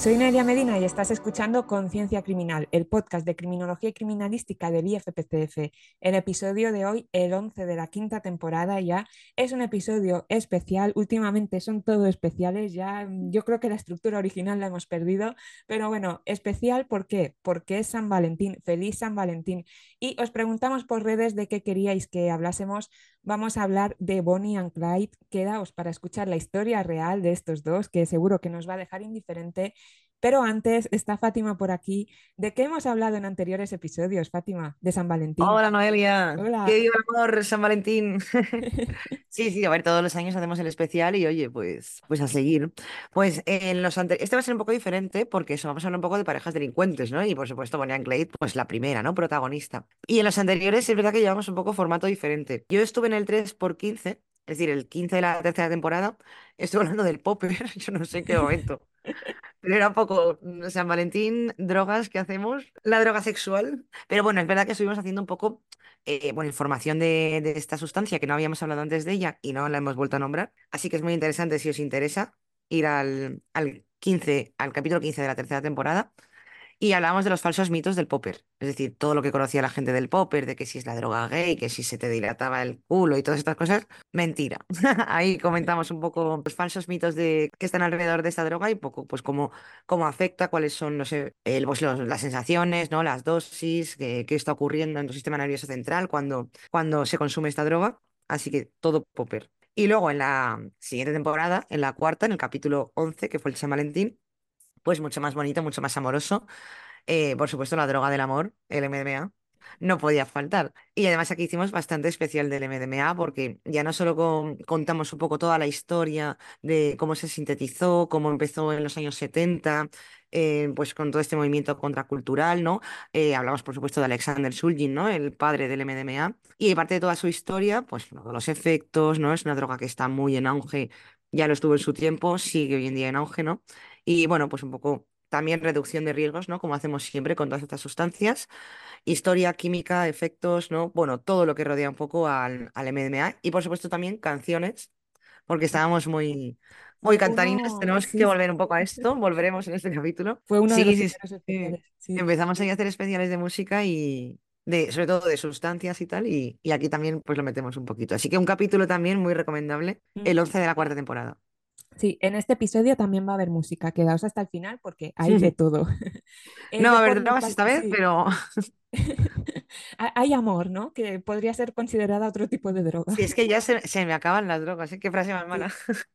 Soy Nelia Medina y estás escuchando Conciencia Criminal, el podcast de criminología y criminalística del IFPCF. El episodio de hoy, el 11 de la quinta temporada ya, es un episodio especial. Últimamente son todo especiales, ya yo creo que la estructura original la hemos perdido, pero bueno, especial ¿por qué? Porque es San Valentín, feliz San Valentín. Y os preguntamos por redes de qué queríais que hablásemos. Vamos a hablar de Bonnie and Clyde. Quedaos para escuchar la historia real de estos dos, que seguro que nos va a dejar indiferente. Pero antes está Fátima por aquí. ¿De qué hemos hablado en anteriores episodios, Fátima? De San Valentín. Hola Noelia, Hola. qué viva el amor, San Valentín. Sí, sí, a ver, todos los años hacemos el especial y oye, pues a seguir. Pues en los este va a ser un poco diferente porque eso, vamos a hablar un poco de parejas delincuentes, ¿no? Y por supuesto Bonnie and Clyde, pues la primera, ¿no? Protagonista. Y en los anteriores es verdad que llevamos un poco formato diferente. Yo estuve en el 3x15, es decir, el 15 de la tercera temporada, estuve hablando del popper, yo no sé en qué momento. Pero era un poco San Valentín, drogas, ¿qué hacemos? La droga sexual. Pero bueno, es verdad que estuvimos haciendo un poco, bueno, información de esta sustancia que no habíamos hablado antes de ella y no la hemos vuelto a nombrar. Así que es muy interesante si os interesa ir al capítulo 15 de la tercera temporada. Y hablábamos de los falsos mitos del popper, es decir, todo lo que conocía la gente del popper, de que si es la droga gay, que si se te dilataba el culo y todas estas cosas, mentira. Ahí comentamos un poco los falsos mitos que están alrededor de esta droga y un poco pues cómo afecta, cuáles son las sensaciones, ¿no? Las dosis, qué está ocurriendo en tu sistema nervioso central cuando se consume esta droga. Así que todo popper. Y luego en la siguiente temporada, en la cuarta, en el capítulo 11 que fue el San Valentín, pues mucho más bonito, mucho más amoroso. Por supuesto, la droga del amor, el MDMA, no podía faltar. Y además aquí hicimos bastante especial del MDMA porque ya no solo contamos un poco toda la historia de cómo se sintetizó, cómo empezó en los años 70, pues con todo este movimiento contracultural, ¿no? Hablamos, por supuesto, de Alexander Shulgin, ¿no? El padre del MDMA. Y aparte de toda su historia, pues todos los efectos, ¿no? Es una droga que está muy en auge, ya lo estuvo en su tiempo, sigue hoy en día en auge, ¿no? Y bueno, pues un poco también reducción de riesgos, ¿no? Como hacemos siempre con todas estas sustancias. Historia, química, efectos, ¿no? Bueno, todo lo que rodea un poco al MDMA. Y por supuesto también canciones, porque estábamos muy Fue cantarinas. uno, Tenemos que sí, volver un poco a esto. Volveremos en este capítulo. fue uno de Sí, los sí, primeros sí. especiales, sí. Empezamos ahí a hacer especiales de música y sobre todo de sustancias y tal. Y aquí también pues lo metemos un poquito. Así que un capítulo también muy recomendable, Mm. el 11 de la cuarta temporada. Sí, en este episodio también va a haber música. Quedaos hasta el final porque hay de todo. No, a Yo ver, por mi drogas esta parte, vez, sí. pero Hay amor, ¿no? Que podría ser considerada otro tipo de droga. si es que ya se me acaban las drogas, ¿eh? Qué frase más Sí. mala.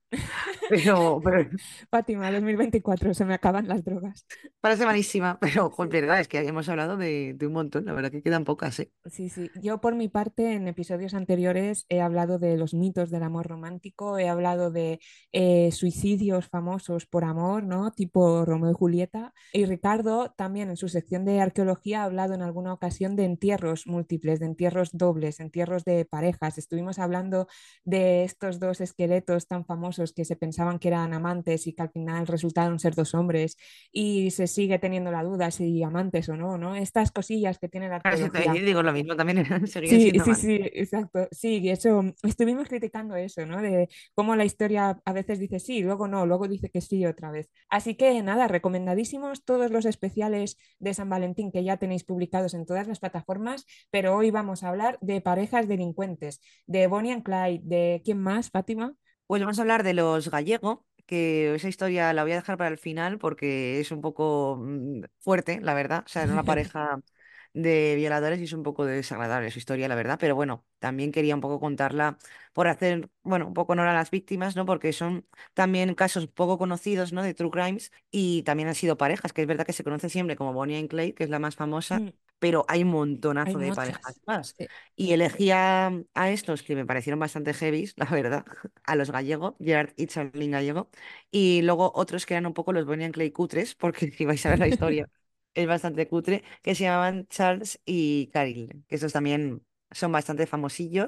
Pero Fátima, 2024, se me acaban las drogas. parece malísima. Pero, joder, Sí. verdad, es que hemos hablado de un montón. La verdad que quedan pocas, ¿eh? Sí, sí. Yo por mi parte en episodios anteriores he hablado de los mitos del amor romántico, he hablado de suicidios famosos por amor, ¿no? Tipo Romeo y Julieta. Y Ricardo también en su sección de arqueología ha hablado en alguna ocasión de entierros múltiples, de entierros dobles, entierros de parejas. Estuvimos hablando de estos dos esqueletos tan famosos que se pensaban que eran amantes y que al final resultaron ser dos hombres y se sigue teniendo la duda si amantes o no, ¿no? Estas cosillas que tiene la Ahora sí te voy a arqueología. decir, digo lo mismo, también seguían Sí, siendo sí, mal. sí, exacto. Sí, y eso, estuvimos criticando eso, ¿no? De cómo la historia a veces dice sí, luego no, luego dice que sí otra vez. Así que nada, recomendadísimos todos los especiales de San Valentín que ya tenéis publicados en todas las plataformas, pero hoy vamos a hablar de parejas delincuentes, de Bonnie and Clyde, de ¿quién más, Fátima? Pues vamos a hablar de los gallegos, que esa historia la voy a dejar para el final porque es un poco fuerte, la verdad. O sea, era una pareja de violadores y es un poco desagradable su historia, la verdad. Pero bueno, también quería un poco contarla por hacer, bueno, un poco honor a las víctimas, ¿no? Porque son también casos poco conocidos, ¿no? De true crimes y también han sido parejas, que es verdad que se conoce siempre como Bonnie and Clyde, que es la más famosa, Mm, pero hay un hay montonazo de parejas muchas. más. Sí. Y elegí a estos que me parecieron bastante heavies, la verdad, a los gallegos, Gerard y Charlene Gallego, y luego otros que eran un poco los Bonnie and Clyde cutres, porque si vais a ver la historia, es bastante cutre, que se llamaban Charles y Caril, que estos también son bastante famosillos.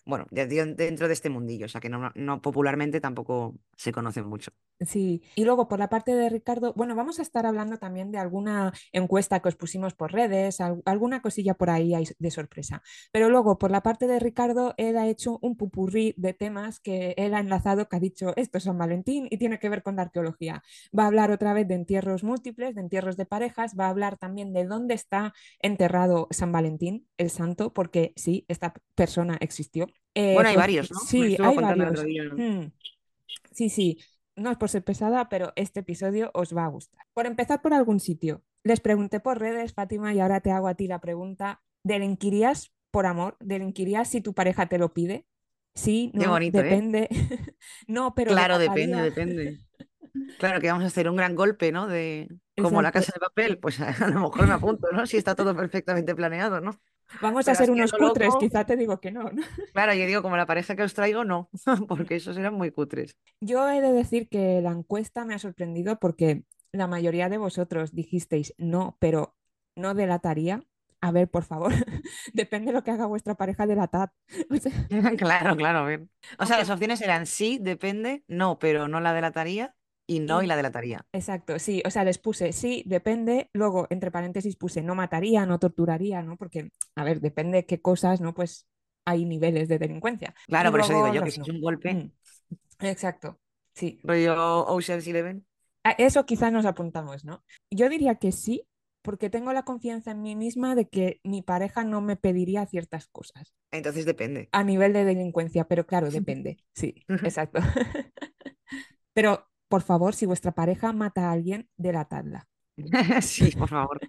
bueno, dentro de este mundillo, o sea que no popularmente tampoco se conocen mucho. Sí, y luego por la parte de Ricardo, bueno, vamos a estar hablando también de alguna encuesta que os pusimos por redes, alguna cosilla por ahí hay de sorpresa. Pero luego por la parte de Ricardo, él ha hecho un pupurrí de temas que él ha enlazado, que ha dicho, esto es San Valentín y tiene que ver con la arqueología. Va a hablar otra vez de entierros múltiples, de entierros de parejas, va a hablar también de dónde está enterrado San Valentín, el santo, porque sí, esta persona existió. Bueno, hay Pues varios, ¿no? Me sí, estuvo hay contando el otro varios. día. Sí, sí, no es por ser pesada, pero este episodio os va a gustar. Por empezar por algún sitio, les pregunté por redes, Fátima, y ahora te hago a ti la pregunta, ¿delinquirías por amor? ¿Delinquirías si tu pareja te lo pide? Sí, Qué no, bonito, ¿eh? depende. No, pero Claro, depende, delataría. depende. Claro que vamos a hacer un gran golpe, ¿no? Como la Exacto. casa de papel, pues a lo mejor me apunto, ¿no? Si está todo perfectamente planeado, ¿no? Vamos a Pero ser así a unos lo cutres, loco, quizá te digo que no, ¿no? claro, yo digo, como la pareja que os traigo, no, porque esos eran muy cutres. Yo he de decir que la encuesta me ha sorprendido porque la mayoría de vosotros dijisteis no, pero no delataría. A ver, por favor, depende de lo que haga vuestra pareja, delatad. O sea, Claro, claro, bien. O sea, las aunque, opciones eran sí, depende, no, pero no la delataría y no y y, la delataría. exacto, sí, o sea, les puse sí, depende, luego entre paréntesis puse no mataría, no torturaría, ¿no? Porque, a ver, depende qué cosas, ¿no? Pues hay niveles de delincuencia. Y Claro, por eso digo luego yo que los si es no. un golpe, Mm, exacto, sí. rollo Ocean's Eleven, A eso quizás nos apuntamos, ¿no? Yo diría que sí, porque tengo la confianza en mí misma de que mi pareja no me pediría ciertas cosas entonces depende. a nivel de delincuencia, pero claro, depende, sí, exacto. Pero, por favor, si vuestra pareja mata a alguien, delatadla. Sí, por favor.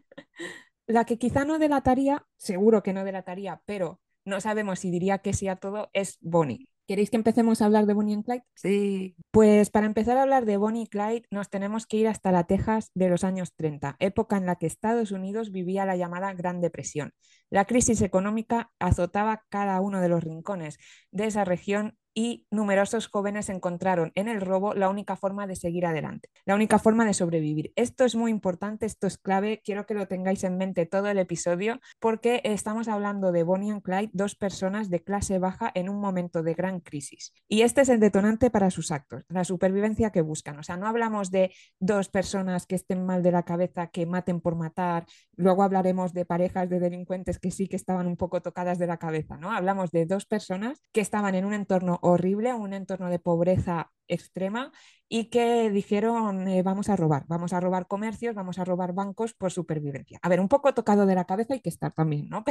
La que quizá no delataría, seguro que no delataría, pero no sabemos si diría que sí a todo, es Bonnie. ¿Queréis que empecemos a hablar de Bonnie and Clyde? Sí. Pues para empezar a hablar de Bonnie y Clyde nos tenemos que ir hasta la Texas de los años 30, época en la que Estados Unidos vivía la llamada Gran Depresión. La crisis económica azotaba cada uno de los rincones de esa región y numerosos jóvenes encontraron en el robo la única forma de seguir adelante, la única forma de sobrevivir. Esto es muy importante, esto es clave, quiero que lo tengáis en mente todo el episodio porque estamos hablando de Bonnie and Clyde, dos personas de clase baja en un momento de gran crisis. Y este es el detonante para sus actos, la supervivencia que buscan. O sea, no hablamos de dos personas que estén mal de la cabeza, que maten por matar, luego hablaremos de parejas de delincuentes que sí que estaban un poco tocadas de la cabeza, ¿no? Hablamos de dos personas que estaban en un entorno horrible, un entorno de pobreza extrema y que dijeron vamos a robar comercios, vamos a robar bancos por supervivencia. A ver, un poco tocado de la cabeza hay que estar también, ¿no?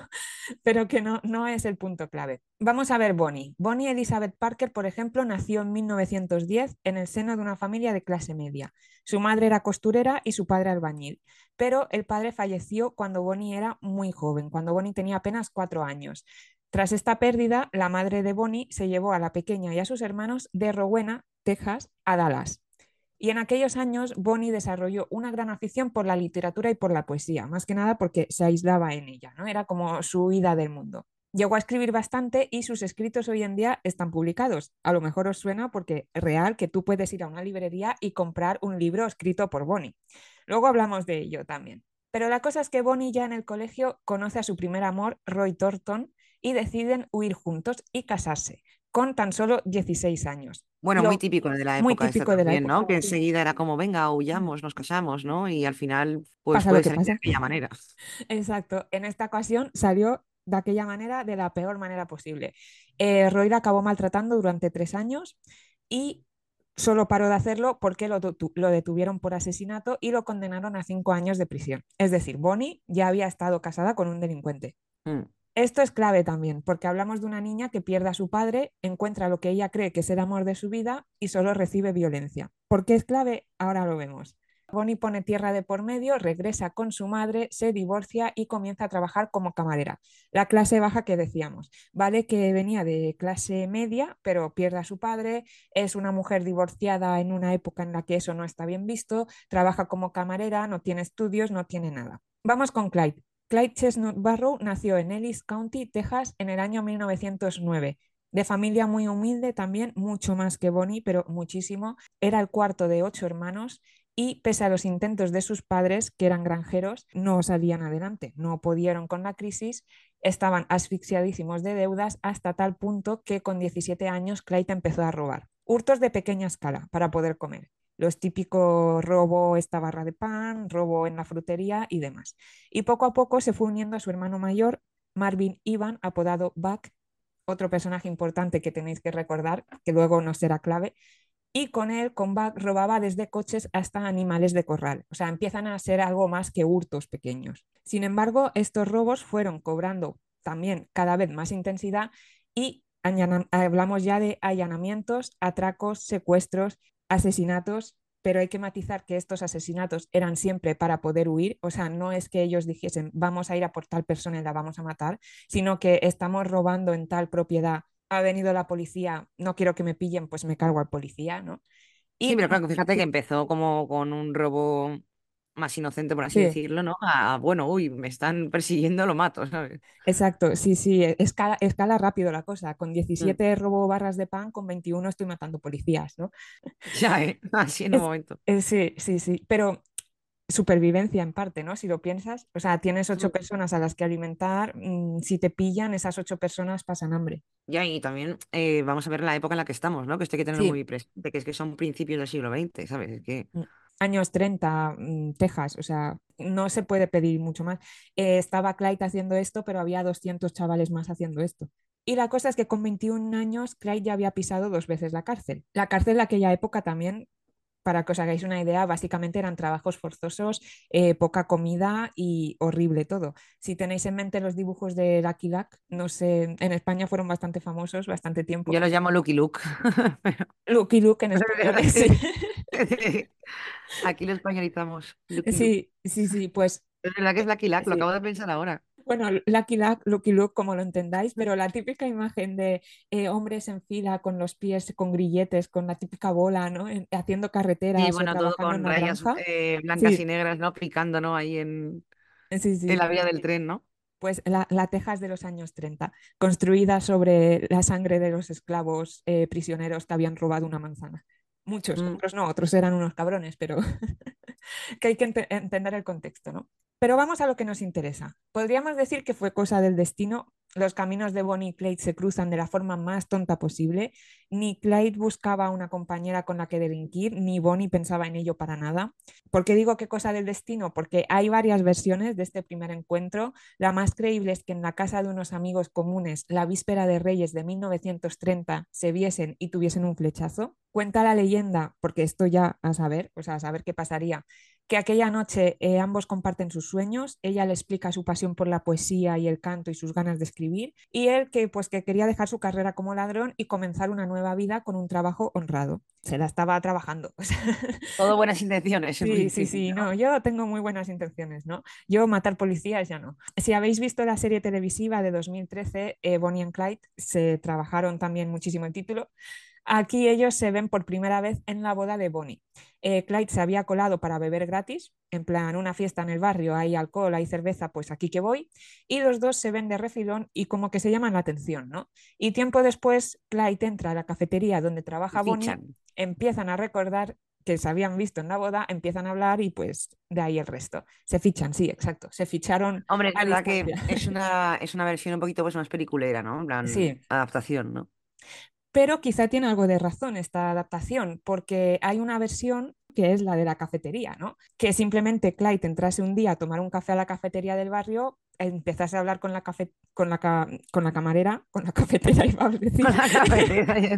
Pero que no, no es el punto clave. Vamos a ver Bonnie. Bonnie Elizabeth Parker, por ejemplo, nació en 1910 en el seno de una familia de clase media. Su madre era costurera y su padre albañil, pero el padre falleció cuando Bonnie era muy joven, cuando Bonnie tenía apenas 4 años. Tras esta pérdida, la madre de Bonnie se llevó a la pequeña y a sus hermanos de Rowena, Texas, a Dallas. Y en aquellos años Bonnie desarrolló una gran afición por la literatura y por la poesía, más que nada porque se aislaba en ella, ¿no? Era como su huida del mundo. Llegó a escribir bastante y sus escritos hoy en día están publicados. A lo mejor os suena porque es real que tú puedes ir a una librería y comprar un libro escrito por Bonnie. Luego hablamos de ello también. Pero la cosa es que Bonnie ya en el colegio conoce a su primer amor, Roy Thornton, y deciden huir juntos y casarse, con tan solo 16 años. Bueno, muy Lo típico de la muy época esta típico de la también, época. ¿no? Que Sí. enseguida era como, venga, Mm. huyamos, nos casamos, ¿no? Y al final, pues Pasa lo puede que salir de pasa. aquella manera. Exacto. En esta ocasión salió de aquella manera, de la peor manera posible. Roy la acabó maltratando durante 3 años y solo paró de hacerlo porque lo detuvieron por asesinato y lo condenaron a 5 años de prisión. Es decir, Bonnie ya había estado casada con un delincuente. Mm. Esto es clave también, porque hablamos de una niña que pierde a su padre, encuentra lo que ella cree que es el amor de su vida y solo recibe violencia. ¿Por qué es clave? Ahora lo vemos. Bonnie pone tierra de por medio, regresa con su madre, se divorcia y comienza a trabajar como camarera. La clase baja que decíamos, ¿vale? Que venía de clase media, pero pierde a su padre, es una mujer divorciada en una época en la que eso no está bien visto, trabaja como camarera, no tiene estudios, no tiene nada. Vamos con Clyde. Clyde Chestnut Barrow nació en Ellis County, Texas, en el año 1909. De familia muy humilde también, mucho más que Bonnie, pero muchísimo. Era el cuarto de 8 hermanos y pese a los intentos de sus padres, que eran granjeros, no salían adelante, no pudieron con la crisis. estaban asfixiadísimos de deudas hasta tal punto que con 17 años Clyde empezó a robar. Hurtos de pequeña escala para poder comer. Los típicos robo esta barra de pan, robo en la frutería y demás. Y poco a poco se fue uniendo a su hermano mayor, Marvin Ivan, apodado Buck, otro personaje importante que tenéis que recordar, que luego nos será clave, y con él, con Buck, robaba desde coches hasta animales de corral. O sea, empiezan a ser algo más que hurtos pequeños. Sin embargo, estos robos fueron cobrando también cada vez más intensidad y hablamos ya de allanamientos, atracos, secuestros, asesinatos, pero hay que matizar que estos asesinatos eran siempre para poder huir, o sea, no es que ellos dijesen vamos a ir a por tal persona y la vamos a matar, sino que estamos robando en tal propiedad, ha venido la policía, no quiero que me pillen, pues me cargo al policía, ¿no? Sí, Y pero claro, fíjate que sí, empezó como con un robo más inocente, por así sí, decirlo, ¿no? Bueno, uy, me están persiguiendo, lo mato, ¿sabes? exacto, sí, sí, escala rápido la cosa. Con Mm. 17 robo barras de pan, con 21 estoy matando policías, ¿no? Ya, ¿eh? Así en un Es, momento. sí, sí, sí, pero supervivencia en parte, ¿no? Si lo piensas, o sea, tienes 8 personas a las que alimentar, si te pillan, esas 8 personas pasan hambre. Ya, y también vamos a ver la época en la que estamos, ¿no? Que esto hay que tenerlo Sí, muy presente, que es que son principios del siglo XX, ¿sabes? Es que, mm, años 30, Texas, o sea, no se puede pedir mucho más. Estaba Clyde haciendo esto, pero había 200 chavales más haciendo esto. Y la cosa es que con 21 años Clyde ya había pisado 2 veces la cárcel. La cárcel de aquella época también, para que os hagáis una idea, básicamente eran trabajos forzosos, poca comida y horrible todo. Si tenéis en mente los dibujos de Lucky Luke, no sé, en España fueron bastante famosos, bastante tiempo. yo los llamo Lucky Luke. Lucky Luke en Pero es español, verdad sí. que aquí lo españolizamos, Lucky Luke. Sí, sí, sí, pues Es verdad que es Lucky Luke, lo sí. acabo de pensar ahora. Bueno, Lucky Luke, Lucky Luke, como lo entendáis, pero la típica imagen de hombres en fila con los pies con grilletes, con la típica bola, ¿no? Haciendo Sí, carreteras o bueno, todo trabajando en con una rayas granja. blancas y Sí, negras, ¿no? Picando, ¿no? Ahí sí, en sí. la vía del tren, ¿no? Pues la Texas de los años 30, construida sobre la sangre de los esclavos prisioneros que habían robado una manzana. Muchos, Mm. otros no, otros eran unos cabrones, pero que hay que entender el contexto, ¿no? Pero vamos a lo que nos interesa. Podríamos decir que fue cosa del destino. Los caminos de Bonnie y Clyde se cruzan de la forma más tonta posible. Ni Clyde buscaba una compañera con la que delinquir, ni Bonnie pensaba en ello para nada. ¿Por qué digo qué cosa del destino? Porque hay varias versiones de este primer encuentro. La más creíble es que en la casa de unos amigos comunes, la víspera de Reyes de 1930, se viesen y tuviesen un flechazo. Cuenta la leyenda, porque esto ya a saber, o sea, a saber qué pasaría, que aquella noche ambos comparten sus sueños, ella le explica su pasión por la poesía y el canto y sus ganas de escribir, y él que pues que quería dejar su carrera como ladrón y comenzar una nueva vida con un trabajo honrado. Se la estaba trabajando. Todo buenas intenciones en Sí, sí, principio, sí, ¿no? no, yo tengo muy buenas intenciones, ¿no? Yo matar policías ya no. Si habéis visto la serie televisiva de 2013, Bonnie and Clyde, se trabajaron también muchísimo el título. Aquí ellos se ven por primera vez en la boda de Bonnie. Clyde se había colado para beber gratis, en plan una fiesta en el barrio, hay alcohol, hay cerveza, pues aquí que voy, y los dos se ven de refilón y como que se llaman la atención, ¿no? Y tiempo después, Clyde entra a la cafetería donde Se trabaja Bonnie, fichan. empiezan a recordar que se habían visto en la boda, empiezan a hablar y pues de ahí el resto. Se fichan, sí, exacto, se ficharon Hombre, es a verdad distancia. que es una versión un poquito pues, más peliculera, ¿no? En plan, Sí, adaptación, ¿no? pero quizá tiene algo de razón esta adaptación, porque hay una versión que es la de la cafetería, ¿no? Que simplemente Clyde entrase un día a tomar un café a la cafetería del barrio, empezase a hablar con con la camarera, con la cafetera, iba a decir. Con la cafetera. Ya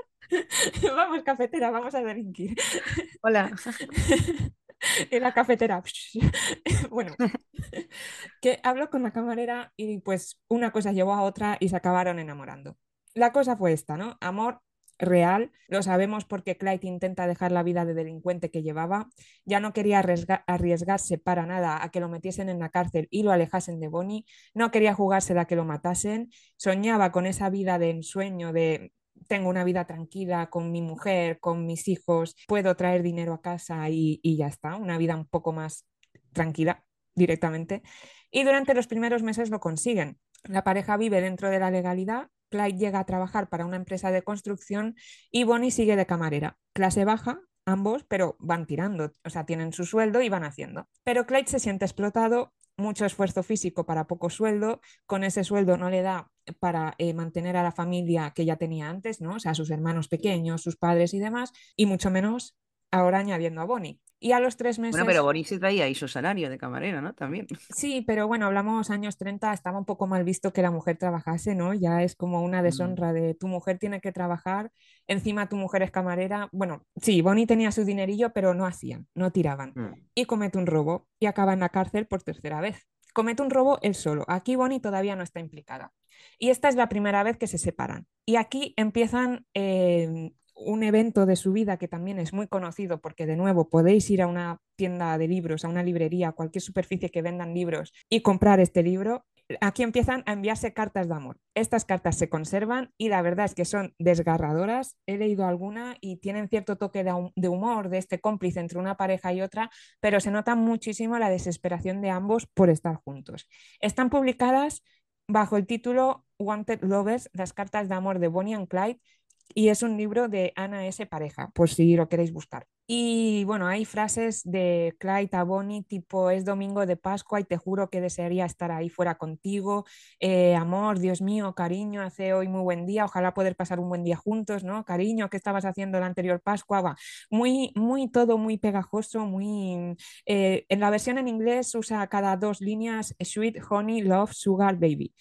Vamos, cafetera, vamos a delinquir. Hola. Y la cafetera, bueno, que habló con la camarera y pues una cosa llevó a otra y se acabaron enamorando. La cosa fue esta, ¿no? Amor real, lo sabemos porque Clyde intenta dejar la vida de delincuente que llevaba, ya no quería arriesgarse para nada a que lo metiesen en la cárcel y lo alejasen de Bonnie, no quería jugársela a que lo matasen, soñaba con esa vida de ensueño de tengo una vida tranquila con mi mujer, con mis hijos, puedo traer dinero a casa y ya está, una vida un poco más tranquila directamente. Y durante los primeros meses lo consiguen. La pareja vive dentro de la legalidad, Clyde llega a trabajar para una empresa de construcción y Bonnie sigue de camarera. Clase baja, ambos, pero van tirando, o sea, tienen su sueldo y van haciendo. Pero Clyde se siente explotado, mucho esfuerzo físico para poco sueldo, con ese sueldo no le da para mantener a la familia que ya tenía antes, ¿no? O sea, sus hermanos pequeños, sus padres y demás, y mucho menos ahora añadiendo a Bonnie. Y a los tres Bueno, pero meses Boris se traía ahí su salario de camarera, ¿no? También. sí, pero bueno, hablamos años 30, estaba un poco mal visto que la mujer trabajase, ¿no? Ya es como una Mm, deshonra de tu mujer tiene que trabajar, encima tu mujer es camarera. Bueno, sí, Bonnie tenía su dinerillo, pero no hacían, no tiraban. mm. Y comete un robo y acaba en la cárcel por tercera vez. Comete un robo él solo. Aquí Bonnie todavía no está implicada. Y esta es la primera vez que se separan. Y aquí empiezan un evento de su vida que también es muy conocido porque de nuevo podéis ir a una tienda de libros, a una librería, a cualquier superficie que vendan libros y comprar este libro. Aquí empiezan a enviarse cartas de amor. Estas cartas se conservan y la verdad es que son desgarradoras. He leído alguna y tienen cierto toque de humor de este cómplice entre una pareja y otra, pero se nota muchísimo la desesperación de ambos por estar juntos. Están publicadas bajo el título Wanted Lovers, las cartas de amor de Bonnie and Clyde, y es un libro de Ana S. Pareja, por si lo queréis buscar. Y bueno, hay frases de Clyde a Bonnie tipo es domingo de Pascua y te juro que desearía estar ahí fuera contigo, amor, Dios mío, cariño, hace hoy muy buen día, ojalá poder pasar un buen día juntos, ¿no? Cariño, ¿qué estabas haciendo la anterior Pascua? Va. Muy, muy todo muy pegajoso, muy... en la versión en inglés usa cada dos líneas Sweet Honey Love Sugar Baby.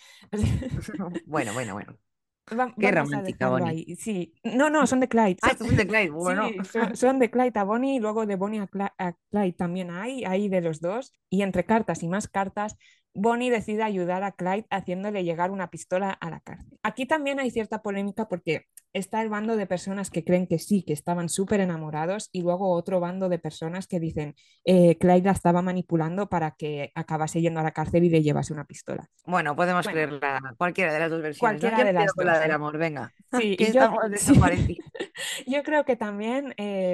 Bueno, bueno, bueno. Qué Vamos a romántica, dejarlo Bonnie. ahí. Sí, no, no, son de Clyde. Ah, estos son de Clyde. Bueno. Sí, son de Clyde a Bonnie y luego de Bonnie a Clyde también hay de los dos. Y entre cartas y más cartas, Bonnie decide ayudar a Clyde haciéndole llegar una pistola a la cárcel. Aquí también hay cierta polémica porque está el bando de personas que creen que sí, que estaban súper enamorados y luego otro bando de personas que dicen Clyde la estaba manipulando para que acabase yendo a la cárcel y le llevase una pistola. Bueno, podemos Bueno, creer cualquiera de las dos versiones, ¿no? cualquiera Yo me de quedo las con la dos, del ¿no? amor, venga. Sí, Que y yo, estamos de sí, San Valentín. yo creo que también,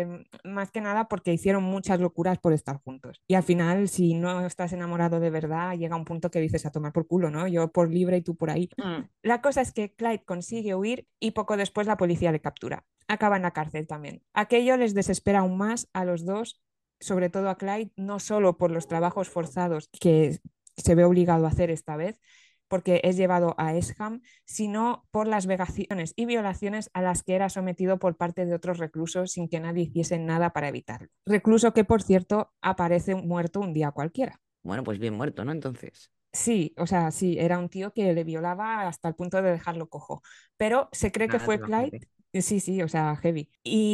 más que nada porque hicieron muchas locuras por estar juntos. Y al final, si no estás enamorado de verdad, llega un punto que dices a tomar por culo, ¿no? Yo por libre y tú por ahí. Mm. La cosa es que Clyde consigue huir y poco después la policía le captura. Acaba en la cárcel también. Aquello les desespera aún más a los dos, sobre todo a Clyde, no solo por los trabajos forzados que se ve obligado a hacer esta vez, porque es llevado a Esham, sino por las vejaciones y violaciones a las que era sometido por parte de otros reclusos sin que nadie hiciese nada para evitarlo. Recluso que, por cierto, aparece muerto un día cualquiera. Bueno, pues bien muerto, ¿no? Entonces. Sí, o sea, sí, era un tío que le violaba hasta el punto de dejarlo cojo, pero se cree que Nada, tú fue Clyde. imagínate. Sí, sí, o sea, heavy.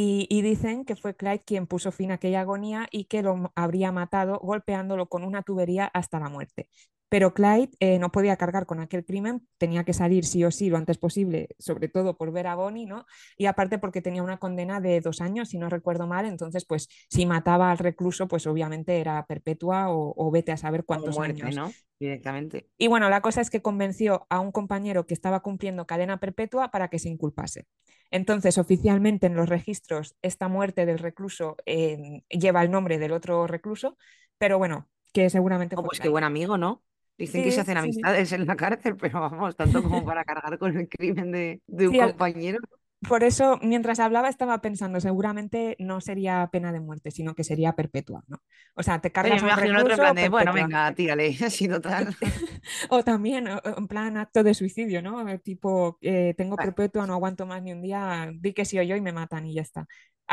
Y dicen que fue Clyde quien puso fin a aquella agonía y que lo habría matado golpeándolo con una tubería hasta la muerte. Pero Clyde no podía cargar con aquel crimen, tenía que salir sí o sí lo antes posible, sobre todo por ver a Bonnie, ¿no? Y aparte porque tenía una condena de 2 años, si no recuerdo mal, entonces pues si mataba al recluso, pues obviamente era perpetua o vete a saber O cuántos muerte, años. ¿no? Directamente. Y bueno, la cosa es que convenció a un compañero que estaba cumpliendo cadena perpetua para que se inculpase. Entonces, oficialmente en los registros, esta muerte del recluso lleva el nombre del otro recluso, pero bueno, que seguramente Oh, fue pues qué Clyde. buen amigo, ¿no? Dicen que se Sí, hacen sí, sí. amistades en la cárcel, pero vamos, tanto como para cargar con el crimen de un Sí, compañero. por eso, mientras hablaba, estaba pensando, seguramente no sería pena de muerte, sino que sería perpetua, ¿no? O sea, te Oye, cargas me a un imagino el otro en plan recluso, de, bueno, perpetua. venga, tírale, así total. O también, en plan acto de suicidio, ¿no? Tipo, tengo Bueno, perpetua, no aguanto más ni un día, di que sí o yo y me matan y ya está.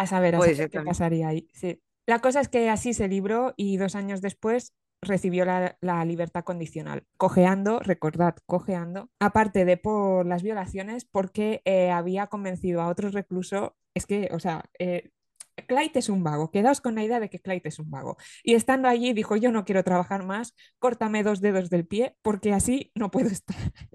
A puede saber ser qué también. pasaría ahí. Sí. La cosa es que así se libró y 2 años después recibió la libertad condicional, cojeando, recordad, cojeando, aparte de por las violaciones, porque había convencido a otro recluso, es que, o sea, Clyde es un vago, quedaos con la idea de que Clyde es un vago. Y estando allí dijo, yo no quiero trabajar más, córtame 2 dedos del pie porque así no puedo estar.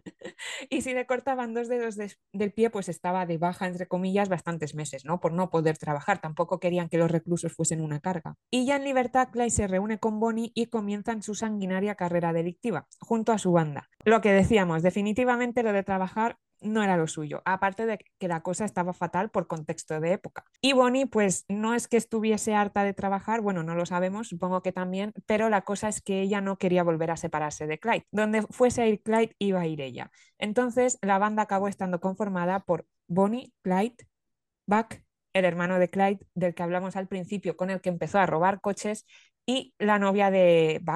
Y si le cortaban 2 dedos del pie, pues estaba de baja, entre comillas, bastantes meses, ¿no? Por no poder trabajar. Tampoco querían que los reclusos fuesen una carga. Y ya en libertad, Clay se reúne con Bonnie y comienzan su sanguinaria carrera delictiva, junto a su banda. Lo que decíamos, definitivamente lo de trabajar no era lo suyo, aparte de que la cosa estaba fatal por contexto de época. Y Bonnie, pues no es que estuviese harta de trabajar, bueno, no lo sabemos, supongo que también, pero la cosa es que ella no quería volver a separarse de Clyde. Donde fuese a ir Clyde, iba a ir ella. Entonces, la banda acabó estando conformada por Bonnie, Clyde, Buck, el hermano de Clyde, del que hablamos al principio, con el que empezó a robar coches, y la novia de Buck,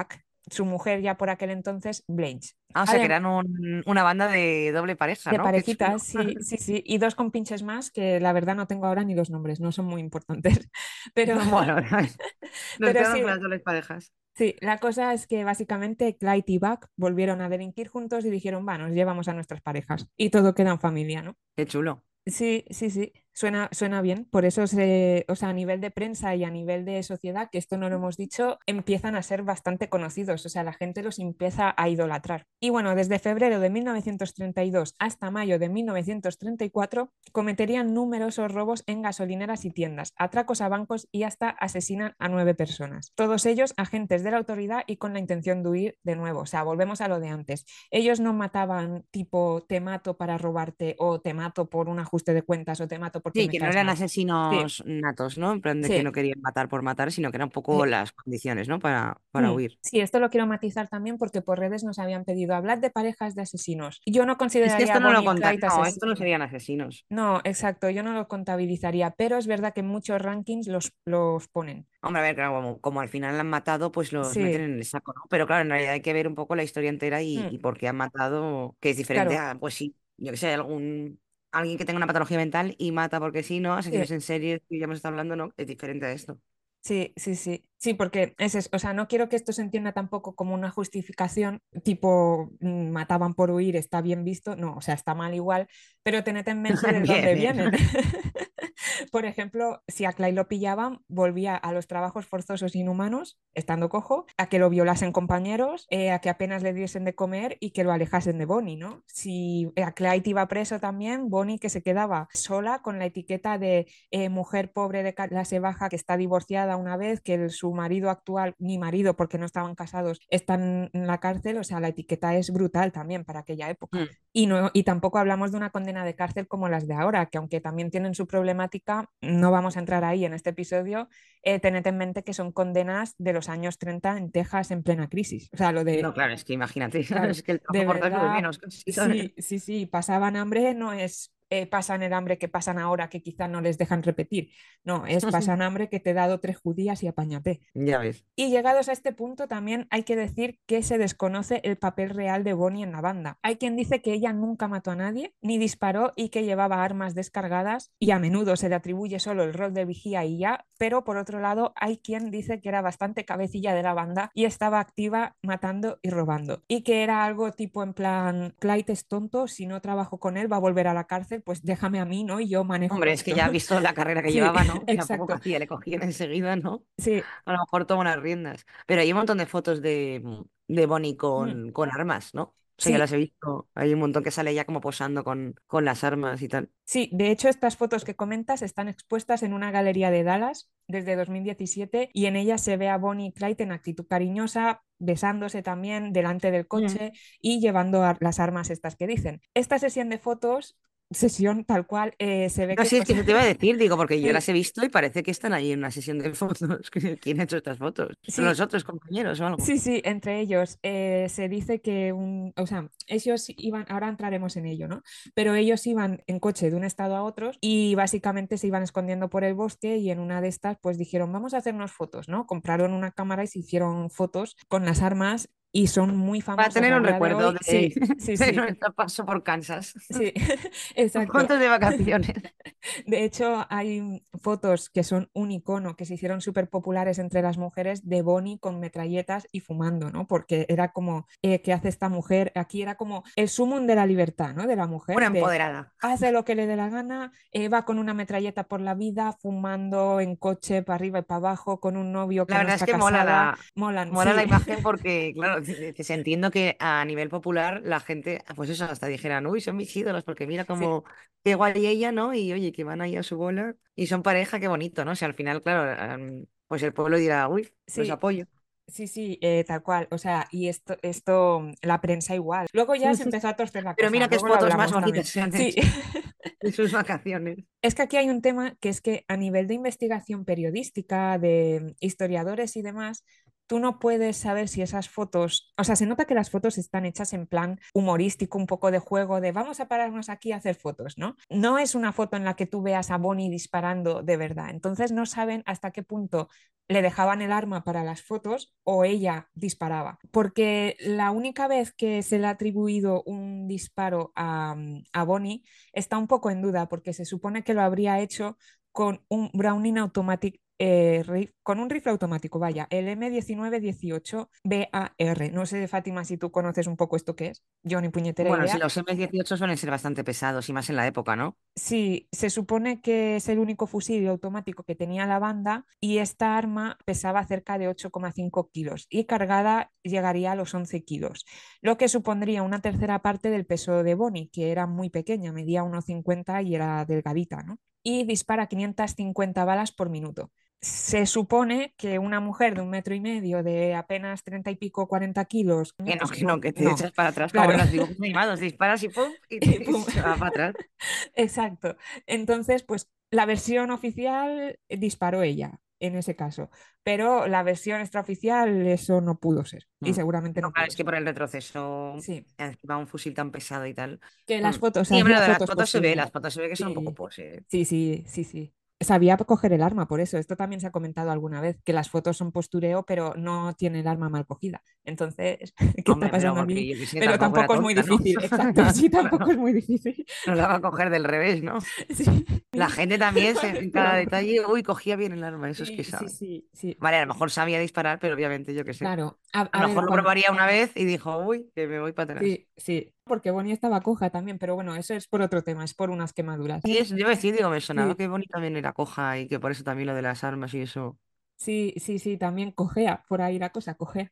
su mujer ya por aquel entonces, Blanche. Ah, o sea que eran una banda de doble pareja, De ¿no? Qué chulo. parejitas, sí, sí, sí. Y dos compinches más que la verdad no tengo ahora ni los nombres, no son muy importantes. Pero, Bueno, nos pero quedamos con sí, las dobles parejas. sí, la cosa es que básicamente Clyde y Buck volvieron a delinquir juntos y dijeron, va, nos llevamos a nuestras parejas. Y todo queda en familia, ¿no? Qué chulo. Sí, sí, sí, suena bien. Por eso, o sea, a nivel de prensa y a nivel de sociedad, que esto no lo hemos dicho, empiezan a ser bastante conocidos. O sea, la gente los empieza a idolatrar. Y bueno, desde febrero de 1932 hasta mayo de 1934, cometerían numerosos robos en gasolineras y tiendas, atracos a bancos y hasta asesinan a 9 personas. Todos ellos agentes de la autoridad y con la intención de huir de nuevo. O sea, volvemos a lo de antes. Ellos no mataban tipo te mato para robarte o te mato por un ajuste de cuentas o te mato porque Sí, me que no caes eran mal. Sí, asesinos natos, ¿no? En plan de que sí, no querían matar por matar, sino que eran un poco sí. las condiciones, ¿no? Para Mm. huir. Sí, esto lo quiero matizar también porque por redes nos habían pedido hablar de parejas de asesinos. Yo no Es que consideraría a esto no lo Bonnie y contan, Clyde no, esto no asesinos. serían asesinos. No, exacto, yo no lo contabilizaría, pero es verdad que en muchos rankings los ponen. Hombre, a ver, claro, como al final la han matado, pues los meten Sí, en el saco, ¿no? Pero claro, en realidad hay que ver un poco la historia entera mm, y por qué han matado, que es diferente claro, a, pues sí, yo que sé, alguien que tenga una patología mental y mata porque sí, ¿no? sí. Asesinos en serie, que ya hemos estado hablando, ¿no? Es diferente a esto. Sí, sí, sí, sí, porque o sea, no quiero que esto se entienda tampoco como una justificación, tipo mataban por huir, está bien visto, no, o sea, está mal igual, pero tened en mente de Bien, dónde bien. vienen. Por ejemplo, si a Clay lo pillaban, volvía a los trabajos forzosos inhumanos, estando cojo, a que lo violasen compañeros, a que apenas le diesen de comer y que lo alejasen de Bonnie, ¿no? Si a Clyde iba preso también, Bonnie que se quedaba sola con la etiqueta de mujer pobre de clase baja que está divorciada una vez, que su marido actual, ni marido porque no estaban casados, están en la cárcel, o sea, la etiqueta es brutal también para aquella época. Mm. Y, no, y tampoco hablamos de una condena de cárcel como las de ahora, que aunque también tienen su problemática, no vamos a entrar ahí en este episodio. Tened en mente que son condenas de los años 30 en Texas en plena crisis. O sea, lo de, No, claro, es que imagínate, claro, es que el de trabajo forzado es lo de verdad, menos, casi, ¿sabes? sí, sí, sí, pasaban hambre, no es pasan el hambre que pasan ahora que quizá no les dejan repetir. No, es pasan hambre que te he dado 3 judías y apáñate. Ya ves. Y llegados a este punto también hay que decir que se desconoce el papel real de Bonnie en la banda. Hay quien dice que ella nunca mató a nadie, ni disparó y que llevaba armas descargadas y a menudo se le atribuye solo el rol de vigía y ya, pero por otro lado hay quien dice que era bastante cabecilla de la banda y estaba activa matando y robando. Y que era algo tipo en plan, Clyde es tonto, si no trabajo con él va a volver a la cárcel, pues déjame a mí, ¿no? Y yo manejo Hombre, con es que esto. ya has visto la carrera que Sí, llevaba, ¿no? Ya poco que exacto. hacía, le cogían enseguida, ¿no? Sí. A lo mejor toma las riendas. Pero hay un montón de fotos de Bonnie Mm. con armas, ¿no? O sea, ya Sí, las he visto. Hay un montón que sale ya como posando con las armas y tal. sí, de hecho estas fotos que comentas están expuestas en una galería de Dallas desde 2017 y en ellas se ve a Bonnie y Clyde en actitud cariñosa, besándose también delante del Mm. coche y llevando las armas estas que dicen. Esta sesión de fotos, sesión tal cual, se ve No, que sí, es pues que se te iba a decir, digo, porque yo las sí, he visto y parece que están ahí en una sesión de fotos. ¿Quién ha hecho estas fotos? ¿Son los sí, otros compañeros o algo? sí, sí, entre ellos se dice que o sea, ellos iban, ahora entraremos en ello, ¿no? Pero ellos iban en coche de un estado a otro y básicamente se iban escondiendo por el bosque y en una de estas pues dijeron, vamos a hacernos fotos, ¿no? Compraron una cámara y se hicieron fotos con las armas y son muy Para famosos tener a un día de recuerdo hoy. Sí, sí, de sí, nuestro paso por Kansas. sí, exacto. ¿Cuántos de vacaciones? De hecho, hay fotos que son un icono, que se hicieron súper populares entre las mujeres de Bonnie con metralletas y fumando, ¿no? Porque era como, ¿qué hace esta mujer? Aquí era como el sumum de la libertad, ¿no? De la Una mujer, de empoderada. hace lo que le dé la gana, va con una metralleta por la vida, fumando en coche para arriba y para abajo, con un novio La que no verdad es está que casada, molan, mola la sí, imagen porque, claro, dices, entiendo que a nivel popular la gente, pues eso, hasta dijeran, uy, son mis ídolos, porque mira sí, cómo, qué guay ella, ¿no? Y oye, que van ahí a su bola y son pareja, qué bonito, ¿no? O sea, al final, claro, pues el pueblo dirá, uy, los sí. apoyo. Sí, sí, tal cual. O sea, y la prensa igual. Luego ya se empezó a torcer la Pero cosa, mira qué luego lo fotos más hablamos también. bonitas se han Sí, hecho de sus vacaciones. es que aquí hay un tema que es que a nivel de investigación periodística, de historiadores y demás, tú no puedes saber si esas fotos, o sea, se nota que las fotos están hechas en plan humorístico, un poco de juego, de vamos a pararnos aquí a hacer fotos, ¿no? No es una foto en la que tú veas a Bonnie disparando de verdad. Entonces no saben hasta qué punto le dejaban el arma para las fotos o ella disparaba. Porque la única vez que se le ha atribuido un disparo a Bonnie está un poco en duda, porque se supone que lo habría hecho con un Browning Automatic, con un rifle automático, vaya, el M1918 BAR. No sé, Fátima, si tú conoces un poco esto que es. Yo ni puñetera Bueno, si idea. los M18 suelen ser bastante pesados y más en la época, ¿no? Sí, se supone que es el único fusil automático que tenía la banda y esta arma pesaba cerca de 8,5 kilos y cargada llegaría a los 11 kilos, lo que supondría una tercera parte del peso de Bonnie, que era muy pequeña, medía 1,50 y era delgadita, ¿no? Y dispara 550 balas por minuto. Se supone que una mujer de 1,5 metros, de apenas 30 y pico, 40 kilos, pues Que no, no, que te no, echas para atrás como claro, en los dibujos animados, disparas y pum, y y pum. se va para atrás. Exacto. Entonces, pues la versión oficial disparó ella en ese caso, pero la versión extraoficial eso no pudo ser y Mm. seguramente No, no claro, pudo es que ser. por el retroceso, Sí, encima un fusil tan pesado y tal. que Mm. las fotos, Sí, hombre, lo hacía de las fotos fotos se ve, postureo. las fotos se ve que son un poco Sí, pose. sí, sí, sí, sí. Sabía coger el arma, por eso. Esto también se ha comentado alguna vez, que las fotos son postureo, pero no tiene el arma mal cogida. Entonces, ¿qué está Hombre, pero pasando porque aquí? yo qué sé, Pero tampoco era tampoco es muy tonta, ¿no? difícil. Exacto, sí, tampoco Claro, es muy difícil. no la va a coger del revés, ¿no? Sí, La gente también, en cada pero detalle, uy, cogía bien el arma, esos que sí, sí, saben. sí, sí. Vale, a lo mejor sabía disparar, pero obviamente yo qué sé. Claro, A a lo ver, mejor lo cuando... probaría una vez y dijo, uy, que me voy para atrás. Sí, sí, porque Bonnie estaba coja también, pero bueno, eso es por otro tema, es por unas quemaduras. Sí, yo decía, digo, me sonaba Sí, que Bonnie también era coja y que por eso también lo de las armas y eso. sí, sí, sí, también cojea, por ahí la cosa, cojea.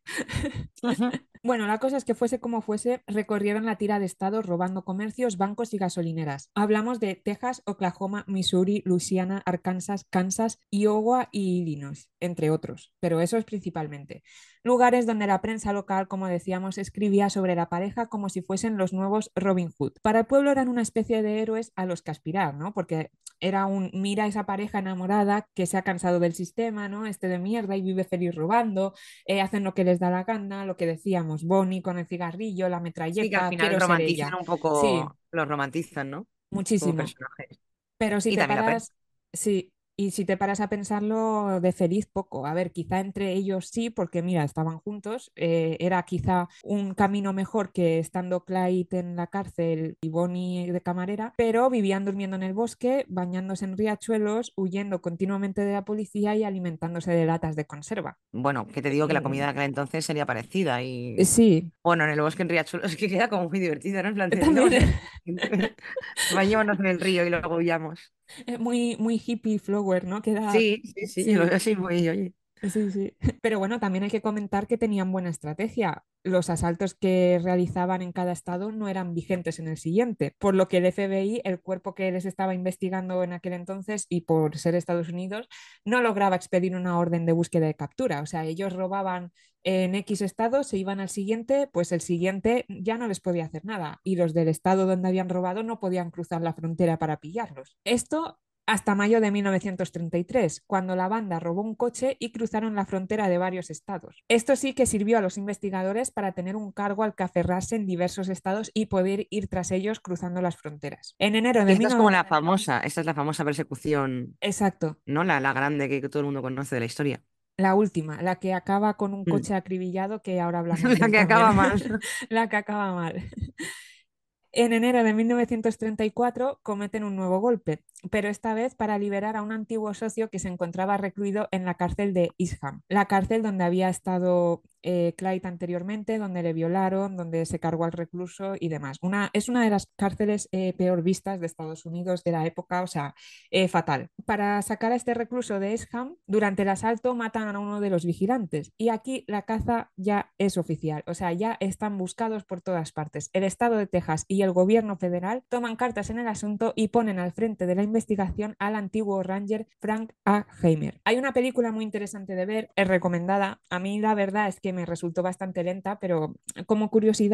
Ujú. Bueno, la cosa es que fuese como fuese, recorrieron la tira de estados robando comercios, bancos y gasolineras. Hablamos de Texas, Oklahoma, Missouri, Louisiana, Arkansas, Kansas, Iowa y Illinois, entre otros, pero esos principalmente. Lugares donde la prensa local, como decíamos, escribía sobre la pareja como si fuesen los nuevos Robin Hood. Para el pueblo eran una especie de héroes a los que aspirar, ¿no? Porque era un mira esa pareja enamorada que se ha cansado del sistema, ¿no? Este de mierda y vive feliz robando, hacen lo que les da la gana, lo que decíamos, Bonnie con el cigarrillo, la Sí, que al metralleta, final quiero ser romantizan ella. un Sí, poco, los romantizan, ¿no? Como muchísimo. personajes. Pero si Y te también la prensa. paras, sí, y si te paras a pensarlo, de feliz poco. A ver, quizá entre ellos sí, porque mira, estaban juntos. Era quizá un camino mejor que estando Clyde en la cárcel y Bonnie de camarera, pero vivían durmiendo en el bosque, bañándose en riachuelos, huyendo continuamente de la policía y alimentándose de latas de conserva. Bueno, que te digo que la comida Eh, de aquel entonces sería parecida y sí, bueno, en el bosque en Riachuelo es que queda como muy divertido, ¿no? En plan, también. terminamos en bañémonos en el río y luego huyamos. Muy, muy hippie flower, ¿no? Queda, Sí, sí, sí, yo lo sí, veo así muy, oye. sí, sí. Pero bueno, también hay que comentar que tenían buena estrategia. Los asaltos que realizaban en cada estado no eran vigentes en el siguiente, por lo que el FBI, el cuerpo que les estaba investigando en aquel entonces y por ser Estados Unidos, no lograba expedir una orden de búsqueda y captura. O sea, ellos robaban en X estado, se iban al siguiente, pues el siguiente ya no les podía hacer nada y los del estado donde habían robado no podían cruzar la frontera para pillarlos. Esto hasta mayo de 1933, cuando la banda robó un coche y cruzaron la frontera de varios estados. Esto sí que sirvió a los investigadores para tener un cargo al que aferrarse en diversos estados y poder ir tras ellos cruzando las fronteras. En enero Y de esta es como 19... la famosa, esta es la famosa persecución, Exacto, ¿no? La grande que todo el mundo conoce de la historia. la última, la que acaba con un Mm. coche acribillado, que ahora hablamos de La él que también. acaba mal. La que acaba mal. En enero de 1934 cometen un nuevo golpe, pero esta vez para liberar a un antiguo socio que se encontraba recluido en la cárcel de Isham, la cárcel donde había estado Clyde anteriormente, donde le violaron, donde se cargó al recluso y demás. Es una de las cárceles peor vistas de Estados Unidos de la época, o sea, fatal. Para sacar a este recluso de Isham, durante el asalto matan a uno de los vigilantes y aquí la caza ya es oficial, o sea, ya están buscados por todas partes. El estado de Texas y el gobierno federal toman cartas en el asunto y ponen al frente de la investigación al antiguo ranger Frank A. Heimer. Hay una película muy interesante de ver, es recomendada. A mí la verdad es que me resultó bastante lenta, pero como curiosidad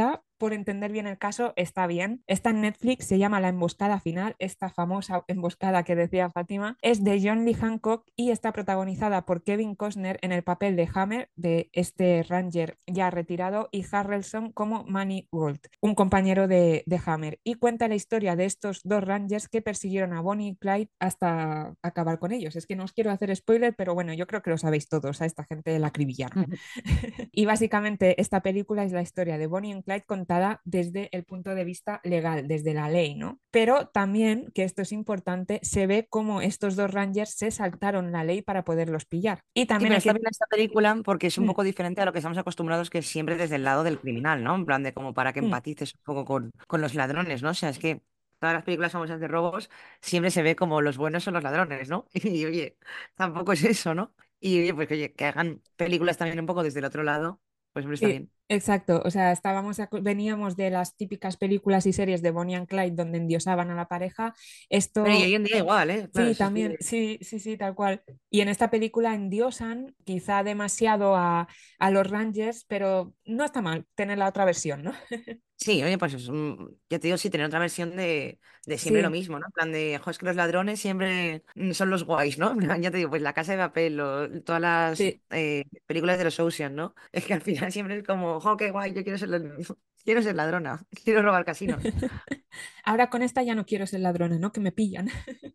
por entender bien el caso, está bien. Está en Netflix, se llama La Emboscada Final, esta famosa emboscada que decía Fátima. Es de John Lee Hancock y está protagonizada por Kevin Costner en el papel de Hammer, de este Ranger ya retirado, y Harrelson como Manny Gold, un compañero de Hammer. Y cuenta la historia de estos dos Rangers que persiguieron a Bonnie y Clyde hasta acabar con ellos. Es que no os quiero hacer spoiler, pero bueno, yo creo que lo sabéis todos, a esta gente la acribillaron. Y básicamente esta película es la historia de Bonnie y Clyde contada desde el punto de vista legal, desde la ley, ¿no? Pero también, que esto es importante, se ve cómo estos dos Rangers se saltaron la ley para poderlos pillar. Y Sí, también pero hay está que... bien esta película porque es un Mm, poco diferente a lo que estamos acostumbrados, que es siempre desde el lado del criminal, ¿no? En plan de como para que mm, empatices un poco con los ladrones, ¿no? O sea, es que todas las películas famosas de robos siempre se ve como los buenos son los ladrones, ¿no? Y oye, tampoco es eso, ¿no? Y oye, pues que, oye, que hagan películas también un poco desde el otro lado, pues hombre, está sí, bien. exacto. O sea, veníamos de las típicas películas y series de Bonnie and Clyde donde endiosaban a la pareja. Bueno, y Esto hoy en día igual, ¿eh? Claro, sí, eso es también, que... sí, sí, sí, tal cual. Y en esta película endiosan quizá demasiado a los Rangers, pero no está mal tener la otra versión, ¿no? Sí, oye, pues ya te digo, sí, tener otra versión de siempre lo Sí, mismo, ¿no? En plan de, jo, es que los ladrones siempre son los guays, ¿no? En plan, ya te digo, pues La Casa de Papel, todas las sí. películas de los Ocean, ¿no? Es que al final siempre es como, jo, qué guay, yo quiero ser, quiero ser ladrona, quiero robar casinos. Ahora con esta ya no quiero ser ladrona, ¿no? Que me pillan.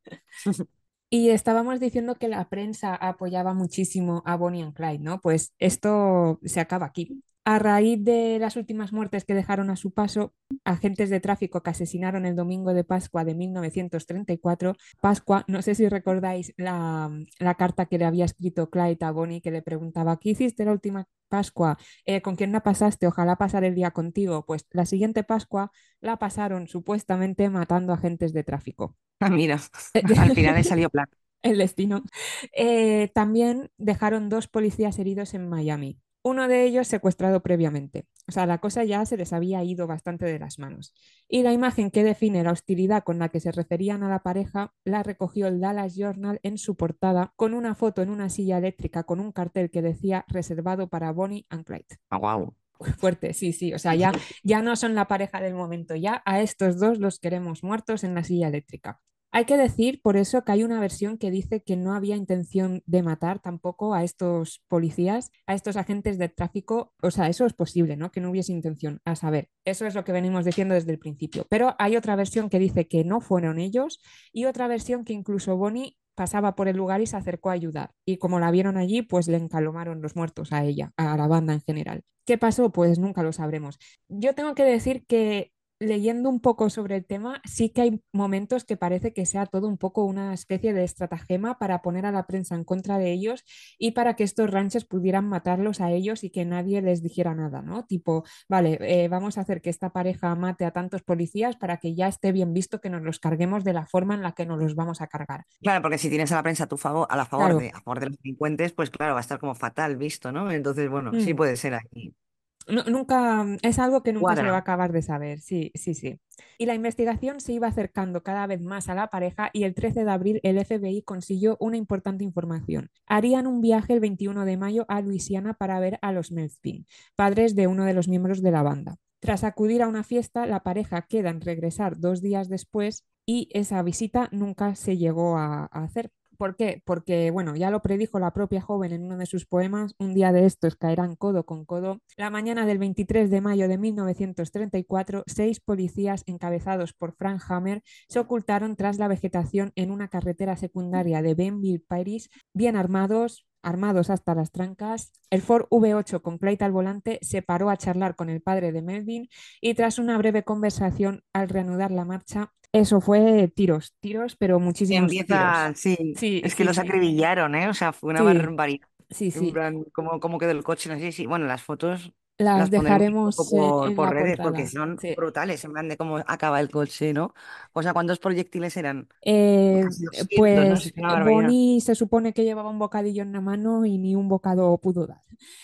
Y estábamos diciendo que la prensa apoyaba muchísimo a Bonnie and Clyde, ¿no? Pues esto se acaba aquí. A raíz de las últimas muertes que dejaron a su paso, agentes de tráfico que asesinaron el domingo de Pascua de 1934, Pascua, no sé si recordáis la carta que le había escrito Clyde a Bonnie que le preguntaba, ¿qué hiciste la última Pascua? ¿Con quién la pasaste? Ojalá pasar el día contigo. Pues la siguiente Pascua la pasaron supuestamente matando agentes de tráfico. Ah, mira, al final le salió plan. El destino. También dejaron dos policías heridos en Miami. Uno de ellos secuestrado previamente. O sea, la cosa ya se les había ido bastante de las manos. Y la imagen que define la hostilidad con la que se referían a la pareja la recogió el Dallas Journal en su portada con una foto en una silla eléctrica con un cartel que decía reservado para Bonnie and Clyde. Ah, guau. Fuerte, sí, sí. O sea, ya no son la pareja del momento, ya a estos dos los queremos muertos en la silla eléctrica. Hay que decir por eso que hay una versión que dice que no había intención de matar tampoco a estos policías, a estos agentes de tráfico. O sea, eso es posible, ¿no? Que no hubiese intención. A saber, eso es lo que venimos diciendo desde el principio. Pero hay otra versión que dice que no fueron ellos y otra versión que incluso Bonnie pasaba por el lugar y se acercó a ayudar. Y como la vieron allí, pues le encalomaron los muertos a ella, a la banda en general. ¿Qué pasó? Pues nunca lo sabremos. Yo tengo que decir que leyendo un poco sobre el tema, sí que hay momentos que parece que sea todo un poco una especie de estratagema para poner a la prensa en contra de ellos y para que estos ranchers pudieran matarlos a ellos y que nadie les dijera nada, ¿no? Tipo, vale, vamos a hacer que esta pareja mate a tantos policías para que ya esté bien visto que nos los carguemos de la forma en la que nos los vamos a cargar. Claro, porque si tienes a la prensa a tu favor, Claro. a favor de los delincuentes, pues claro, va a estar como fatal visto, ¿no? Entonces, bueno, sí Mm. puede ser ahí. Nunca, es algo que nunca se va a Cuadra. acabar de saber, sí, sí, sí. Y la investigación se iba acercando cada vez más a la pareja y el 13 de abril el FBI consiguió una importante información. Harían un viaje el 21 de mayo a Luisiana para ver a los Melvin, padres de uno de los miembros de la banda. Tras acudir a una fiesta, la pareja queda en regresar 2 días después y esa visita nunca se llegó a hacer. ¿Por qué? Porque, bueno, ya lo predijo la propia joven en uno de sus poemas, un día de estos caerán codo con codo. La mañana del 23 de mayo de 1934, 6 policías encabezados por Frank Hammer se ocultaron tras la vegetación en una carretera secundaria de Benville Parish, bien armados hasta las trancas. El Ford V8 con Clyde al volante se paró a charlar con el padre de Melvin y tras una breve conversación al reanudar la marcha, eso fue tiros, tiros, pero muchísimos tiros. Empieza, sí, Sí, es que sí, los sí, acribillaron, ¿eh? O sea, fue una sí, barbaridad. sí, En sí. plan, cómo quedó el coche? No sé si, bueno, las fotos Las las pondremos un poco dejaremos en por la redes porque portada. son Sí. brutales, en plan de cómo acaba el coche, ¿no? O sea, ¿cuántos proyectiles eran? Eh, Casi 200, ¿no? Sí, pues es una barbaridad. Bonnie se supone que llevaba un bocadillo en la mano y ni un bocado pudo dar.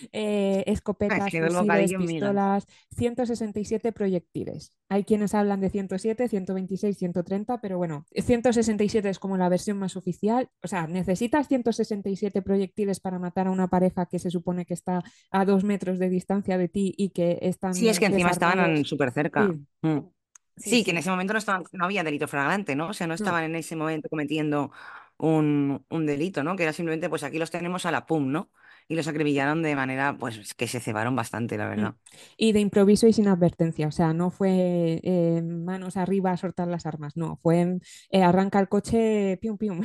Es Escopetas, que el fusiles, bocadillo en migas. pistolas, 167 proyectiles. Hay quienes hablan de 107, 126, 130, pero bueno, 167 es como la versión más oficial. O sea, ¿necesitas 167 proyectiles para matar a una pareja que se supone que está a 2 metros de distancia de ti y que Sí, es están que encima estaban desarmados. súper cerca. Sí, Mm. sí, Sí, que en sí. ese momento no había delito flagrante, ¿no? O sea, no No. estaban en ese momento cometiendo un delito, ¿no? Que era simplemente, pues aquí los tenemos a la pum, ¿no? Y los acribillaron de manera, pues, que se cebaron bastante, la Mm. verdad. Y de improviso y sin advertencia, o sea, no fue manos arriba a soltar las armas, no, fue arranca el coche, pium, pium,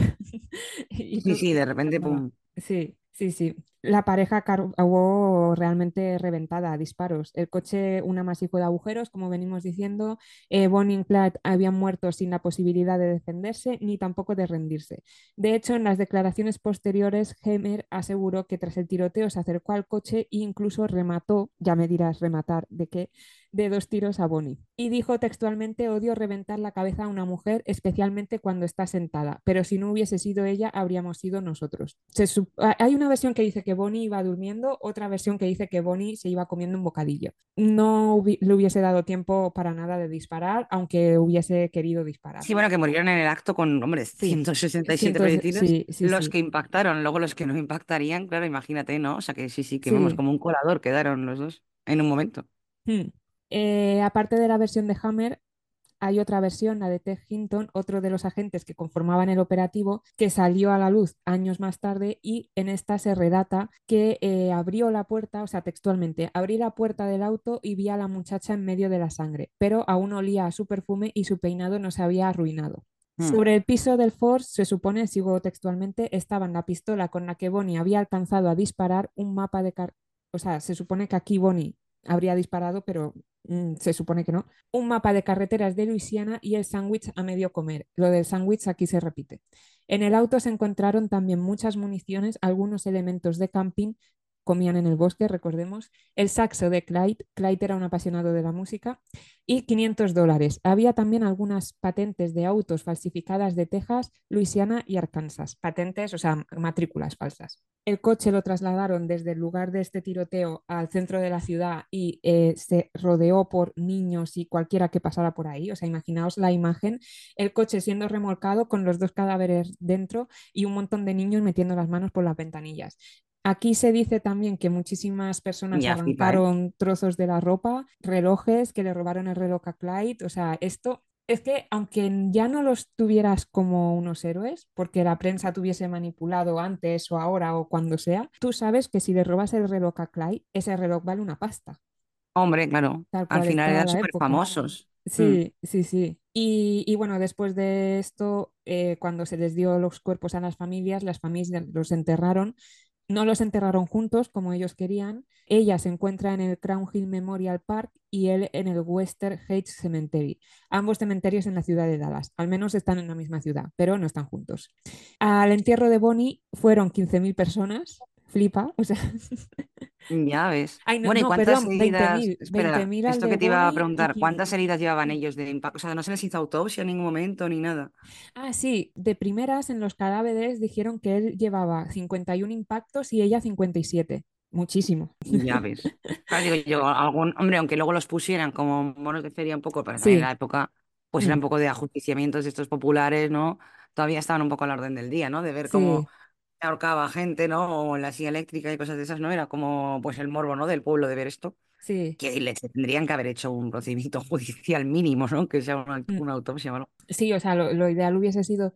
y Sí, sí, de ya repente, estaba. pum. Sí, sí, sí. La pareja acabó realmente reventada a disparos. El coche, un amasijo de agujeros, como venimos diciendo. Bonnie y Clyde habían muerto sin la posibilidad de defenderse ni tampoco de rendirse. De hecho, en las declaraciones posteriores, Hemer aseguró que tras el tiroteo se acercó al coche e incluso remató, ya me dirás rematar de qué, de 2 tiros a Bonnie. Y dijo textualmente, odio reventar la cabeza a una mujer, especialmente cuando está sentada, pero si no hubiese sido ella, habríamos sido nosotros. Hay una versión que dice que Bonnie iba durmiendo, otra versión que dice que Bonnie se iba comiendo un bocadillo. No le hubiese dado tiempo para nada de disparar, aunque hubiese querido disparar. Sí, bueno, que murieron en el acto con, hombre, Sí, 167 proyectiles, sí, sí, los sí. que impactaron, luego los que no impactarían, claro, imagínate, ¿no? O sea, que sí, sí, que vamos, Sí. como un colador quedaron los dos en un momento. Hmm. Aparte de la versión de Hammer, hay otra versión, la de Ted Hinton, otro de los agentes que conformaban el operativo, que salió a la luz años más tarde y en esta se redata que abrió la puerta, o sea, textualmente, abrí la puerta del auto y vi a la muchacha en medio de la sangre, pero aún olía a su perfume y su peinado no se había arruinado. Mm. Sobre el piso del Ford, se supone, sigo textualmente, estaba la pistola con la que Bonnie había alcanzado a disparar un mapa de o sea, se supone que aquí Bonnie habría disparado, pero se supone que no, un mapa de carreteras de Luisiana y el sándwich a medio comer. Lo del sándwich aquí se repite. En el auto se encontraron también muchas municiones, algunos elementos de camping, comían en el bosque, recordemos, el saxo de Clyde, Clyde era un apasionado de la música, y $500. Había también algunas patentes de autos falsificadas de Texas, Luisiana y Arkansas. Patentes, o sea, matrículas falsas. El coche lo trasladaron desde el lugar de este tiroteo al centro de la ciudad y se rodeó por niños y cualquiera que pasara por ahí. O sea, imaginaos la imagen, el coche siendo remolcado con los 2 cadáveres dentro y un montón de niños metiendo las manos por las ventanillas. Aquí se dice también que muchísimas personas Ya flipa, ¿eh? arrancaron trozos de la ropa, relojes, que le robaron el reloj a Clyde. O sea, esto es que aunque ya no los tuvieras como unos héroes, porque la prensa tuviese manipulado antes o ahora o cuando sea, tú sabes que si le robas el reloj a Clyde, ese reloj vale una pasta, Hombre, claro, tal al cual final estaba eran la súper época. famosos. Sí, sí, sí. Y bueno, después de esto, cuando se les dio los cuerpos a las familias los enterraron. No los enterraron juntos como ellos querían. Ella se encuentra en el Crown Hill Memorial Park y él en el Western Heights Cemetery. Ambos cementerios en la ciudad de Dallas. Al menos están en la misma ciudad, pero no están juntos. Al entierro de Bonnie fueron 15.000 personas. Flipa, o sea, Ya ves. ay, no, Bueno, ¿y no, cuántas perdón, heridas? veinte Espera, mil al esto de que te iba a Bonnie y preguntar, 15. ¿cuántas heridas llevaban ellos de impacto? O sea, no se les hizo autopsia en ningún momento ni nada. Ah, sí, de primeras en los cadáveres dijeron que él llevaba 51 impactos y ella 57. Muchísimo. Ya ves. Claro, digo yo, algún, hombre, aunque luego los pusieran como monos de feria un poco, pero también en Sí, la época, pues era mm, un poco de ajusticiamientos de estos populares, ¿no? Todavía estaban un poco a la orden del día, ¿no? De ver cómo sí, ahorcaba gente, ¿no? O la silla eléctrica y cosas de esas, ¿no? Era como, pues el morbo, ¿no? Del pueblo de ver esto. sí. Que le tendrían que haber hecho un procedimiento judicial mínimo, ¿no? Que sea Mm. una autopsia o algo. Sí, o sea, lo ideal hubiese sido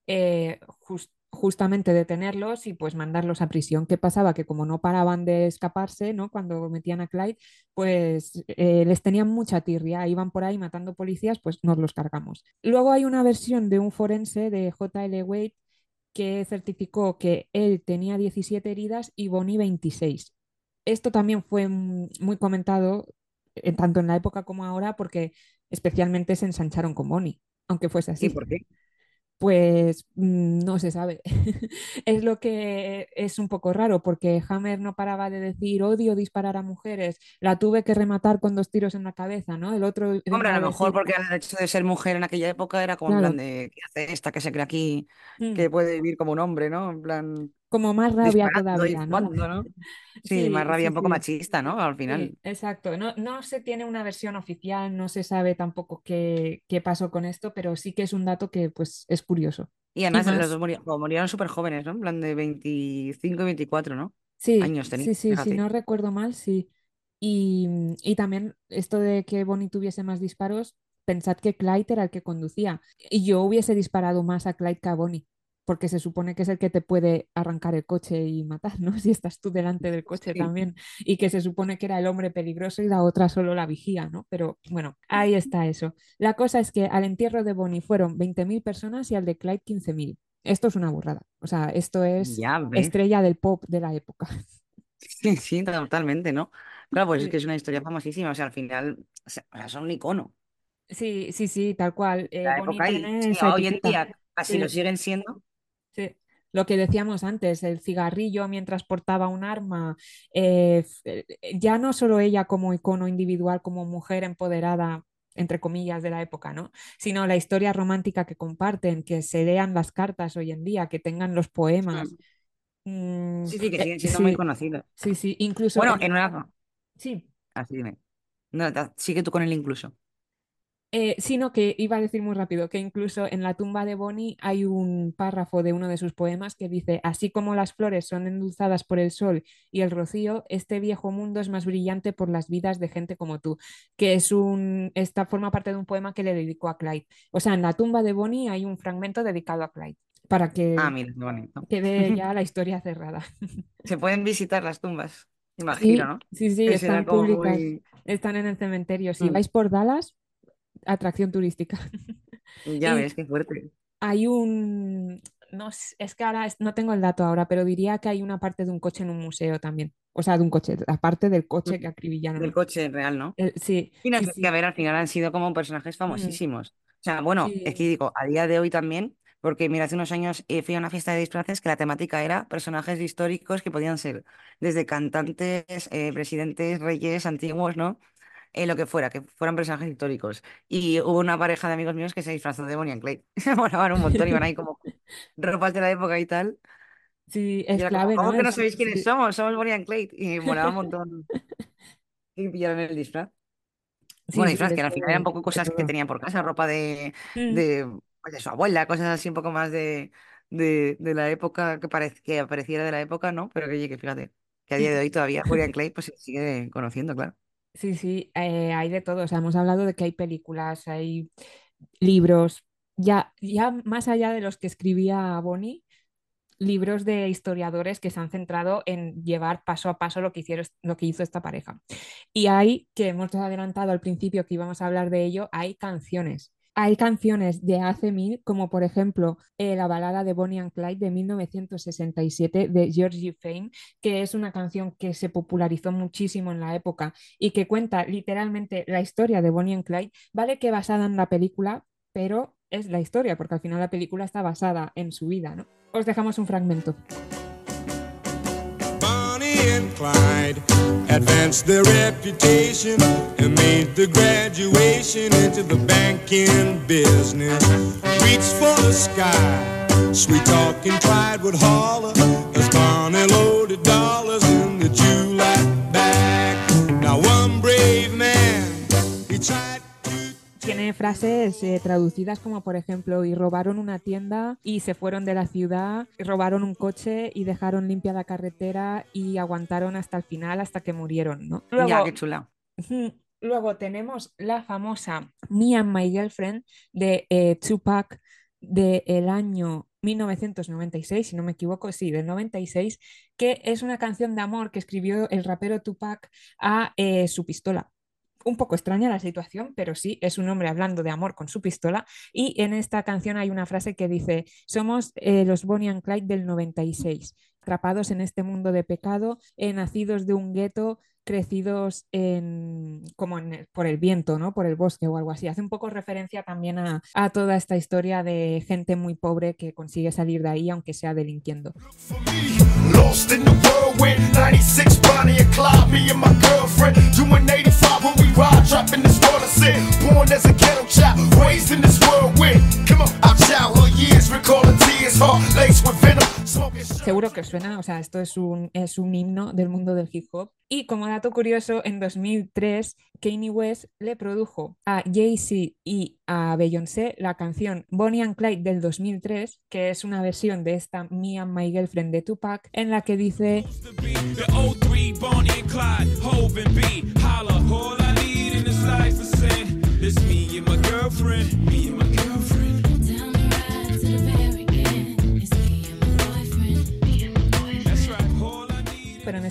justamente detenerlos y pues mandarlos a prisión. ¿Qué pasaba? Que como no paraban de escaparse, ¿no? Cuando metían a Clyde, pues les tenían mucha tirria, iban por ahí matando policías, pues nos los cargamos. Luego hay una versión de un forense de J.L. Wade que certificó que él tenía 17 heridas y Bonnie 26. Esto también fue muy comentado tanto en la época como ahora porque especialmente se ensancharon con Bonnie, aunque fuese ¿Y así. por qué? Pues no se sabe. Es lo que es un poco raro porque Hammer no paraba de decir odio disparar a mujeres, la tuve que rematar con 2 tiros en la cabeza, ¿no? El otro Hombre, venía a a lo mejor decir, porque el hecho de ser mujer en aquella época era como en plan claro, de, ¿qué hace esta que se cree aquí mm, que puede vivir como un hombre, ¿no? En plan, como más rabia disparando y todavía, ¿no? fumando, ¿no? Sí, más Sí, rabia sí, un poco sí. machista, ¿no? Al Sí, final. exacto. No, no se tiene una versión oficial, no se sabe tampoco qué pasó con esto, pero sí que es un dato que pues es curioso. Y Y además los dos más, murieron súper jóvenes, ¿no? En plan de 25 y 24, ¿no? sí, Años tenían, sí, sí, si fíjate. no recuerdo mal, sí. Y también esto de que Bonnie tuviese más disparos, pensad que Clyde era el que conducía. Y yo hubiese disparado más a Clyde que a Bonnie, porque se supone que es el que te puede arrancar el coche y matar, ¿no? Si estás tú delante del coche Sí. también. Y que se supone que era el hombre peligroso y la otra solo la vigía, ¿no? Pero bueno, ahí está eso. La cosa es que al entierro de Bonnie fueron 20.000 personas y al de Clyde 15.000. Esto es una burrada. O sea, esto es Ya ves. estrella del pop de la época. Sí, sí, totalmente, ¿no? Claro, pues es Sí. que es una historia famosísima, o sea, al final, o sea, son un icono Sí, sí, sí, tal cual. de la Bonnie época y tiene sí, esa hoy en etiqueta. día casi lo Sí, siguen siendo. sí. Lo que decíamos antes, el cigarrillo mientras portaba un arma, ya no solo ella como icono individual, como mujer empoderada, entre comillas, de la época, ¿no? Sino la historia romántica que comparten, que se lean las cartas hoy en día, que tengan los poemas. Mm. Sí, sí, que siguen siendo muy Sí, conocidos. sí, sí. Incluso Bueno, en... en una... Sí. Así dime. No, sigue tú con el incluso. Sino que iba a decir muy rápido que incluso en la tumba de Bonnie hay un párrafo de uno de sus poemas que dice, así como las flores son endulzadas por el sol y el rocío, este viejo mundo es más brillante por las vidas de gente como tú, que esta forma parte de un poema que le dedicó a Clyde. O sea, en la tumba de Bonnie hay un fragmento dedicado a Clyde, para Ah, que mira, qué bonito. quede ya la historia cerrada. Se pueden visitar las tumbas, imagino, Sí, ¿no? sí, sí, Que será están como públicas, muy... están en el cementerio. Si Mm, vais por Dallas, atracción turística. ya Y ves, qué fuerte. hay no, es que ahora no tengo el dato ahora, pero diría que hay una parte de un coche en un museo también. O sea, de un coche, la parte del Mm, coche que acribillaron, del ¿no? coche real, ¿no? Sí, Y no sí, sé, que a sí. ver, al final han sido como personajes Mm, famosísimos. O sea, bueno, es que sí, digo, a día de hoy también, porque mira, hace unos años fui a una fiesta de disfraces que la temática era personajes históricos que podían ser desde cantantes, presidentes, reyes antiguos, ¿no? Lo que fuera, que fueran personajes históricos. Y hubo una pareja de amigos míos que se disfrazó de Bonnie and Clyde. Se molaban un montón, iban ahí como ropas de la época y tal. sí, Y es era como, clave, ¿no? ¿cómo que no sabéis quiénes Sí. somos? Somos Bonnie and Clyde. Y molaba un montón que pillaran el disfraz. Sí, Bueno, sí, disfraz, que al final eran un esto poco de cosas que todo. tenían por casa, ropa Mm. de, pues, de su abuela, cosas así un poco más de la época, que apareciera de la época, ¿no? Pero que, oye, que fíjate, que a día de hoy todavía William Clay pues se sigue conociendo, claro. Sí, sí, hay de todo. O sea, hemos hablado de que hay películas, hay libros, ya más allá de los que escribía Bonnie, libros de historiadores que se han centrado en llevar paso a paso lo que hizo esta pareja. Y hay, que hemos adelantado al principio que íbamos a hablar de ello, hay canciones. Hay canciones de hace mil, como por ejemplo la balada de Bonnie and Clyde de 1967 de Georgie Fame, que es una canción que se popularizó muchísimo en la época y que cuenta literalmente la historia de Bonnie and Clyde. Vale que basada en la película, pero es la historia, porque al final la película está basada en su vida, ¿no? Os dejamos un fragmento. Bonnie and Clyde advanced their reputation and made the graduation into the banking business. Reach for the sky, sweet talking Clyde would holler as Bonnie loaded dollars in the July bag. Now one brave man, he tried to Tiene frases traducidas como por ejemplo, y robaron una tienda y se fueron de la ciudad, y robaron un coche y dejaron limpia la carretera y aguantaron hasta el final, hasta que murieron, ¿no? Ya, Luego, qué chula. luego tenemos la famosa Me and My Girlfriend de Tupac del año 1996, si no me equivoco, sí, del 96, que es una canción de amor que escribió el rapero Tupac a su pistola. Un poco extraña la situación, pero sí, es un hombre hablando de amor con su pistola. Y en esta canción hay una frase que dice, somos los Bonnie and Clyde del 96, atrapados en este mundo de pecado, nacidos de un gueto, crecidos por el viento, ¿no? Por el bosque o algo así. Hace un poco referencia también a toda esta historia de gente muy pobre que consigue salir de ahí, aunque sea delinquiendo. for me. Lost in the whirlwind, 96 Bonnie and Clyde, me and my girlfriend, doing 85 when we ride, dropping this water sin. Born as a ghetto child, raised in this whirlwind. Come on, our childhood years, recalling tears, heart laced with venom, smoking. Seguro que os suena, o sea, esto es un himno del mundo del hip hop. Y como dato curioso, en 2003, Kanye West le produjo a Jay-Z y a Beyoncé la canción Bonnie and Clyde del 2003, que es una versión de esta Me and My Girlfriend de Tupac, en la que dice... The 03 Bonnie and Clyde, Hov and B,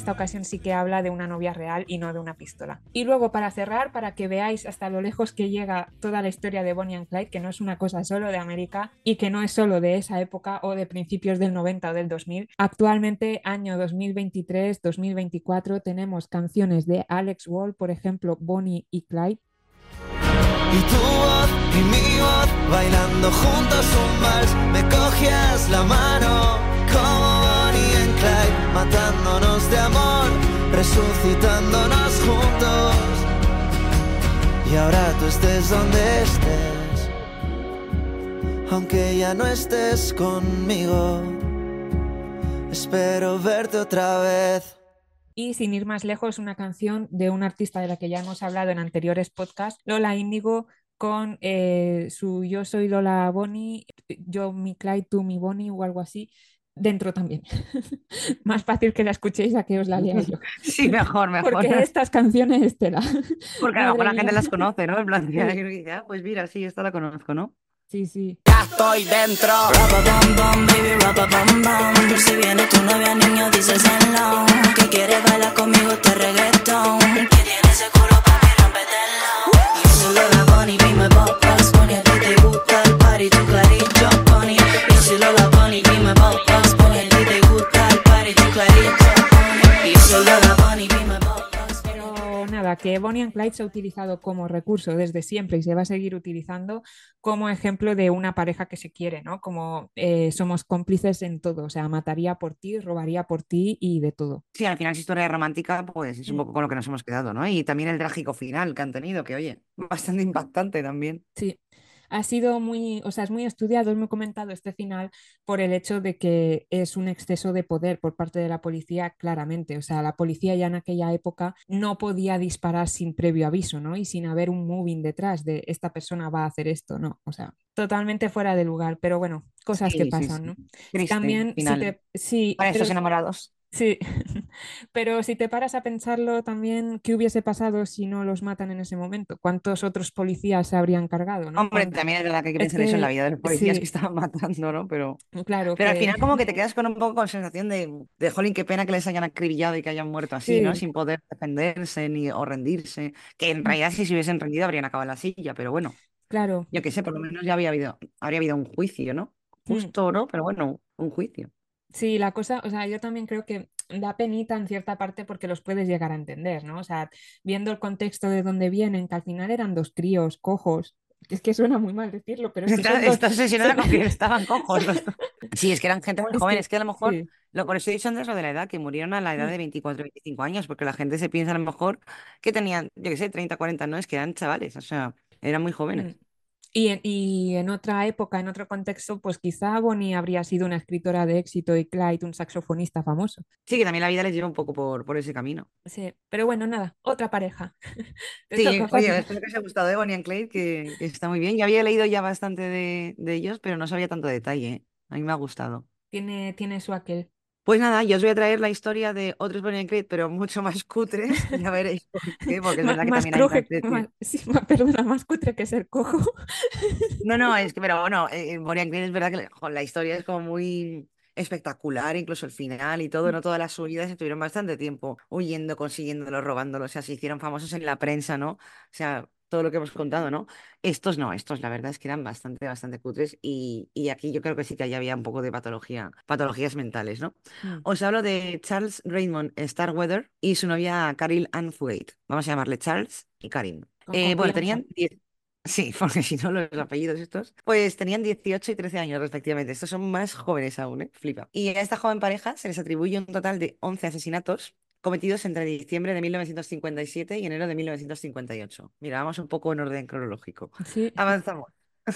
esta ocasión sí que habla de una novia real y no de una pistola. Y luego, para cerrar, para que veáis hasta lo lejos que llega toda la historia de Bonnie and Clyde, que no es una cosa solo de América y que no es solo de esa época o de principios del 90 o del 2000. Actualmente, año 2023-2024, tenemos canciones de Alex Wall, por ejemplo, Bonnie y Clyde. Y tu voz y mi voz bailando juntos un vals. Me cogías la mano como Bonnie and Clyde, matándonos de amor, resucitándonos juntos. Y ahora tú estés donde estés, aunque ya no estés conmigo, espero verte otra vez. Y sin ir más lejos, una canción de una artista de la que ya hemos hablado en anteriores podcasts, Lola Índigo, con su Yo soy Lola Bonnie, yo mi Clyde, tú mi Bonnie o algo así, dentro también. Más fácil que la escuchéis a que os la lea yo. Sí, mejor. Porque estas canciones, tela. Porque a lo mejor Madre la gente mía. las conoce, ¿no? En plan, Sí, pues mira, sí, esta la conozco, ¿no? sí, sí. Ya estoy dentro. Rapa bam bam, baby, rapa bam bam. Si viene tu novia, niño, dices hello. Que quiere bailar conmigo este reggaetón. Que tiene ese culo pa' que rompetelo. Yo soy Lola Bonnie, dime Box Bunny. A ti te gusta el party, tu clarito, Bonnie. Yo soy Lola Bonnie, dime Box Bunny. A ti te gusta el party, tu clarito, Bonnie. Yo soy Lola Bonnie, dime Box Bunny. Pero nada, que Bonnie and Clyde se ha utilizado como recurso desde siempre y se va a seguir utilizando como ejemplo de una pareja que se quiere, ¿no? Como somos cómplices en todo, o sea, mataría por ti, robaría por ti y de todo. Sí, al final su historia romántica, pues es un Mm. poco con lo que nos hemos quedado, ¿no? Y también el trágico final que han tenido, que oye, bastante impactante también. Sí, ha sido muy, o sea, es muy estudiado, hemos comentado este final por el hecho de que es un exceso de poder por parte de la policía, claramente. O sea, la policía ya en aquella época no podía disparar sin previo aviso, ¿no? Y sin haber un moving detrás de esta persona va a hacer esto, ¿no? O sea, totalmente fuera de lugar, pero bueno, cosas que Sí, sí, pasan, sí. ¿no? Triste También, final. sí, Para pero estos enamorados. sí, pero si te paras a pensarlo también, ¿qué hubiese pasado si no los matan en ese momento? ¿Cuántos otros policías se habrían cargado, ¿no? Hombre, también es verdad que hay que Es pensar eso en la que vida de los policías que sí, estaban matando, ¿no? claro Pero al que final como que te quedas con un poco con sensación de jolín, qué pena que les hayan acribillado y que hayan muerto así, ¿no? sí, Sin poder defenderse ni o rendirse. Que en realidad si se hubiesen rendido habrían acabado en la silla, pero bueno, claro. yo qué sé, por lo menos ya habría habido un juicio, ¿no? Mm. Justo, ¿no? Pero bueno, un juicio. Sí, la cosa, o sea, yo también creo que da penita en cierta parte porque los puedes llegar a entender, ¿no? O sea, viendo el contexto de dónde vienen, que al final eran dos críos cojos, que es que suena muy mal decirlo, pero es que son dos, Está obsesionada son- con que estaban cojos los dos. Sí, es que eran gente muy es joven. que Es que a lo mejor, sí. por eso he dicho antes lo de la edad, que murieron a la edad Mm, de 24 25 años, porque la gente se piensa a lo mejor que tenían, yo qué sé, 30 40 no, es que eran chavales, o sea, eran muy mm. jóvenes. Y en otra época, en otro contexto, pues quizá Bonnie habría sido una escritora de éxito y Clyde un saxofonista famoso. Sí, que también la vida les lleva un poco por ese camino. Sí, pero bueno, nada, otra pareja. Te Sí, toca, oye, Fátima. espero que os haya gustado de Bonnie and Clyde, que está muy bien. Ya había leído ya bastante de ellos, pero no sabía tanto detalle, ¿eh? A mí me ha gustado. Tiene su aquel. Pues nada, yo os voy a traer la historia de otros Bonnie and Clyde, pero mucho más cutres. Ya veréis por qué, porque es verdad que Más también hay una cruje, especie. sí, perdona, más cutre que ser cojo. No, no, es que, pero bueno, Bonnie and Clyde es verdad que jo, la historia es como muy espectacular, incluso el final y todo, ¿no? Todas las subidas estuvieron bastante tiempo huyendo, consiguiéndolo, robándolo, o sea, se hicieron famosos en la prensa, ¿no? O sea, todo lo que hemos contado, ¿no? Estos no, estos la verdad es que eran bastante cutres y aquí yo creo que sí que ahí había un poco de patologías mentales, ¿no? Mm, Os hablo de Charles Raymond Starkweather y su novia Caril Ann Thwaite. Vamos a llamarle Charles y Karin. con Bueno, confianza. tenían 10. Sí, porque si no, los apellidos estos, pues tenían 18 y 13 años respectivamente. Estos son más jóvenes aún, ¿eh? Flipa. Y a esta joven pareja se les atribuye un total de 11 asesinatos cometidos entre diciembre de 1957 y enero de 1958. Mira, vamos un poco en orden cronológico. Sí. Avanzamos.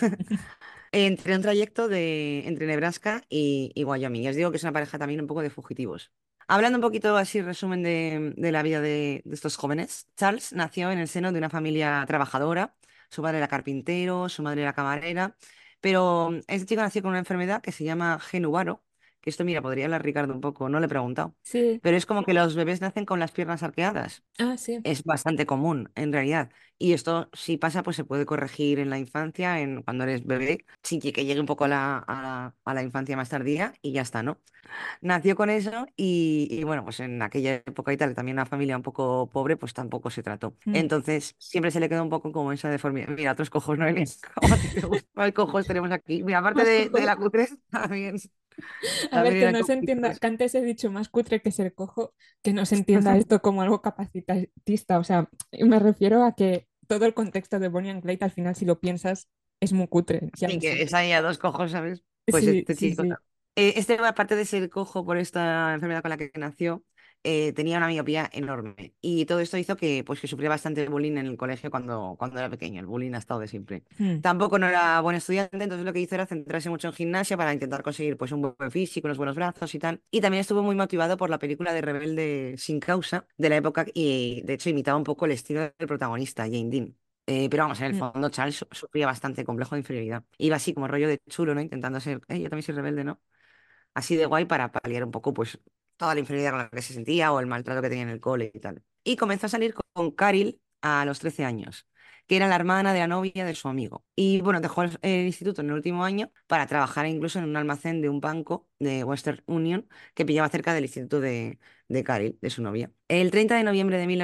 Entre un trayecto entre Nebraska y Wyoming. Ya os digo que es una pareja también un poco de fugitivos. Hablando un poquito así, resumen de la vida de estos jóvenes. Charles nació en el seno de una familia trabajadora. Su padre era carpintero, su madre era camarera. Pero este chico nació con una enfermedad que se llama genuvaro, que esto, mira, podría hablar Ricardo un poco, no le he preguntado, Sí. pero es como que los bebés nacen con las piernas arqueadas. Ah, sí. Es bastante común, en realidad. Y esto, si pasa, pues se puede corregir en la infancia, cuando eres bebé, sin que llegue un poco a la infancia más tardía y ya está, ¿no? Nació con eso y bueno, pues en aquella época y tal, también una familia un poco pobre, pues tampoco se trató. Mm. Entonces, siempre se le quedó un poco como esa deformidad. Mira, otros cojos, Noelia, como a ti te gusta. ¿Cuál cojos tenemos aquí? Mira, aparte Más de cojo. la cutres, también, A ver, también que eran no se entienda, cojitos. que antes he dicho más cutre que ser cojo, que no se entienda esto como algo capacitista. O sea, me refiero a que todo el contexto de Bonnie and Clyde, al final, si lo piensas, es muy cutre, ya Sí, lo que sé. es ahí a dos cojos, ¿sabes? Pues Sí, este sí, chico. sí. Este, aparte de ser cojo por esta enfermedad con la que nació, tenía una miopía enorme. Y todo esto hizo que sufría bastante bullying en el colegio cuando era pequeño. El bullying ha estado de siempre. Mm, Tampoco no era buen estudiante, entonces lo que hizo era centrarse mucho en gimnasia para intentar conseguir pues, un buen físico, unos buenos brazos y tal. Y también estuvo muy motivado por la película de Rebelde sin causa de la época y de hecho imitaba un poco el estilo del protagonista, Jane Dean. Pero vamos, en el mm, fondo Charles sufría bastante complejo de inferioridad. Iba así como rollo de chulo, ¿no? Intentando ser, yo también soy rebelde, ¿no? Así de guay para paliar un poco, pues, toda la inferioridad con la que se sentía o el maltrato que tenía en el cole y tal. Y comenzó a salir con Carol a los 13 años, que era la hermana de la novia de su amigo. Y bueno, dejó el instituto en el último año para trabajar incluso en un almacén de un banco de Western Union que pillaba cerca del instituto de Carol, de su novia. El 30 de noviembre de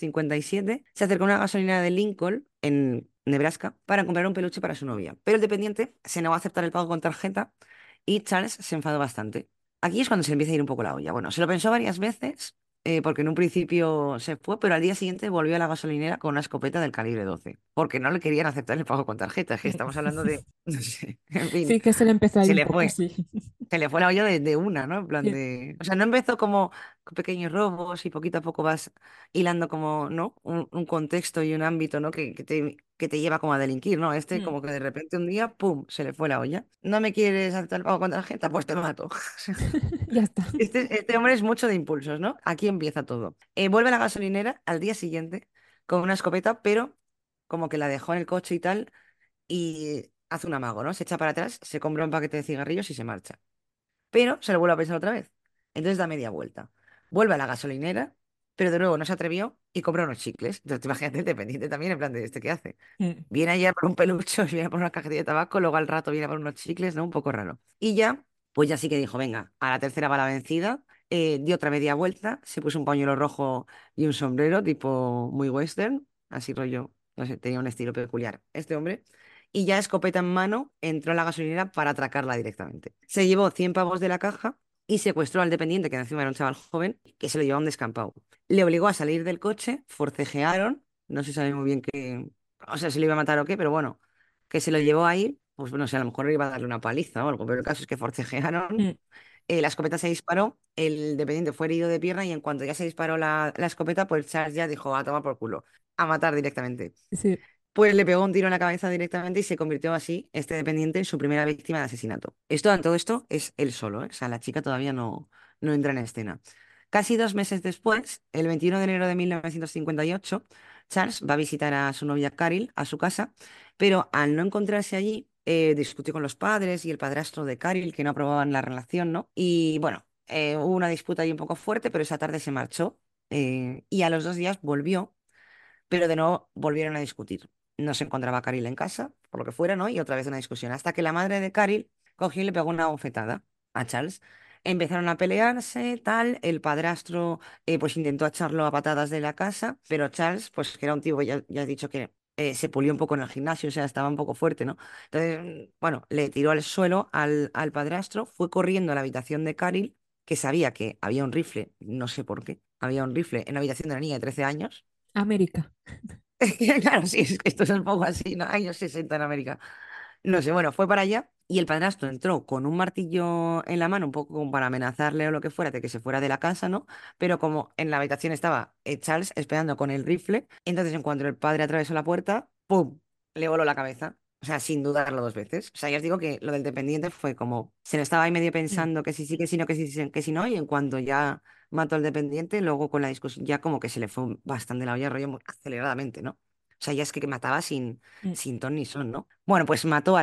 1957 se acercó a una gasolinera de Lincoln, en Nebraska, para comprar un peluche para su novia. Pero el dependiente se negó a aceptar el pago con tarjeta y Charles se enfadó bastante. Aquí es cuando se le empieza a ir un poco la olla. Bueno, se lo pensó varias veces, porque en un principio se fue, pero al día siguiente volvió a la gasolinera con una escopeta del calibre 12, porque no le querían aceptar el pago con tarjeta. Es que mm. estamos hablando de, no sé, en fin, Sí, que se le empezó ahí se un le poco, fue. sí. Se le fue la olla de una, ¿no? En plan Sí, de. O sea, no empezó como con pequeños robos y poquito a poco vas hilando como, ¿no? Un contexto y un ámbito, ¿no? Que te lleva como a delinquir, ¿no? Este mm, como que de repente un día, ¡pum! Se le fue la olla. ¿No me quieres aceptar el pago con tarjeta? Pues te mato. ya está. Este hombre es mucho de impulsos, ¿no? Aquí empieza todo. Vuelve a la gasolinera al día siguiente con una escopeta, pero como que la dejó en el coche y tal, y hace un amago, ¿no? Se echa para atrás, se compra un paquete de cigarrillos y se marcha. Pero se lo vuelve a pensar otra vez. Entonces da media vuelta. Vuelve a la gasolinera, pero de nuevo no se atrevió y compra unos chicles. Entonces, tú imagínate el dependiente también, en plan de este, ¿qué hace? Mm, Viene ayer por un peluche, viene por una cajetilla de tabaco, luego al rato viene por unos chicles, ¿no? Un poco raro. Y ya, pues ya sí que dijo, venga, a la tercera va la vencida. Dio otra media vuelta, se puso un pañuelo rojo y un sombrero, tipo muy western, así rollo, no sé, tenía un estilo peculiar este hombre. Y ya escopeta en mano, entró a la gasolinera para atracarla directamente. Se llevó 100 pavos de la caja y secuestró al dependiente, que encima era un chaval joven, que se lo llevó a un descampado. Le obligó a salir del coche, forcejearon, no se sabe muy bien qué, o sea, si le iba a matar o qué, pero bueno, que se lo llevó ahí, pues no sé, a lo mejor iba a darle una paliza o algo, pero el caso es que forcejearon, mm, la escopeta se disparó, el dependiente fue herido de pierna y en cuanto ya se disparó la escopeta, pues Charles ya dijo, a tomar por culo, a matar directamente. sí. Pues le pegó un tiro en la cabeza directamente y se convirtió así, este dependiente, en su primera víctima de asesinato. En todo esto es él solo, ¿eh? O sea, la chica todavía no entra en escena. Casi 2 meses después, el 21 de enero de 1958, Charles va a visitar a su novia Carol a su casa, pero al no encontrarse allí, discutió con los padres y el padrastro de Carol, que no aprobaban la relación, ¿no? Y bueno, hubo una disputa ahí un poco fuerte, pero esa tarde se marchó, y a los 2 días volvió, pero de nuevo volvieron a discutir. No se encontraba Caril en casa, por lo que fuera, ¿no? Y otra vez una discusión, hasta que la madre de Caril cogió y le pegó una bofetada a Charles. Empezaron a pelearse, tal, el padrastro pues intentó echarlo a patadas de la casa, pero Charles, pues que era un tío, ya he dicho que se pulió un poco en el gimnasio, o sea, estaba un poco fuerte, ¿no? Entonces, bueno, le tiró al suelo al padrastro, fue corriendo a la habitación de Caril, que sabía que había un rifle, no sé por qué, había un rifle en la habitación de la niña de 13 años. América. Claro, sí, es que esto es un poco así, ¿no? Años 60 en América. No sé, bueno, fue para allá y el padrastro entró con un martillo en la mano, un poco como para amenazarle o lo que fuera, de que se fuera de la casa, ¿no? Pero como en la habitación estaba Charles esperando con el rifle, entonces en cuanto el padre atravesó la puerta, ¡pum! Le voló la cabeza. O sea, sin dudarlo 2 veces. O sea, ya os digo que lo del dependiente fue como, se lo estaba ahí medio Mm, pensando que sí, que sí, no, que sí, que sí, no, y en cuanto ya mató al dependiente, luego con la discusión, ya como que se le fue bastante la olla, rollo muy aceleradamente, ¿no? O sea, ya es que mataba Mm. sin ton ni son, ¿no? Bueno, pues mató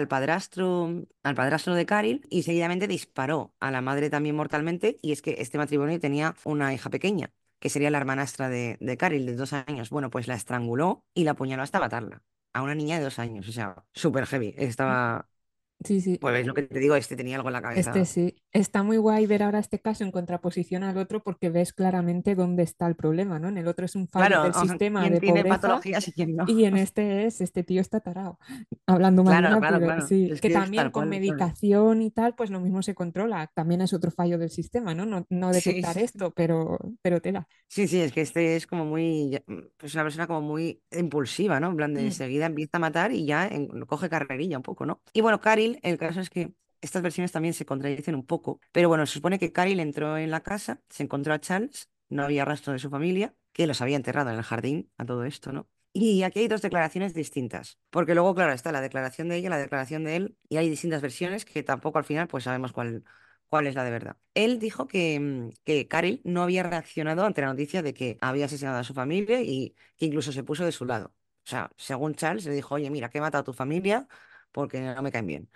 al padrastro de Carol y seguidamente disparó a la madre también mortalmente. Y es que este matrimonio tenía una hija pequeña, que sería la hermanastra de Carol, de 2 años. Bueno, pues la estranguló y la apuñaló hasta matarla. A una niña de 2 años, o sea, súper heavy. Estaba, Sí, sí. pues es lo que te digo, este tenía algo en la Este cabeza. sí, está muy guay ver ahora este caso en contraposición al otro porque ves claramente dónde está el problema, ¿no? En el otro es un fallo Claro, del o sea, sistema quién de tiene pobreza patologías y quién no. y en este es, este tío está tarao, hablando mal y Claro, mal, claro, pero claro. sí, Es que que es también tal con cual, ¿sabes? medicación y tal, pues lo mismo se controla, también es otro fallo del sistema, ¿no? No Sí, detectar sí. esto, pero tela. Sí, sí, es que este es como muy, pues una persona como muy impulsiva, ¿no? En plan, de Mm, enseguida empieza a matar y ya coge carrerilla un poco, ¿no? Y bueno, Caril, el caso es que estas versiones también se contradicen un poco, pero bueno, se supone que Caril entró en la casa, se encontró a Charles, no había rastro de su familia, que los había enterrado en el jardín a todo esto, ¿no? Y aquí hay dos declaraciones distintas, porque luego, claro, está la declaración de ella, la declaración de él, y hay distintas versiones que tampoco al final pues sabemos cuál es la de verdad. Él dijo que Carol no había reaccionado ante la noticia de que había asesinado a su familia y que incluso se puso de su lado. O sea, según Charles, le dijo, oye, mira, que he matado a tu familia porque no me caen bien.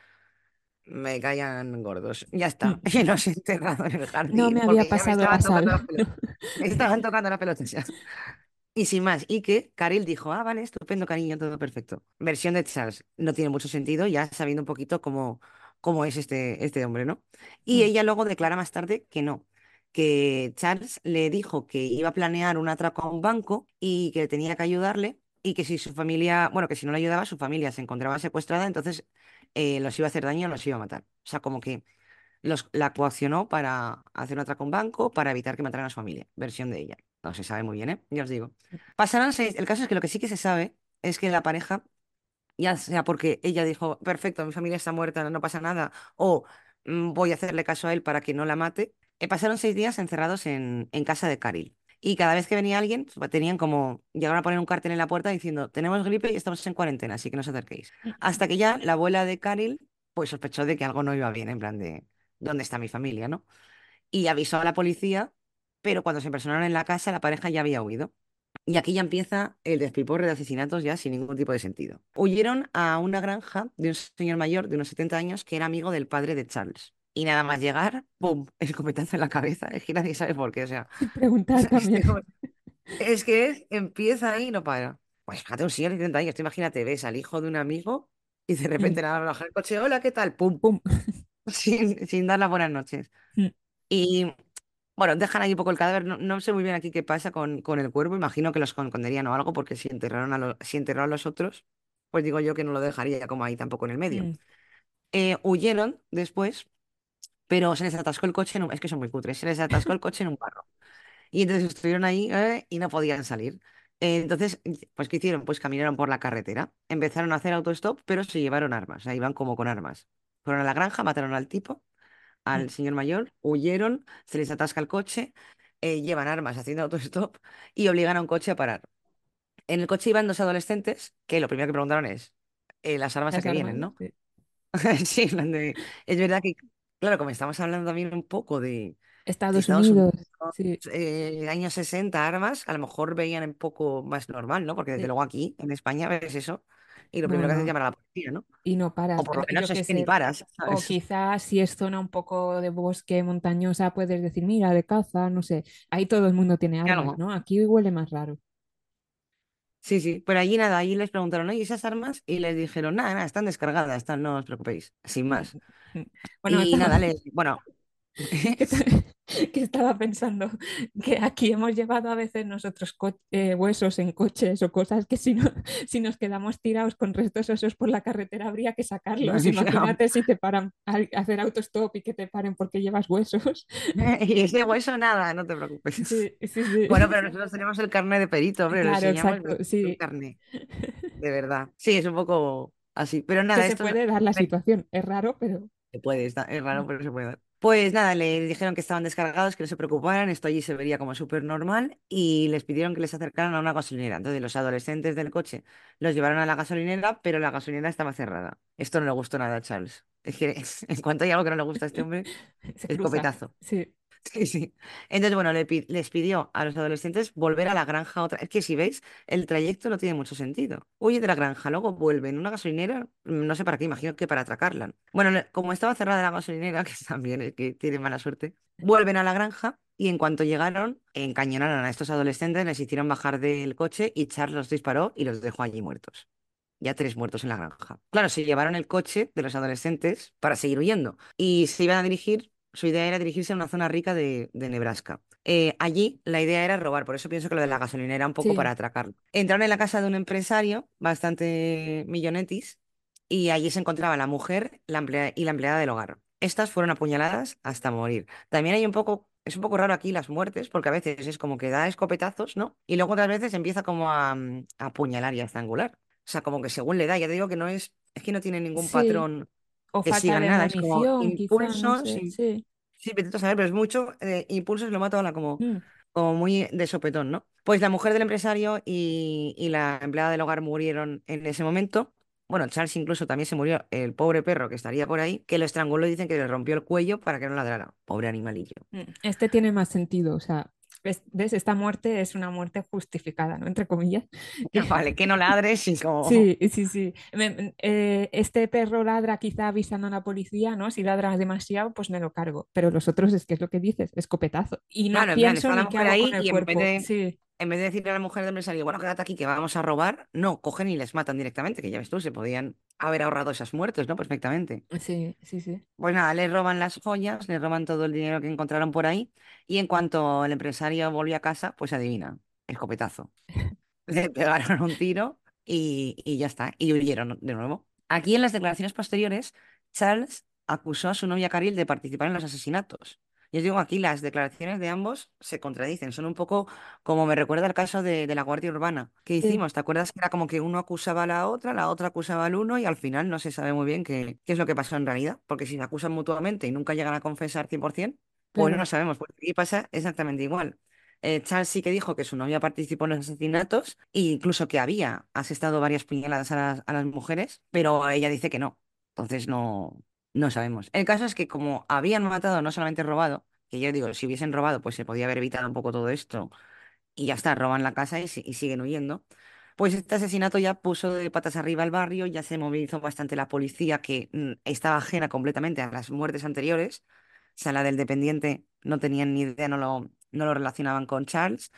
Me caían gordos. Ya está. mm. Y los he enterrado en el No me jardín había porque ya me pasado la estaban sal. tocando las pelotas. Me estaban tocando las pelotas ya. Y sin más, y que Caril dijo, ah, vale, estupendo, cariño, todo perfecto. Versión de Charles, no tiene mucho sentido, ya sabiendo un poquito cómo es este hombre, ¿no? Y Mm, ella luego declara más tarde que no, que Charles le dijo que iba a planear un atraco a un banco y que tenía que ayudarle y que si su familia, bueno, que si no le ayudaba, su familia se encontraba secuestrada, entonces los iba a hacer daño, los iba a matar. O sea, como que la coaccionó para hacer un atraco a un banco para evitar que mataran a su familia. Versión de ella. No se sabe muy bien, ¿eh? Ya os digo. Pasaron 6. El caso es que lo que sí que se sabe es que la pareja, ya sea porque ella dijo, perfecto, mi familia está muerta, no pasa nada, o voy a hacerle caso a él para que no la mate, pasaron 6 días encerrados en casa de Caril. Y cada vez que venía alguien, pues, tenían como, llegaron a poner un cartel en la puerta diciendo, tenemos gripe y estamos en cuarentena, así que no os acerquéis. Hasta que ya la abuela de Caril, pues sospechó de que algo no iba bien, en plan de, ¿dónde está mi familia, no? Y avisó a la policía, pero cuando se personaron en la casa, la pareja ya había huido. Y aquí ya empieza el despiporre de asesinatos ya sin ningún tipo de sentido. Huyeron a una granja de un señor mayor de unos 70 años que era amigo del padre de Charles. Y nada más llegar, ¡pum! Escopetazo en la cabeza. Es que nadie sabe por qué. O sea, sin preguntar también. es que empieza ahí y no para. Pues fíjate, un señor de 70 años. Tú imagínate, ves al hijo de un amigo y de Mm, repente nada más bajar el coche, hola, ¿qué tal? ¡Pum! pum. Sin dar las buenas noches. Mm, Y bueno, dejan ahí un poco el cadáver. No, no sé muy bien aquí qué pasa con el cuerpo. Imagino que los esconderían o algo, porque si enterraron a los otros, pues digo yo que no lo dejaría como ahí tampoco en el medio. mm. Huyeron después, pero se les atascó el coche es que son muy cutres, se les atascó el coche en un barro. Y entonces estuvieron ahí y no podían salir. Entonces, pues ¿qué hicieron? Pues caminaron por la carretera. Empezaron a hacer autostop, pero se llevaron armas. O sea, iban como con armas. Fueron a la granja, mataron al tipo, Mm. al señor mayor, huyeron, se les atasca el coche, llevan armas haciendo autostop y obligan a un coche a parar. En el coche iban dos adolescentes que lo primero que preguntaron es, ¿las armas a Las qué armas, vienen, no? sí. Sí, en plan es verdad que, claro, como estamos hablando también un poco de Estados Estados Unidos, Unidos, sí, años 60 armas, a lo mejor veían un poco más normal, ¿no? Porque desde sí. luego aquí, en España, ves eso y lo No, primero que haces es no, llamar a la policía, ¿no? y no O paras. por lo Yo menos qué es que ni sé, paras, o ¿sabes? quizás si es zona un poco de bosque montañosa, puedes decir, mira, de caza, no sé. Ahí todo el mundo tiene armas, Algo. ¿no? Aquí huele más raro. Sí, sí, pero allí nada, allí les preguntaron, oye, ¿esas armas? Y les dijeron, nada, nada, están descargadas, están, no os preocupéis, sin Mm, más. mm. Bueno, Y nada, bueno, que, que estaba pensando que aquí hemos llevado a veces nosotros huesos en coches o cosas que si, no, si nos quedamos tirados con restos óseos por la carretera habría que sacarlos. Imagínate si te paran a hacer autostop y que te paren porque llevas huesos. y ese hueso nada, no te preocupes. Sí, sí, Bueno, pero sí. nosotros tenemos el carnet de perito, hombre, lo Claro, enseñamos, exacto, pero es un sí. carnet, de verdad. Sí, es un poco así, pero Que nada, se esto puede dar la situación. Es raro, pero... se puede, es raro, pero se puede dar. Pues nada, le dijeron que estaban descargados, que no se preocuparan, esto allí se vería como súper normal y les pidieron que les acercaran a una gasolinera. Entonces los adolescentes del coche los llevaron a la gasolinera, pero la gasolinera estaba cerrada. Esto no le gustó nada a Charles. Es que en cuanto hay algo que no le gusta a este hombre, Se cruza, escopetazo. sí. Sí, sí. Entonces, bueno, les pidió a los adolescentes volver a la granja otra. Es que si veis, el trayecto no tiene mucho sentido. Huye de la granja, luego vuelve en una gasolinera, no sé para qué, imagino que para atracarla. Bueno, como estaba cerrada la gasolinera, que también es que tiene mala suerte, vuelven a la granja y en cuanto llegaron, encañonaron a estos adolescentes, les hicieron bajar del coche y Charles los disparó y los dejó allí muertos. Ya 3 muertos en la granja. Claro, se llevaron el coche de los adolescentes para seguir huyendo y se iban a dirigir, su idea era dirigirse a una zona rica de Nebraska. Allí la idea era robar, por eso pienso que lo de la gasolina era un poco para Sí, atracarlo. Entraron en la casa de un empresario bastante millonetis y allí se encontraba la mujer y la empleada del hogar. Estas fueron apuñaladas hasta morir. También hay un poco, es un poco raro aquí las muertes, porque a veces es como que da escopetazos, ¿no? Y luego otras veces empieza como a apuñalar y a estrangular. O sea, como que según le da, ya te digo que no es que no tiene ningún sí. patrón O que falta sigan de nada, es como munición, quizá, no impulsos sé. y Sí. sí, vete tú a saber, pero es mucho impulsos lo mata ahora Mm, como muy de sopetón, ¿no? Pues la mujer del empresario y la empleada del hogar murieron en ese momento. Bueno, Charles incluso también se murió, el pobre perro que estaría por ahí, que lo estranguló y dicen que le rompió el cuello para que no ladrara. Pobre animalillo. Este tiene más sentido, o sea, ¿ves? Esta muerte es una muerte justificada, ¿no? Entre comillas. Vale, que no ladres y como... Sí, sí, sí. Este perro ladra quizá avisando a la policía, ¿no? Si ladra demasiado, pues me lo cargo. Pero los otros es que es lo que dices, escopetazo. Y no Claro, en plan, pienso está la ni qué mujer hago con ahí el y en vez cuerpo. de, Sí, en vez de decirle a la mujer del empresario, bueno, quédate aquí que vamos a robar, no, cogen y les matan directamente, que ya ves tú, se podían haber ahorrado esas muertes, ¿no? Perfectamente. sí, sí, sí. Pues nada, les roban las joyas, les roban todo el dinero que encontraron por ahí y en cuanto el empresario volvió a casa, pues adivina, escopetazo. Le pegaron un tiro y ya está, y huyeron de nuevo. Aquí en las declaraciones posteriores, Charles acusó a su novia Caril de participar en los asesinatos. Y os digo, aquí las declaraciones de ambos se contradicen, son un poco como me recuerda el caso de la Guardia Urbana que Sí, hicimos. ¿Te acuerdas que era como que uno acusaba a la otra acusaba al uno y al final no se sabe muy bien qué es lo que pasó en realidad? Porque si se acusan mutuamente y nunca llegan a confesar 100%, pues no claro. sabemos. Pues aquí pasa exactamente igual. Charles sí que dijo que su novia participó en los asesinatos e incluso que había asestado varias puñaladas a las mujeres, pero ella dice que no. Entonces no sabemos. El caso es que como habían matado, no solamente robado, que yo digo, si hubiesen robado, pues se podía haber evitado un poco todo esto y ya está, roban la casa y siguen huyendo. Pues este asesinato ya puso de patas arriba al barrio, ya se movilizó bastante la policía que estaba ajena completamente a las muertes anteriores. O sea, la del dependiente no tenían ni idea, no lo relacionaban con Charles,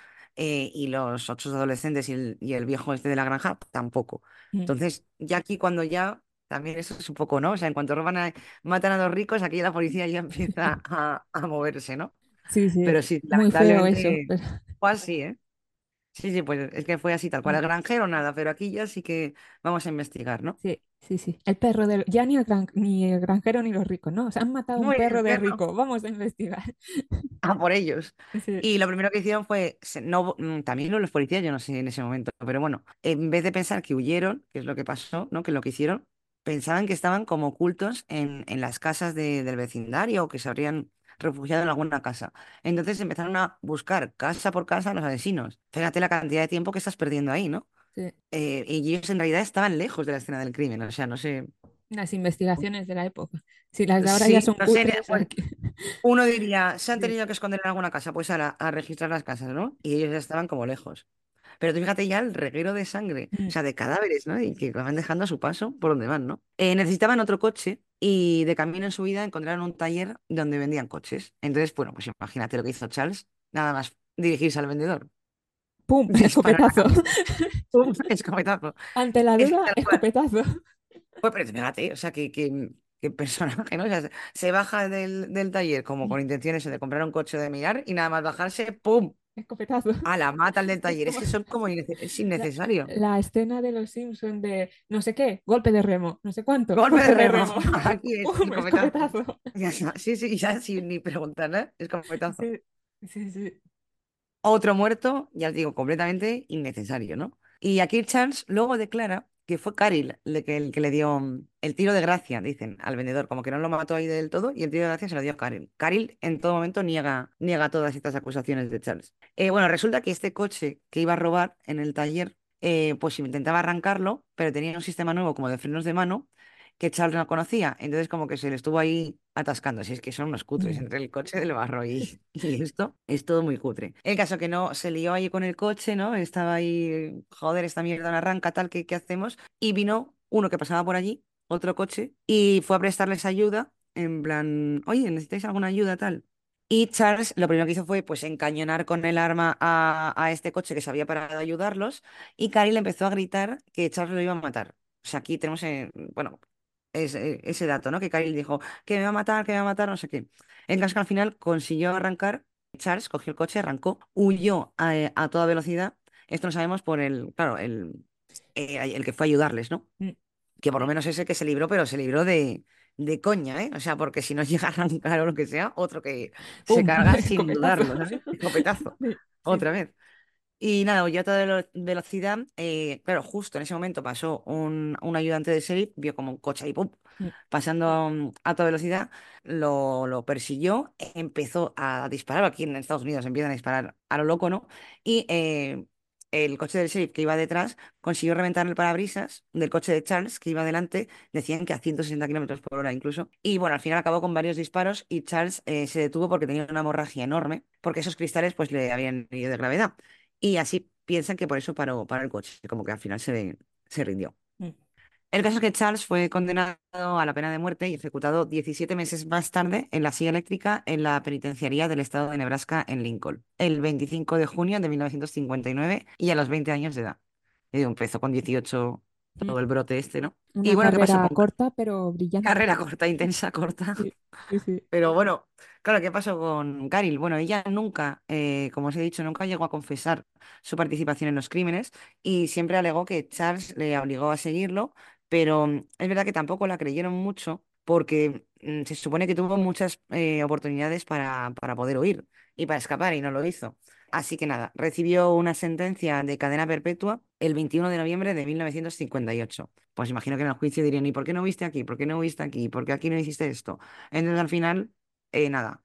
y los otros adolescentes y el viejo este de la granja tampoco. Mm. Entonces, ya aquí cuando ya, también eso es un poco, ¿no? O sea, en cuanto matan a los ricos, aquí la policía ya empieza a moverse, ¿no? Sí, sí. Pero sí, Muy feo eso. lamentablemente fue así, ¿eh? Sí, sí, pues es que fue así tal cual. Mm. El granjero nada, pero aquí ya sí que vamos a investigar, ¿no? Sí, sí, sí. El perro del... Ya ni el granjero ni los ricos, ¿no? O sea, han matado a un Muy bien, perro de perro. rico. Vamos a investigar. A por ellos. Sí, Y lo primero que hicieron fue, no, también los policías, yo no sé en ese momento, pero bueno, en vez de pensar que huyeron, que es lo que pasó, ¿no? Que lo que hicieron, pensaban que estaban como ocultos en las casas del vecindario o que se habrían refugiado en alguna casa. Entonces empezaron a buscar casa por casa a los asesinos. Fíjate la cantidad de tiempo que estás perdiendo ahí, ¿no? sí. Y ellos en realidad estaban lejos de la escena del crimen, o sea, no sé. Las investigaciones de la época. Si las de ahora ya Sí, son no sé, cutres, pues aquí. uno diría, se han Sí. tenido que esconder en alguna casa, pues a registrar las casas, ¿no? Y ellos ya estaban como lejos. Pero tú fíjate ya el reguero de sangre, o Mm, sea, de cadáveres, ¿no? Y que lo van dejando a su paso por donde van, ¿no? Necesitaban otro coche y de camino en su vida encontraron un taller donde vendían coches. Entonces, bueno, pues imagínate lo que hizo Charles, nada más dirigirse al vendedor. ¡Pum! Disparar a Escopetazo. cabeza, ¡pum! Escopetazo. Ante la Es que duda, tal cual. escopetazo. Pues, pero fíjate, o sea, qué personaje, ¿no? O sea, se baja del taller como con intenciones de comprar un coche de mirar y nada más bajarse, ¡pum! Escopetazo. A la mata al del Es taller. Es como que son como es la, innecesario. la escena de los Simpsons de no sé qué, golpe de remo, no sé cuánto, Golpe de golpe de remo. remo. Aquí es ¡Pum! escopetazo. Escopetazo. Ya está. Sí, sí, ya sin ni preguntar, ¿eh? Escopetazo. Sí, sí, sí. Otro muerto, ya os digo, completamente innecesario, ¿no? Y aquí Charles luego declara que fue Caril el que le dio el tiro de gracia, dicen, al vendedor, como que no lo mató ahí del todo y el tiro de gracia se lo dio a Caril. Caril en todo momento niega todas estas acusaciones de Charles. Bueno, resulta que este coche que iba a robar en el taller, pues intentaba arrancarlo, pero tenía un sistema nuevo como de frenos de mano que Charles no conocía. Entonces como que se le estuvo ahí atascándose. Es que son unos cutres Mm. entre el coche del barro y esto. Es todo muy cutre. El caso que no se lió ahí con el coche, ¿no? Estaba ahí, joder, esta mierda no arranca, tal, ¿qué hacemos? Y vino uno que pasaba por allí, otro coche, y fue a prestarles ayuda, en plan, oye, ¿necesitáis alguna ayuda, tal? Y Charles lo primero que hizo fue pues encañonar con el arma a este coche que se había parado a ayudarlos y Cari le empezó a gritar que Charles lo iba a matar. O sea, aquí tenemos, bueno, ese dato, ¿no? Que Cari dijo que me va a matar, que me va a matar, no sé qué. El caso es que al final consiguió arrancar, Charles cogió el coche, arrancó, huyó a toda velocidad. Esto lo sabemos por claro, el que fue a ayudarles, ¿no? Mm. Que por lo menos ese que se libró, pero se libró de coña, ¿eh? O sea, porque si no llega a arrancar o lo que sea, otro que se ¡Pum! carga sin Escopetazo. dudarlo, ¿sabes? Escopetazo. Sí, sí, Otra vez. Y nada, huyó a toda velocidad. Claro, justo en ese momento pasó un ayudante de sheriff, vio como un coche ahí, ¡pum! sí. Pasando a toda velocidad, lo persiguió, empezó a disparar. Aquí en Estados Unidos empiezan a disparar a lo loco, ¿no? Y el coche del sheriff que iba detrás consiguió reventar el parabrisas del coche de Charles que iba delante, decían que a 160 kilómetros por hora incluso. Y bueno, al final acabó con varios disparos y Charles se detuvo porque tenía una hemorragia enorme, porque esos cristales pues le habían herido de gravedad. Y así piensan que por eso paró el coche, como que al final se rindió. Mm. El caso es que Charles fue condenado a la pena de muerte y ejecutado 17 meses más tarde en la silla eléctrica en la penitenciaría del estado de Nebraska en Lincoln, el 25 de junio de 1959 y a los 20 años de edad. Empezó con 18 Mm. todo el brote este, ¿no? Y Una bueno, ¿qué pasó carrera con corta, pero brillante. carrera corta, intensa, corta? Sí, sí, sí. Pero bueno, claro, ¿qué pasó con Caril? Bueno, ella nunca, como os he dicho, nunca llegó a confesar su participación en los crímenes y siempre alegó que Charles le obligó a seguirlo, pero es verdad que tampoco la creyeron mucho porque se supone que tuvo muchas oportunidades para poder huir y para escapar y no lo hizo. Así que nada, recibió una sentencia de cadena perpetua el 21 de noviembre de 1958. Pues imagino que en el juicio dirían, ¿y por qué no viste aquí? ¿Por qué no viste aquí? ¿Por qué aquí no hiciste esto? Entonces al final, nada,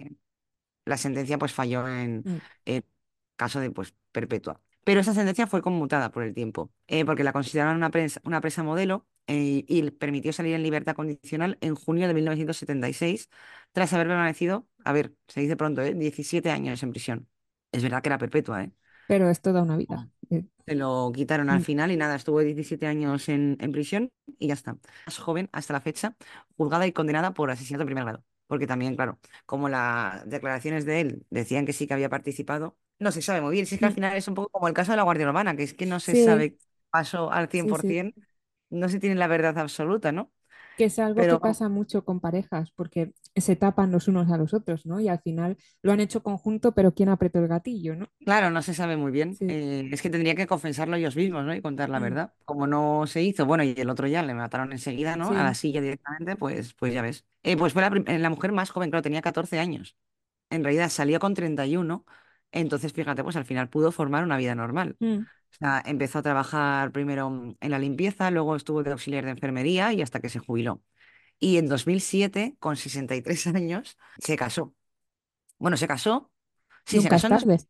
la sentencia pues falló Mm. en caso de pues perpetua. Pero esa sentencia fue conmutada por el tiempo, porque la consideraron una presa modelo y le permitió salir en libertad condicional en junio de 1976, tras haber permanecido, a ver, se dice pronto, 17 años en prisión. Es verdad que era perpetua, ¿eh? Pero es toda una vida. Se lo quitaron al Mm. final y nada, estuvo 17 años en prisión y ya está. Es joven hasta la fecha, juzgada y condenada por asesinato en primer grado. Porque también, claro, como las declaraciones de él decían que sí que había participado, no se sabe muy bien. Si es que al Mm. final es un poco como el caso de la Guardia Urbana, que es que no se Sí, sabe qué pasó al sí, sí. 100%, no se tiene la verdad absoluta, ¿no? Que es algo que Pero pasa mucho con parejas, porque se tapan los unos a los otros, ¿no? Y al final lo han hecho conjunto, pero ¿quién apretó el gatillo, no? claro, no se sabe muy bien. Sí. Es que tendría que confesarlo ellos mismos, ¿no? Y contar la Mm. verdad. Como no se hizo, bueno, y el otro ya le mataron enseguida, ¿no? A la Sí. silla directamente, pues ya ves. Pues fue la mujer más joven, claro, tenía 14 años. En realidad salió con 31. Entonces, fíjate, pues al final pudo formar una vida normal. Mm. O sea, empezó a trabajar primero en la limpieza, luego estuvo de auxiliar de enfermería y hasta que se jubiló. Y en 2007, con 63 años, se casó. Bueno, se casó. Sí, se Nunca es casó en tarde.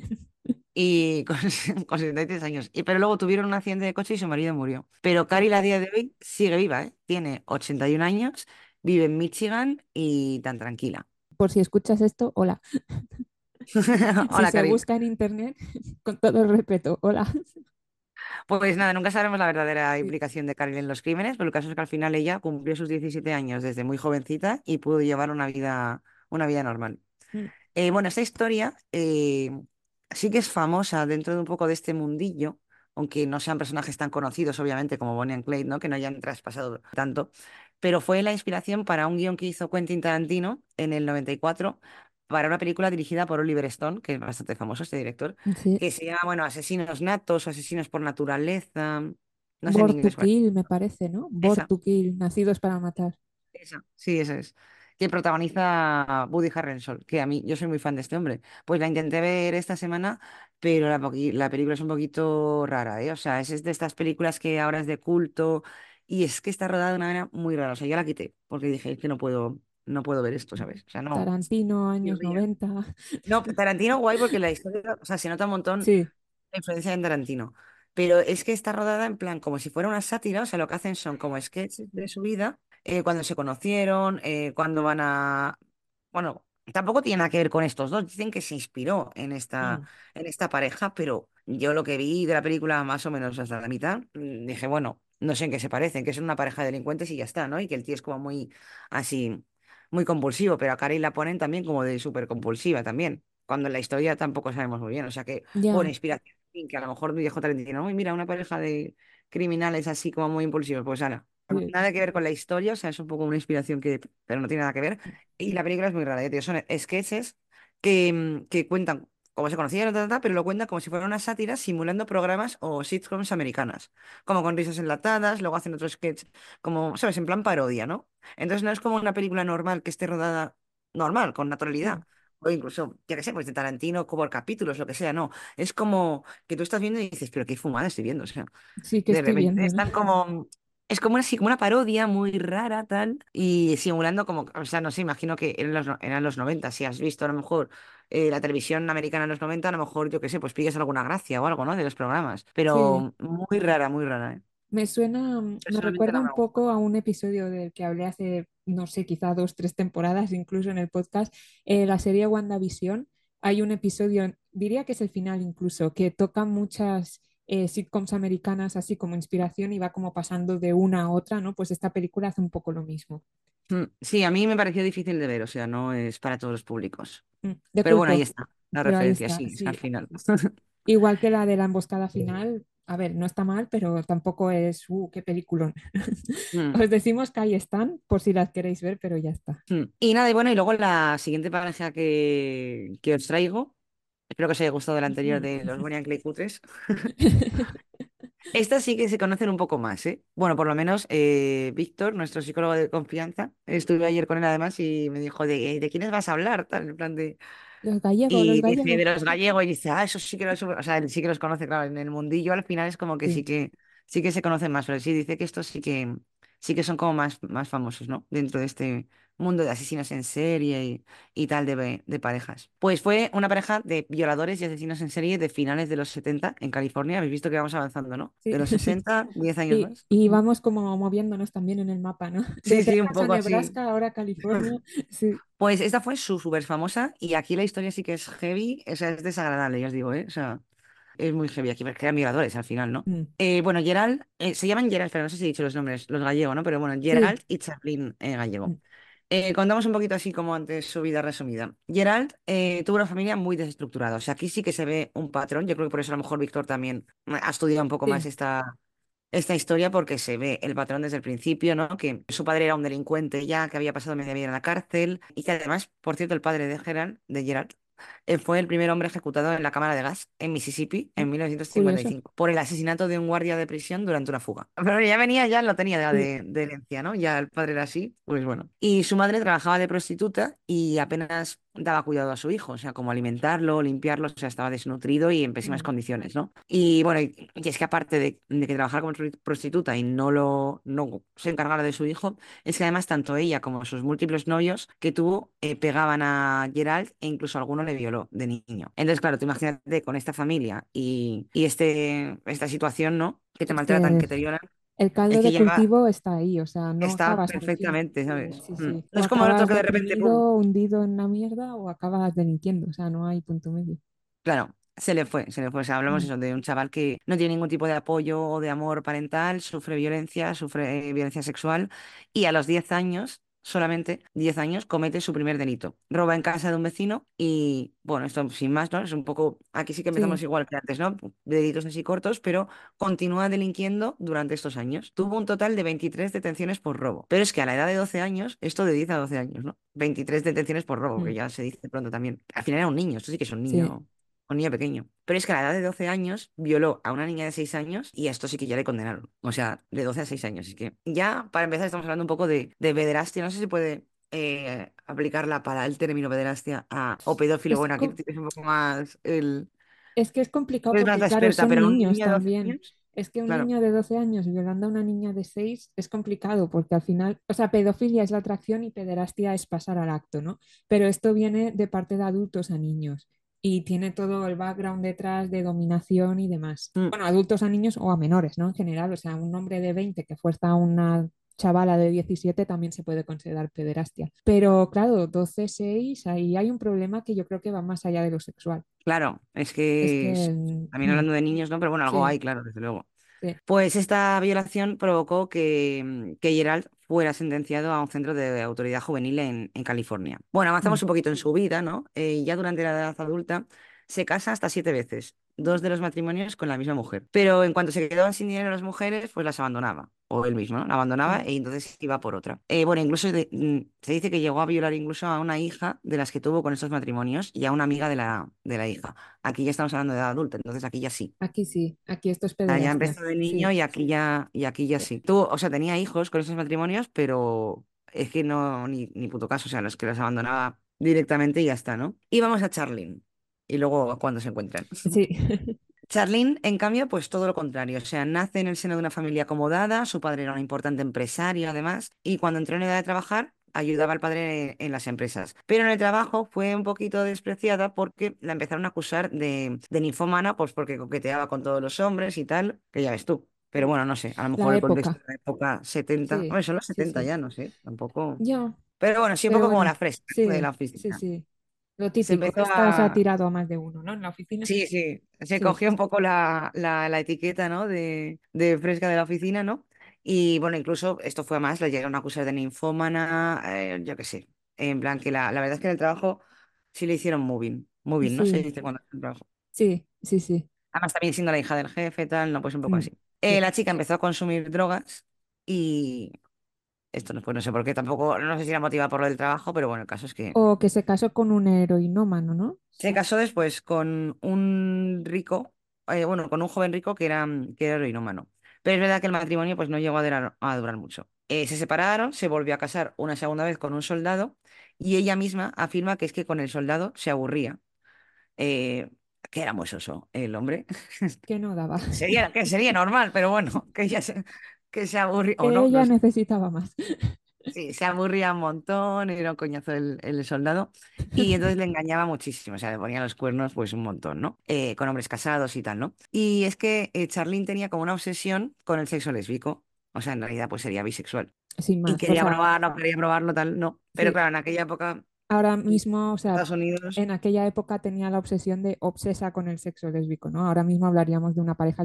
y con 73 años. Pero luego tuvieron un accidente de coche y su marido murió. Pero Carol a día de hoy sigue viva, ¿eh? Tiene 81 años, vive en Michigan y tan tranquila. Por si escuchas esto, hola. Si Hola, se Carol. busca en internet, con todo el respeto, hola. Pues nada, nunca sabremos la verdadera implicación de Carol en los crímenes, pero el caso es que al final ella cumplió sus 17 años desde muy jovencita y pudo llevar una vida normal. Mm. Bueno, esta historia sí que es famosa dentro de un poco de este mundillo, aunque no sean personajes tan conocidos, obviamente, como Bonnie and Clyde, ¿no? Que no hayan traspasado tanto, pero fue la inspiración para un guión que hizo Quentin Tarantino en el 94 para una película dirigida por Oliver Stone, que es bastante famoso este director, Sí. que se llama, bueno, Asesinos Natos, Asesinos por Naturaleza, no sé en Born to inglés cuál. Kill, me parece, ¿no? Born Esa. to Kill, nacidos para matar. Sí, esa es. Que protagoniza Woody Harrelson, que a mí, yo soy muy fan de este hombre. Pues la intenté ver esta semana, pero la película es un poquito rara, ¿eh? O sea, es de estas películas que ahora es de culto y es que está rodada de una manera muy rara. O sea, yo la quité porque dije, es que no puedo ver esto, ¿sabes? O sea, no. Tarantino, Dios años mío. 90. No, Tarantino guay porque la historia, o sea, se nota un montón Sí. la influencia en Tarantino. Pero es que está rodada en plan como si fuera una sátira, o sea, lo que hacen son como sketches de su vida cuando se conocieron, cuando van a... Bueno, tampoco tiene nada que ver con estos dos. Dicen que se inspiró Mm, en esta pareja, pero yo lo que vi de la película más o menos hasta la mitad, dije, bueno, no sé en qué se parecen, que son una pareja de delincuentes y ya está, ¿no? Y que el tío es como muy así, muy compulsivo, pero a Carey la ponen también como de súper compulsiva también, cuando en la historia tampoco sabemos muy bien. O sea que, bueno, ya, inspiración, sí, que a lo mejor dijo Tarantino, uy, mira, una pareja de criminales así como muy impulsivos, pues Ana. sí, Nada que ver con la historia, o sea, es un poco una inspiración que, pero no tiene nada que ver. Y la película es muy rara, ya te digo, son sketches que cuentan cómo se conocieron, pero lo cuentan como si fuera una sátira simulando programas o sitcoms americanas, como con risas enlatadas, luego hacen otro sketch como, ¿sabes?, en plan parodia, ¿no? Entonces no es como una película normal que esté rodada normal, con mm, naturalidad. O incluso, ya que sé, pues de Tarantino, como por capítulos, lo que sea, no. Es como que tú estás viendo y dices, pero qué fumada estoy viendo. O sea, sí que de estoy repente viendo, ¿no? están como. Es como así, como una parodia muy rara, tal, y simulando como, o sea, no sé, imagino que eran los 90 si has visto a lo mejor la televisión americana en los 90 a lo mejor, yo qué sé, pues pillas alguna gracia o algo, ¿no? De los programas, Sí, pero muy rara, ¿eh? me suena, me Personalmente recuerda no un me gusta. poco a un episodio del que hablé hace, no sé, quizá 2, 3 temporadas, incluso en el podcast, la serie WandaVision. Hay un episodio, diría que es el final incluso, que toca muchas sitcoms americanas así como inspiración y va como pasando de una a otra, ¿no? Pues esta película hace un poco lo mismo. Sí, a mí me pareció difícil de ver, o sea, no es para todos los públicos. De Pero bueno, ahí culto, está, la pero ahí referencia, está, sí, es al sí, final. sí, sí. Igual que la de la emboscada final, a ver, no está mal, pero tampoco es, qué peliculón. Mm, Os decimos que ahí están, por si las queréis ver, pero ya está. Y nada, y bueno, y luego la siguiente pareja que os traigo, espero que os haya gustado la anterior Ujú. de los Bonnie and Clyde cutres. Estas sí que se conocen un poco más, ¿eh? Bueno, por lo menos Víctor, nuestro psicólogo de confianza, estuve ayer con él además y me dijo, ¿de quiénes vas a hablar? Tal, en plan de... Los gallegos, los Y dice, gallegos. de los gallegos, y dice, eso sí que los... O sea, él sí que los conoce, claro, en el mundillo al final es como que Sí, sí que se conocen más, pero sí dice que estos sí que son como más famosos, ¿no? Dentro de este mundo de asesinos en serie y tal de parejas. Pues fue una pareja de violadores y asesinos en serie de finales de los 70 en California. Habéis visto que vamos avanzando, ¿no? sí. De los 60 10 años más. Y Ujú. vamos como moviéndonos también en el mapa, ¿no? De Sí, sí, un Texas a poco así. Nebraska, ahora California. Sí, Pues esta fue su súper famosa y aquí la historia sí que es heavy, o sea, es desagradable, ya os digo, ¿eh? O sea, es muy heavy aquí, porque eran violadores al final, ¿no? mm, Bueno, Gerald, se llaman Gerald, pero no sé si he dicho los nombres, los gallegos, ¿no? Pero bueno, sí, Gerald y Chaplin gallego. mm, Contamos un poquito así como antes su vida resumida. Gerald tuvo una familia muy desestructurada, o sea, aquí sí que se ve un patrón, yo creo que por eso a lo mejor Víctor también ha estudiado un poco más sí, esta historia porque se ve el patrón desde el principio, ¿no? Que su padre era un delincuente ya, que había pasado media vida en la cárcel y que además, por cierto, el padre de Gerald, fue el primer hombre ejecutado en la cámara de gas en Mississippi mm, en mil novecientos cincuenta y curioso. cinco por el asesinato de un guardia de prisión durante una fuga. Pero ya venía, ya lo tenía ya Sí, de herencia, ¿no? Ya el padre era así, pues bueno. Y su madre trabajaba de prostituta y apenas daba cuidado a su hijo, o sea, como alimentarlo, limpiarlo, o sea, estaba desnutrido y en pésimas mm, condiciones, ¿no? Y bueno, y es que aparte de que trabajara como prostituta y no se encargara de su hijo, es que además tanto ella como sus múltiples novios que tuvo pegaban a Gerald e incluso alguno le violó de niño. Entonces, claro, tú imagínate con esta familia y esta situación, ¿no? Que te es maltratan, que que te violan, el es caldo que de llega, cultivo está ahí, o sea, no está acabas tranquilo. perfectamente, ¿sabes? Sí, sí. No O es como el otro acabas que de repente, ¡pum! deprimido, hundido en la mierda, o acabas delinquiendo, o sea, no hay punto medio. Claro, se le fue. O sea, hablamos Mm, eso de un chaval que no tiene ningún tipo de apoyo o de amor parental, sufre violencia sexual y a los 10 años, solamente 10 años, comete su primer delito. Roba en casa de un vecino y, bueno, esto sin más, ¿no? Es un poco, aquí sí que empezamos sí, igual que antes, ¿no? Delitos así cortos, pero continúa delinquiendo durante estos años. Tuvo un total de 23 detenciones por robo. Pero es que a la edad de 12 años, esto de 10 a 12 años, ¿no? 23 detenciones por robo, mm, que ya se dice pronto también. Al final era un niño, esto sí que es sí. un niño pequeño. Pero es que a la edad de 12 años violó a una niña de 6 años y a esto sí que ya le condenaron. O sea, de 12 a 6 años. Así que ya, para empezar, estamos hablando un poco de pederastia. No sé si puede aplicarla para el término pederastia o pedófilo. Es, Bueno, aquí co- tienes un poco más es que es complicado eres más porque, la claro, experta, son pero un niños niño de 12 también. años, Es que un claro. niño de 12 años violando a una niña de 6 es complicado porque al final, o sea, pedofilia es la atracción y pederastia es pasar al acto, ¿no? Pero esto viene de parte de adultos a niños y tiene todo el background detrás de dominación y demás. Mm, Bueno, adultos a niños o a menores, ¿no? En general, o sea, un hombre de 20 que fuerza a una chavala de 17 también se puede considerar pederastia. Pero claro, 12-6, ahí hay un problema que yo creo que va más allá de lo sexual. Claro, es Es que que, también hablando de niños, ¿no? Pero bueno, algo sí, hay, claro, desde luego. sí. Pues esta violación provocó que Gerald fuera sentenciado a un centro de autoridad juvenil en California. Bueno, Mm. avanzamos un poquito en su vida, ¿no? Ya durante la edad adulta se casa hasta 7 veces, dos de los matrimonios con la misma mujer. Pero en cuanto se quedaban sin dinero las mujeres, pues las abandonaba. O él mismo, ¿no? La abandonaba Mm. y entonces iba por otra. Bueno, incluso se dice que llegó a violar incluso a una hija de las que tuvo con estos matrimonios y a una amiga de la hija. Aquí ya estamos hablando de edad adulta, entonces aquí ya sí. Aquí sí, aquí esto es Sea, ya pederastia. empezó de niño Sí, y aquí ya sí, sí. Tuvo, o sea, tenía hijos con esos matrimonios, pero es que no, ni puto caso, o sea, los que los abandonaba directamente y ya está, ¿no? Y vamos a Charlene. Y luego cuando se encuentran. sí. Charlene, en cambio, pues todo lo contrario. O sea, nace en el seno de una familia acomodada, su padre era un importante empresario además, y cuando entró en edad de trabajar, ayudaba al padre en las empresas. Pero en el trabajo fue un poquito despreciada porque la empezaron a acusar de ninfómana, pues porque coqueteaba con todos los hombres y tal, que ya ves tú. Pero bueno, no sé, a lo mejor La el contexto de época. la época 70, Sí, hombre, son los sí, 70 sí. ya, no sé, tampoco. Ya, Pero bueno, sí, un pero poco como la bueno, fresca, ¿no? De la sí, sí, oficina. sí. Lo Se típico, empezó esta se ha a, tirado a más de uno, ¿no? En la oficina. Sí, sí, se Sí, cogió un poco la etiqueta, ¿no? de fresca de la oficina, ¿no? Y bueno, incluso esto fue a más, la llegaron a acusar de ninfómana, yo qué sé. En plan, que la verdad es que en el trabajo sí le hicieron moving, ¿no? Se sí, dice cuando el trabajo. sí, sí, sí. Además, también siendo la hija del jefe, tal, no, pues un poco Mm, así. sí. La chica empezó a consumir drogas y esto no, pues no sé por qué, tampoco, no sé si era motivada por lo del trabajo, pero bueno, el caso es que O que se casó con un heroinómano, ¿no? se casó después con un rico, bueno, con un joven rico que era heroinómano. Pero es verdad que el matrimonio pues no llegó a durar mucho. Se separaron, se volvió a casar una segunda vez con un soldado y ella misma afirma que es que con el soldado se aburría, eh, que era muy soso el hombre. Que no daba. Que sería normal, pero bueno, que se aburría, o Que no, no ella sé. necesitaba más. Sí, se aburría un montón, era un coñazo el soldado, y entonces le engañaba muchísimo, o sea, le ponía los cuernos pues un montón, ¿no? Con hombres casados y tal, ¿no? Y es que Charlene tenía como una obsesión con el sexo lésbico, o sea, en realidad pues sería bisexual, Sin y más. O quería sea, probarlo, quería probarlo, tal, no, pero sí, claro, en aquella época, ahora en mismo, o sea, Estados Unidos, en aquella época tenía la obsesión de obsesa con el sexo lésbico, ¿no? Ahora mismo hablaríamos de una pareja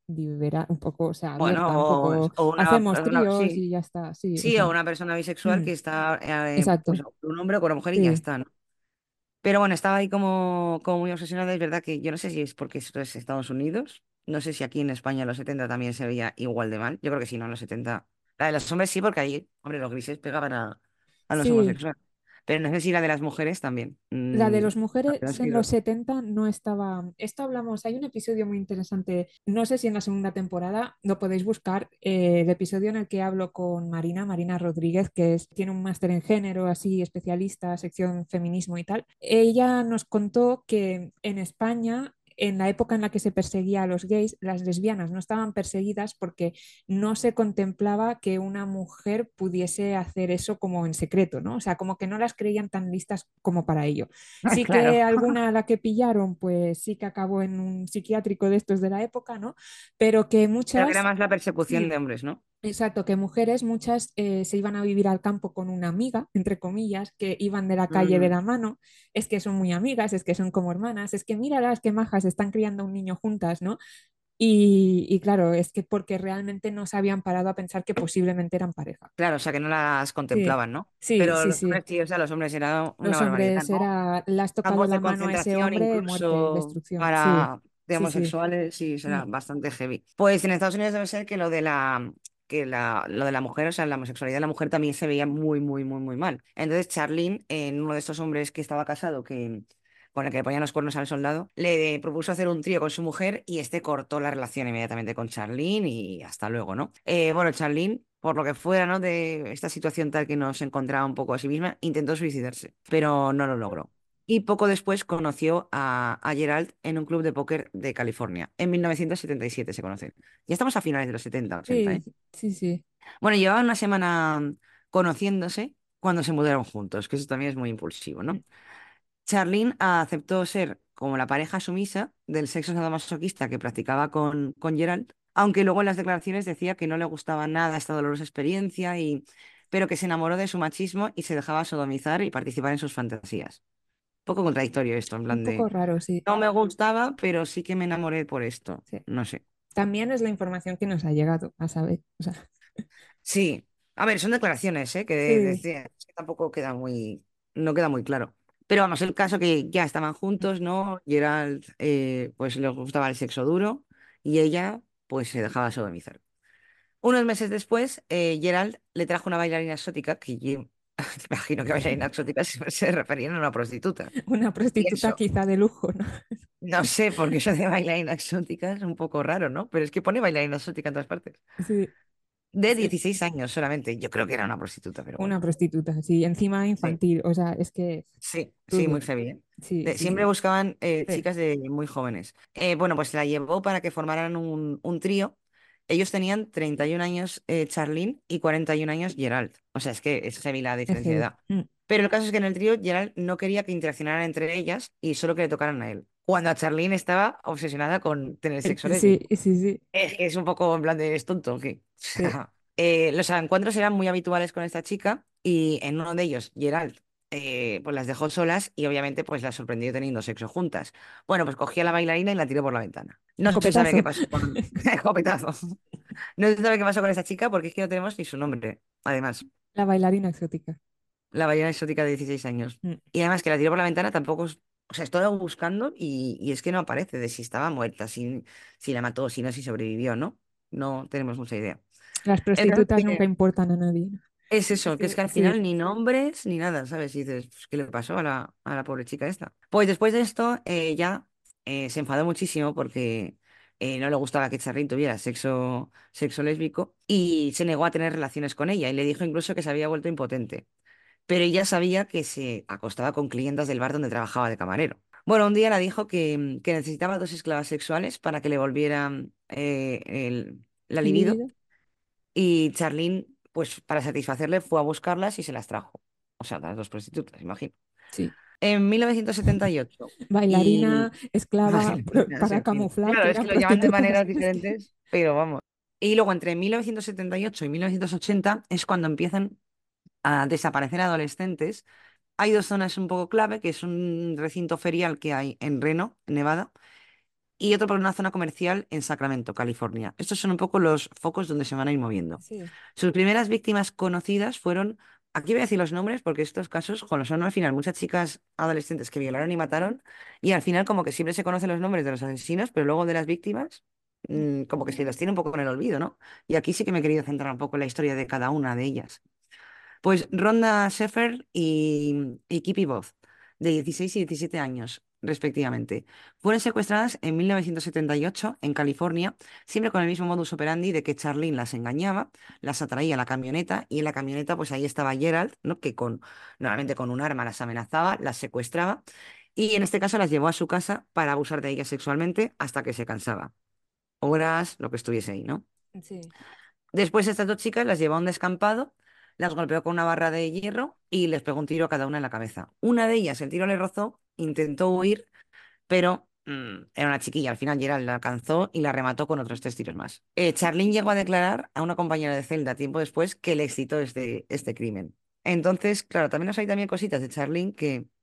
un poco, o sea, bueno, abierta, un o, poco, o hacemos tríos sí, y ya está, sí, o sí, o sea, una persona bisexual mm, que está, pues, exacto, con un hombre o con una mujer y ya sí, está, ¿no? Pero bueno, estaba ahí como muy obsesionada. Es verdad que yo no sé si es porque esto es Estados Unidos. No sé si aquí en España en los 70 también se veía igual de mal. Yo creo que sí, ¿no? En los 70. La de los hombres sí, porque ahí, hombre, los grises pegaban a los sí. homosexuales. Pero no sé si la de las mujeres también. La de las La verdad mujeres es en que los 70 no estaba. Esto hablamos, hay un episodio muy interesante, no sé si en la segunda temporada lo podéis buscar, el episodio en el que hablo con Marina Rodríguez, que tiene un máster en género, así especialista, sección feminismo y tal. Ella nos contó que en España, en la época en la que se perseguía a los gays, las lesbianas no estaban perseguidas porque no se contemplaba que una mujer pudiese hacer eso como en secreto, ¿no? O sea, como que no las creían tan listas como para ello. Sí que Claro. alguna a la que pillaron, pues sí que acabó en un psiquiátrico de estos de la época, ¿no? Pero que Pero que era muchas, más la persecución de sí, hombres, ¿no? exacto, que mujeres, muchas se iban a vivir al campo con una amiga, entre comillas, que iban de la calle de Mm, la mano, es que son muy amigas, es que son como hermanas, es que míralas, qué majas, están criando un niño juntas, ¿no? Y claro, es que porque realmente no se habían parado a pensar que posiblemente eran pareja. claro, o sea, que no las Sí, contemplaban, ¿no? sí, Pero sí, los hombres sí. sí, o sea, los hombres era una Los barbaridad, hombres ¿no? era, le has tocado Campos de la mano a ese concentración hombre, muerte, incluso destrucción. Sí, para de sí, sí. homosexuales, sí, Mm. será bastante heavy. Pues en Estados Unidos debe ser que lo de la mujer, o sea, la homosexualidad de la mujer también se veía muy, muy, muy, muy mal. Entonces Charlene, en uno de estos hombres que estaba casado, con el que le ponían los cuernos al soldado, le propuso hacer un trío con su mujer y este cortó la relación inmediatamente con Charlene y hasta luego, ¿no? Bueno, Charlene, por lo que fuera, ¿no? De esta situación tal que no se encontraba un poco a sí misma, intentó suicidarse, pero no lo logró. Y poco después conoció a Gerald en un club de póker de California. En 1977 se conocen. Ya estamos a finales de los 70 80, Sí, ¿eh? sí, sí. Bueno, llevaban una semana conociéndose cuando se mudaron juntos, que eso también es muy impulsivo, Mm. ¿no? Charlene aceptó ser como la pareja sumisa del sexo sadomasoquista que practicaba con Gerald aunque luego en las declaraciones decía que no le gustaba nada esta dolorosa experiencia, pero que se enamoró de su machismo y se dejaba sodomizar y participar en sus fantasías. Un poco contradictorio esto, en Un plan poco de, raro, sí. no me gustaba, pero sí que me enamoré por esto. Sí. No sé. También es la información que nos ha llegado, a saber. O sea, Sí, a ver, son declaraciones, ¿eh? Que sí, decía, es que tampoco queda muy, no queda muy claro. Pero vamos, el caso que ya estaban juntos, ¿no? Gerald, pues le gustaba el sexo duro y ella, pues se dejaba sodomizar. Unos meses después, Gerald le trajo una bailarina exótica, que yo me imagino que bailarina exótica se referían a una prostituta. una Y prostituta eso, quizá de lujo, ¿no? no sé, porque eso de bailarina exótica es un poco raro, ¿no? Pero es que pone bailarina exótica en todas partes. Sí, De sí, 16 años solamente. Yo creo que era una prostituta, pero bueno. una prostituta, sí, encima Sí, infantil, o sea, es que sí, sí, muy todo. heavy, ¿eh? Sí, sí, Siempre sí, buscaban sí, chicas de muy jóvenes. Bueno, pues se la llevó para que formaran un trío. Ellos tenían 31 años Charlene y 41 años Gerald. O sea, es que es heavy la es diferencia de heavy. edad. Pero el caso es que en el trío Gerald no quería que interaccionaran entre ellas y solo que le tocaran a él. Cuando a Charlene estaba obsesionada con tener sexo Sí, lésbico. sí, sí, Es que es un poco en plan de, ¿es tonto o qué? sí. Los encuentros eran muy habituales con esta chica y en uno de ellos, Gerald, pues las dejó solas y obviamente pues las sorprendió teniendo sexo juntas. Bueno, pues cogí a la bailarina y la tiró por la ventana. No se sabe qué Escopetazo, pasó con... Escopetazo. No se sabe qué pasó con esa chica porque es que no tenemos ni su nombre. Además, la bailarina exótica. la bailarina exótica de 16 años. Mm. Y además que la tiró por la ventana tampoco... O sea, estoy buscando y es que no aparece de si estaba muerta, si la mató, si no, si sobrevivió, ¿no? No tenemos mucha idea. Las El caso prostitutas es nunca que importan a nadie, ¿no? es eso, que es Sí, que al sí, final ni nombres ni nada, ¿sabes? Y dices, pues, ¿qué le pasó a la pobre chica esta? Pues después de esto, ya se enfadó muchísimo porque no le gustaba que Charlene tuviera sexo lésbico y se negó a tener relaciones con ella y le dijo incluso que se había vuelto impotente. Pero ella sabía que se acostaba con clientas del bar donde trabajaba de camarero. Bueno, un día la dijo que necesitaba dos esclavas sexuales para que le volvieran la el libido líbido. y Charlene, pues para satisfacerle, fue a buscarlas y se las trajo. O sea, las dos prostitutas, imagino. Sí. En 1978. Bailarina, Y... esclava, Bailarina, sí, para en fin. camuflar Claro, que es eran que lo llaman de prostitutas. maneras Es que, diferentes, pero vamos. Y luego entre 1978 y 1980 es cuando empiezan a desaparecer adolescentes. Hay dos zonas un poco clave, que es un recinto ferial que hay en Reno, Nevada, y otro por una zona comercial en Sacramento, California. Estos son un poco los focos donde se van a ir moviendo. sí. Sus primeras víctimas conocidas fueron, aquí voy a decir los nombres porque estos casos, con son al final muchas chicas adolescentes que violaron y mataron, y al final como que siempre se conocen los nombres de los asesinos, pero luego de las víctimas, como que se los tiene un poco en el olvido, ¿no? Y aquí sí que me he querido centrar un poco en la historia de cada una de ellas. Pues Rhonda Shepherd y Kippy Both, de 16 y 17 años, respectivamente, fueron secuestradas en 1978 en California, siempre con el mismo modus operandi de que Charlene las engañaba, las atraía a la camioneta y en la camioneta pues ahí estaba Gerald, ¿no? Que normalmente con un arma las amenazaba, las secuestraba y en este caso las llevó a su casa para abusar de ellas sexualmente hasta que se cansaba. Horas, lo que estuviese ahí, ¿no? Sí. Después estas dos chicas las llevó a un descampado, las golpeó con una barra de hierro y les pegó un tiro a cada una en la cabeza. Una de ellas, el tiro le rozó, intentó huir, pero era una chiquilla. Al final Gerald la alcanzó y la remató con otros tres tiros más. Charlene llegó a declarar a una compañera de celda tiempo después que le excitó este crimen. Entonces, claro, también hay también cositas de Charlene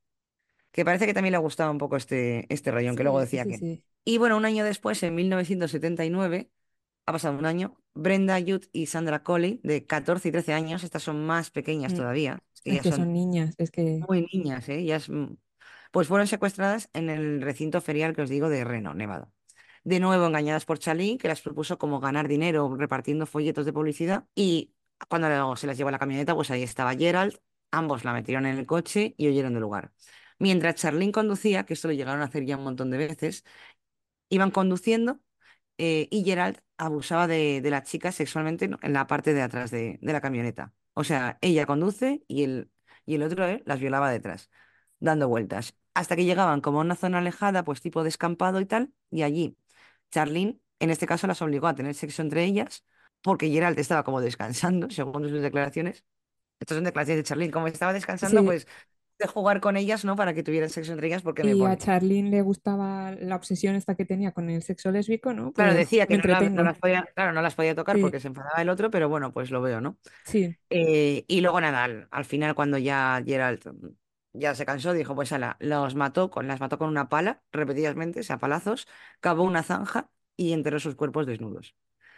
que parece que también le gustaba un poco este rayón, que luego Sí, sí, decía sí, que... sí. Y bueno, un año después, en 1979, ha pasado un año, Brenda Youth y Sandra Coley, de 14 y 13 años, estas son más pequeñas Mm. todavía, es que Es ya que son son niñas, es que muy niñas, ¿eh? Pues fueron secuestradas en el recinto ferial que os digo de Reno, Nevada. De nuevo engañadas por Charlie, que las propuso como ganar dinero repartiendo folletos de publicidad. Y cuando se las llevó a la camioneta, pues ahí estaba Gerald. Ambos la metieron en el coche y huyeron del lugar. Mientras Charlene conducía, que esto lo llegaron a hacer ya un montón de veces, iban conduciendo y Gerald abusaba de la chica sexualmente, ¿no? En la parte de atrás de la camioneta. O sea, ella conduce y el otro las violaba detrás, dando vueltas. Hasta que llegaban como a una zona alejada, pues tipo descampado y tal, y allí Charlene, en este caso, las obligó a tener sexo entre ellas, porque Gerald estaba como descansando, según sus declaraciones. Estas son declaraciones de Charlene. Como estaba descansando, sí, pues de jugar con ellas, ¿no? Para que tuvieran sexo entre ellas, porque me Y a pone. Charlene le gustaba la obsesión esta que tenía con el sexo lésbico, ¿no? Claro, Pues decía me que no entretengo. las podía, claro, no las podía tocar Sí, porque se enfadaba el otro, pero bueno, pues lo veo, ¿no? sí. Y luego nada, al final cuando ya Geralt ya se cansó, dijo, pues ala, las mató con una pala, repetidamente, o sea, palazos, cavó una zanja y enterró sus cuerpos desnudos.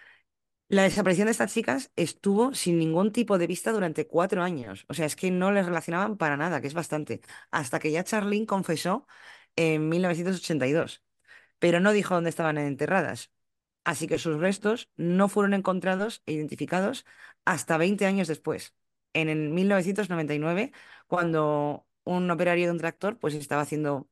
La desaparición de estas chicas estuvo sin ningún tipo de pista durante 4 años. O sea, es que no les relacionaban para nada, que es bastante. Hasta que ya Charlene confesó en 1982, pero no dijo dónde estaban enterradas. Así que sus restos no fueron encontrados e identificados hasta 20 años después, en el 1999, cuando un operario de un tractor pues estaba haciendo,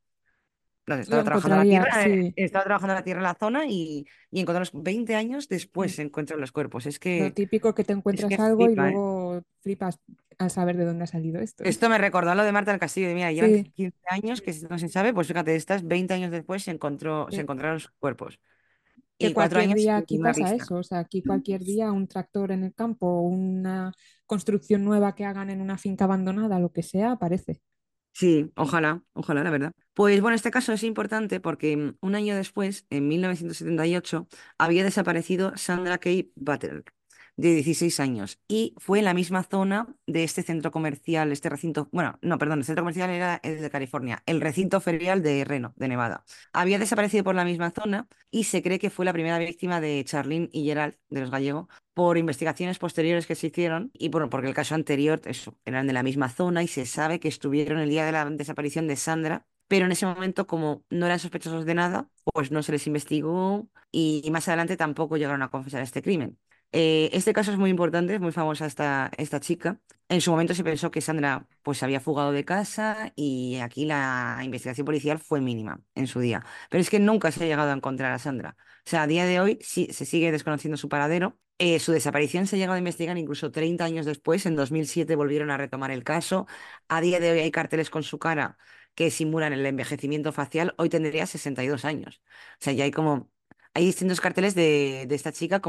no sé, Lo encontraría, sí. estaba trabajando la tierra en la zona y encontrarlos 20 años después Mm. se encuentran los cuerpos. Lo típico que te Es encuentras que algo y flipa, ¿eh? luego flipas al saber de dónde ha salido esto. Esto me recordó a lo de Marta del Castillo, de mira, llevan Sí, 15 años que no se sabe, pues fíjate, estas 20 años después se sí. encontraron sus cuerpos. Que Y cuatro cualquier años día sin aquí ninguna pasa pista. eso, o sea, aquí cualquier día un tractor en el campo, una construcción nueva que hagan en una finca abandonada, lo que sea, aparece. Sí, ojalá, ojalá, la verdad. Pues bueno, este caso es importante porque un año después, en 1978, había desaparecido Sandra Kay Butler, de 16 años, y fue en la misma zona de este centro comercial, este recinto, bueno, no, perdón, el centro comercial era el de California, el recinto ferial de Reno, de Nevada. Había desaparecido por la misma zona y se cree que fue la primera víctima de Charlene y Gerald, de los gallegos, por investigaciones posteriores que se hicieron y porque el caso anterior eso, eran de la misma zona y se sabe que estuvieron el día de la desaparición de Sandra, pero en ese momento, como no eran sospechosos de nada, pues no se les investigó y más adelante tampoco llegaron a confesar este crimen. Este caso es muy importante, es muy famosa esta chica. En su momento se pensó que Sandra pues se había fugado de casa y aquí la investigación policial fue mínima en su día. Pero es que nunca se ha llegado a encontrar a Sandra. O sea, a día de hoy sí se sigue desconociendo su paradero. Su desaparición se ha llegado a investigar incluso 30 años después. En 2007 volvieron a retomar el caso. A día de hoy hay carteles con su cara que simulan el envejecimiento facial. Hoy tendría 62 años. O sea, ya hay distintos carteles de esta chica,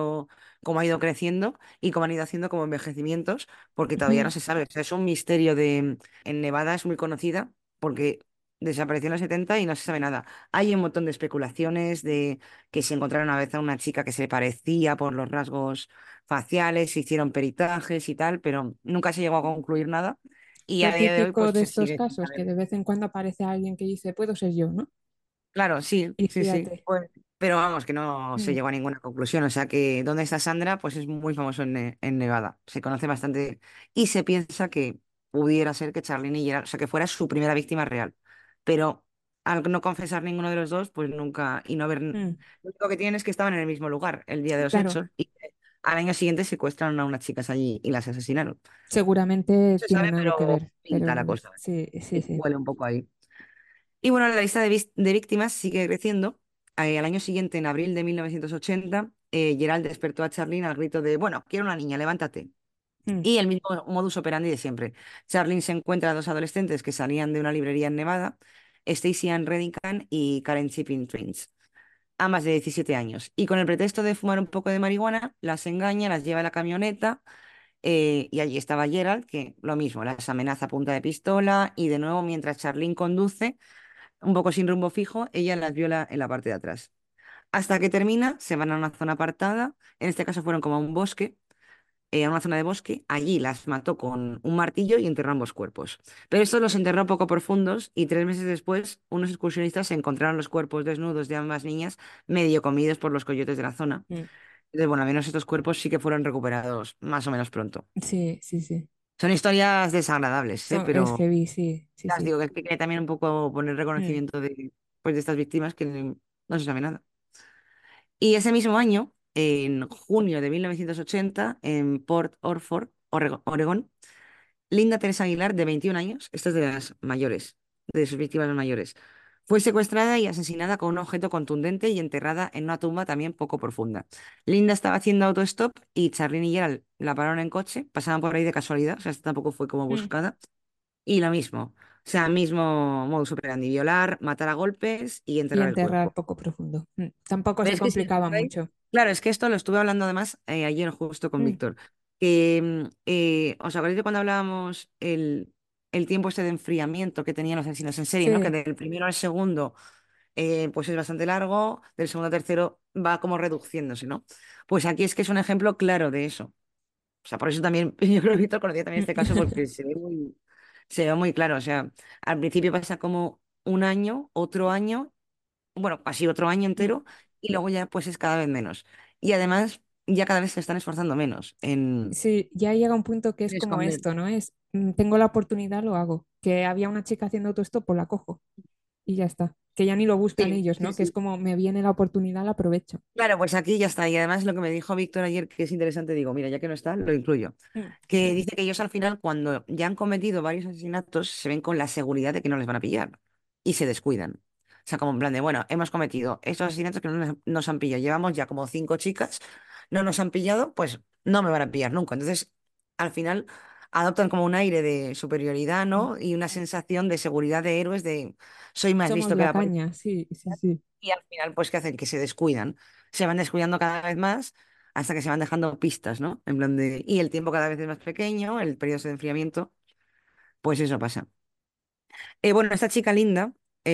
cómo ha ido creciendo y cómo han ido haciendo como envejecimientos, porque todavía no Ujú. se sabe. O sea, es un misterio en Nevada es muy conocida porque desapareció en los 70 y no se sabe nada. Hay un montón de especulaciones de que se encontraron a veces a una chica que se le parecía por los rasgos faciales, se hicieron peritajes y tal, pero nunca se llegó a concluir nada. Y Lo a día de hoy, típico pues de se estos sigue sin casos, que saber. de vez en cuando aparece alguien que dice, puedo ser yo, ¿no? Claro, sí, Y sí, sí. fíjate. Pues, pero vamos, que no se Mm, llegó a ninguna conclusión. O sea que ¿dónde está Sandra? Pues es muy famoso en Nevada. Se conoce bastante y se piensa que pudiera ser que Charlene Gerald, o sea, que fuera su primera víctima real. Pero al no confesar ninguno de los dos, pues nunca, y no haber, lo mm. único que tienen es que estaban en el mismo lugar el día de los Claro, hechos y que al año siguiente secuestraron a unas chicas allí y las asesinaron. seguramente No se sabe, tienen algo que pero ver, pinta la pero cosa. sí, sí, Y sí. huele un poco ahí. Y bueno, la lista de víctimas sigue creciendo. Al año siguiente, en abril de 1980, Gerald despertó a Charlene al grito de, bueno, quiero una niña, levántate. Mm, Y el mismo modus operandi de siempre. Charlene se encuentra a dos adolescentes que salían de una librería en Nevada, Stacy Ann Reddington y Karen Chipping Twins, ambas de 17 años. Y con el pretexto de fumar un poco de marihuana, las engaña, las lleva a la camioneta y allí estaba Gerald, que lo mismo, las amenaza a punta de pistola y de nuevo, mientras Charlene conduce, un poco sin rumbo fijo, ella las viola en la parte de atrás. Hasta que termina, se van a una zona apartada, en este caso fueron como a un bosque, a una zona de bosque, allí las mató con un martillo y enterró ambos cuerpos. Pero estos los enterró poco profundos y 3 meses después, unos excursionistas encontraron los cuerpos desnudos de ambas niñas, medio comidos por los coyotes de la zona. mm. Entonces, bueno, al menos estos cuerpos sí que fueron recuperados más o menos pronto. Sí, sí, sí. Son historias desagradables, Es pero heavy, sí, sí, ya os sí. digo que es que quería también un poco poner Mm, reconocimiento pues, de estas víctimas que no se sabe nada. Y ese mismo año, en junio de 1980, en Port Orford, Oregón, Linda Teresa Aguilar, de 21 años, esta es de las mayores, de sus víctimas mayores, fue secuestrada y asesinada con un objeto contundente y enterrada en una tumba también poco profunda. Linda estaba haciendo autostop y Charlene y Gerald la pararon en coche, pasaban por ahí de casualidad, o sea, esta tampoco fue como mm. buscada, y lo mismo. O sea, mismo modus operandi, violar, matar a golpes y Y enterrar el enterrar cuerpo. poco profundo. Mm. Tampoco Pero se es que si complicaba entráis- mucho. Claro, es que esto lo estuve hablando además ayer justo con Mm, Víctor. Que, ¿os acordáis de cuando hablábamos el tiempo este de enfriamiento que tenían los asesinos en serie, ¿no? Que Sí, del primero al segundo pues es bastante largo, del segundo al tercero va como reduciéndose, ¿no? Pues aquí es que es un ejemplo claro de eso. O sea, por eso también, yo creo que Víctor conocía también este caso porque se ve muy claro. O sea, al principio pasa como un año, otro año, bueno, casi otro año entero, y luego ya pues es cada vez menos. Y además ya cada vez se están esforzando menos sí, ya llega un punto que es en como esconder. esto, ¿no? Es, tengo la oportunidad, lo hago. Que había una chica haciendo autostop, pues la cojo y ya está. Que ya ni lo buscan Sí, ellos, sí, ¿no? Que es sí. como me viene la oportunidad, la aprovecho. Claro, pues aquí ya está. Y además lo que me dijo Víctor ayer, que es interesante, digo, mira, ya que no está, lo incluyo. Mm. Que dice que ellos al final, cuando ya han cometido varios asesinatos, se ven con la seguridad de que no les van a pillar y se descuidan. O sea, como en plan de, bueno, hemos cometido estos asesinatos que no nos han pillado. Llevamos ya como 5 chicas, no nos han pillado, pues no me van a pillar nunca. Entonces, al final, adoptan como un aire de superioridad, Mm. ¿no? Y una sensación de seguridad de héroes, de soy más Somos listo que la la policía. caña, sí, sí, sí. Y al final, pues, ¿qué hacen? Que se descuidan. Se van descuidando cada vez más hasta que se van dejando pistas, ¿no? En plan de... Y el tiempo cada vez es más pequeño, el periodo de enfriamiento, pues eso pasa. Bueno, esta chica linda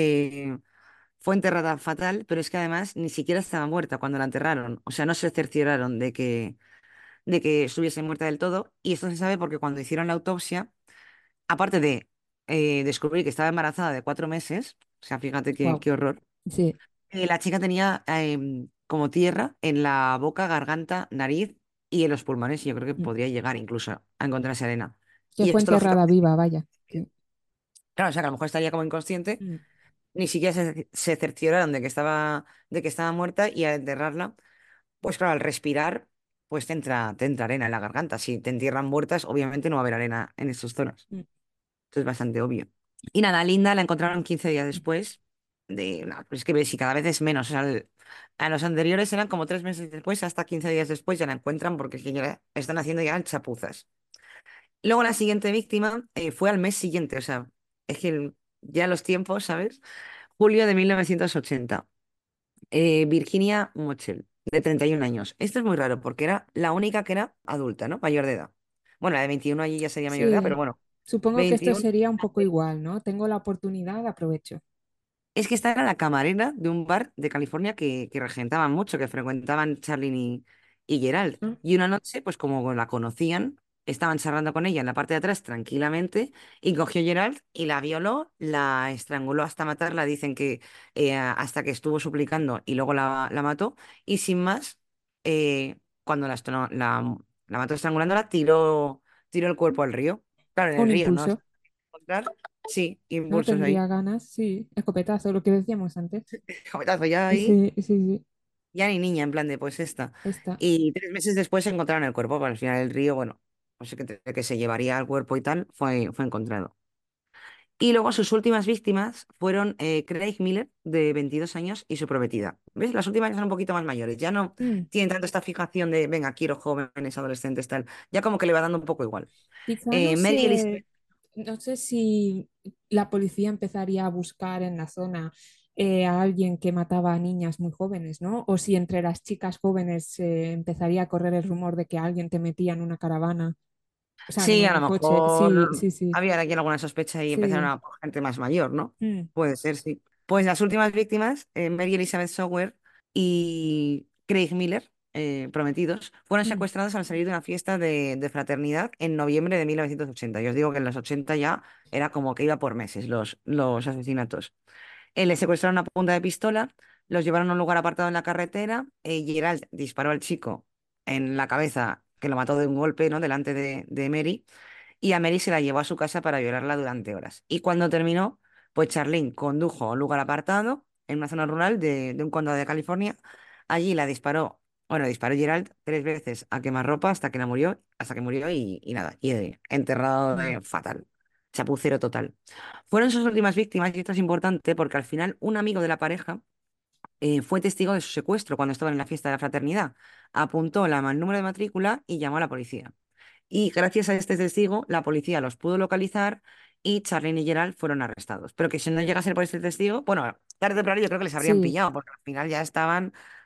fue enterrada fatal, pero es que además ni siquiera estaba muerta cuando la enterraron. O sea, no se cercioraron de que estuviese muerta del todo. Y esto se sabe porque cuando hicieron la autopsia, aparte de descubrir que estaba embarazada de 4 meses, o sea, fíjate qué, Wow. qué horror. Sí. La chica tenía como tierra en la boca, garganta, nariz y en los pulmones, y yo creo que Mm. podría llegar incluso a encontrarse arena. Que Y fue esto, enterrada lógicamente, viva, vaya. Sí. claro, o sea, que a lo mejor estaría como inconsciente, Mm. ni siquiera se cercioraron de que estaba muerta y al enterrarla, pues claro, al respirar, pues te entra arena en la garganta. Si te entierran muertas, obviamente no va a haber arena en estas zonas. Mm. Esto es bastante obvio. Y nada, Linda la encontraron 15 días después no, pues es que ves, si cada vez es menos. O sea, a los anteriores eran como 3 meses después, hasta 15 días después ya la encuentran porque es que ya están haciendo ya chapuzas. Luego la siguiente víctima fue al mes siguiente, o sea, es que ya los tiempos, ¿sabes? Julio de 1980. Virginia Mochel, de 31 años. Esto es muy raro porque era la única que era adulta, ¿no? Mayor de edad. Bueno, la de 21 allí ya sería mayor de edad, pero Sí. bueno, Supongo que esto 21. sería un poco igual, ¿no? Tengo la oportunidad, aprovecho. Es que esta era la camarera de un bar de California que regentaban mucho, que frecuentaban Charlene y Gerald. Mm. Y una noche, pues como la conocían, estaban charlando con ella en la parte de atrás tranquilamente y cogió Gerald y la violó, la estranguló hasta matarla. Dicen que hasta que estuvo suplicando y luego la mató. Y sin más, cuando la mató estrangulándola, tiró el cuerpo al río. Claro, en Un el río, ¿no? impulso, Encontrar, sí, ¿no? impulsos ahí. Tendría ganas, sí. Escopetazo, lo que decíamos antes. Jovetazo ya ahí. Sí, sí, sí. Ya ni niña, en plan de pues esta. Esta. Y 3 meses después encontraron el cuerpo, pero al final el río, bueno, pues que se llevaría al cuerpo y tal, fue encontrado. Y luego sus últimas víctimas fueron Craig Miller, de 22 años, y su prometida. ¿Ves? Las últimas ya son un poquito más mayores, ya no Mm. tienen tanto esta fijación de, venga, quiero jóvenes, adolescentes, tal. Ya como que le va dando un poco igual. Quizá no Mary Elizabeth. sé, no sé si la policía empezaría a buscar en la zona a alguien que mataba a niñas muy jóvenes, ¿no? O si entre las chicas jóvenes empezaría a correr el rumor de que alguien te metía en una caravana, o sea, en Sí, a un lo coche. Sí, mejor sí, sí, había aquí alguna sospecha y empezaron sí. a por gente más mayor, ¿no? Mm. Puede ser, sí. Pues las últimas víctimas, Mary Elizabeth Sower y Craig Miller, prometidos, fueron Mm. secuestrados al salir de una fiesta de fraternidad en noviembre de 1980. Yo os digo que en los 80 ya era como que iba por meses los asesinatos. Le secuestraron a punta de pistola, los llevaron a un lugar apartado en la carretera. Gerald disparó al chico en la cabeza, que lo mató de un golpe, ¿no? Delante de Mary. Y a Mary se la llevó a su casa para violarla durante horas. Y cuando terminó, pues Charlene condujo a un lugar apartado en una zona rural de un condado de California. Allí la disparó, bueno, disparó Gerald 3 veces a quemarropa hasta que murió y nada, y enterrado Mm. fatal. Chapucero total. Fueron sus últimas víctimas, y esto es importante porque al final un amigo de la pareja fue testigo de su secuestro cuando estaban en la fiesta de la fraternidad. Apuntó el número de matrícula y llamó a la policía. Y gracias a este testigo, la policía los pudo localizar y Charlene y Gerald fueron arrestados. Pero que si no llega a ser por este testigo, bueno, tarde o temprano yo creo que les habrían Sí, pillado, porque al final ya estaban.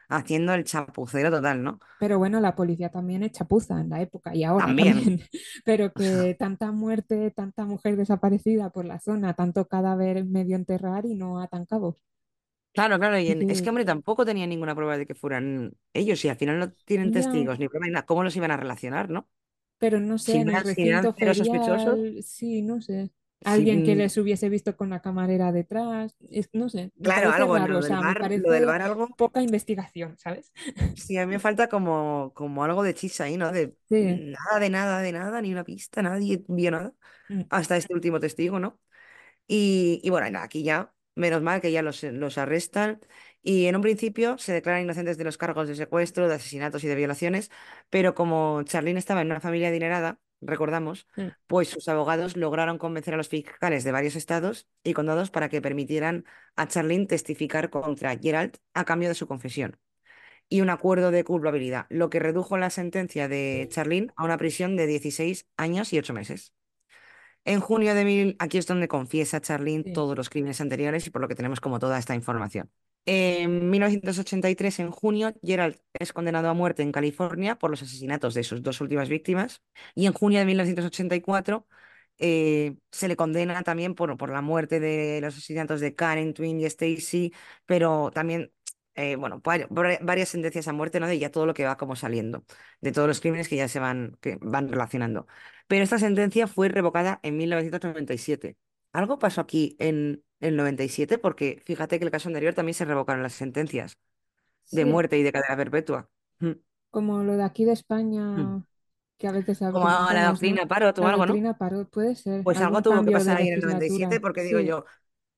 haciendo el chapucero total, ¿no? Pero bueno, la policía también es chapuza en la época y ahora También. también. Pero que tanta muerte, tanta mujer desaparecida por la zona, tanto cadáver medio enterrar y no atan cabos. Claro, claro, y Es es que, que hombre, tampoco tenía ninguna prueba de que fueran ellos y al final no tienen ya, testigos ni prueba ni nada. ¿Cómo los iban a relacionar, no? pero no sé, en el Si eran recinto cero sospechosos, ferial, sí, no sé. si, Alguien que les hubiese visto con la camarera detrás, no sé, me claro, parece algo en raro, o sea, me lo del parece bar algo, poca investigación, ¿sabes? sí, a mí me falta como algo de chis ahí, ¿no? De Sí. nada, de nada, de nada, ni una pista, nadie vio nada, Mm, hasta este último testigo, ¿no? Y bueno, nada, aquí ya, menos mal que ya los arrestan y en un principio se declaran inocentes de los cargos de secuestro, de asesinatos y de violaciones, pero como Charlene estaba en una familia adinerada, recordamos, mm, pues sus abogados lograron convencer a los fiscales de varios estados y condados para que permitieran a Charlene testificar contra Gerald a cambio de su confesión y un acuerdo de culpabilidad, lo que redujo la sentencia de Charlene a una prisión de 16 años y 8 meses. En junio de aquí es donde confiesa Charlene sí, todos los crímenes anteriores y por lo que tenemos como toda esta información. En 1983, en junio, Gerald es condenado a muerte en California por los asesinatos de sus dos últimas víctimas y en junio de 1984 se le condena también por la muerte de los asesinatos de Karen, Twin y Stacy, pero también, bueno, varias sentencias a muerte, ¿no? De ya todo lo que va como saliendo, de todos los crímenes que van relacionando. Pero esta sentencia fue revocada en 1997. Algo pasó aquí en el 97 porque fíjate que el caso anterior también se revocaron las sentencias de sí, muerte y de cadena perpetua. Mm, como lo de aquí de mm. España, que a veces Como la comentamos, ¿no? doctrina Parot o La algo, ¿no? doctrina Parot puede ser Pues algo algún tuvo que cambio de pasar ahí en el 97 legislatura. porque digo Sí, yo,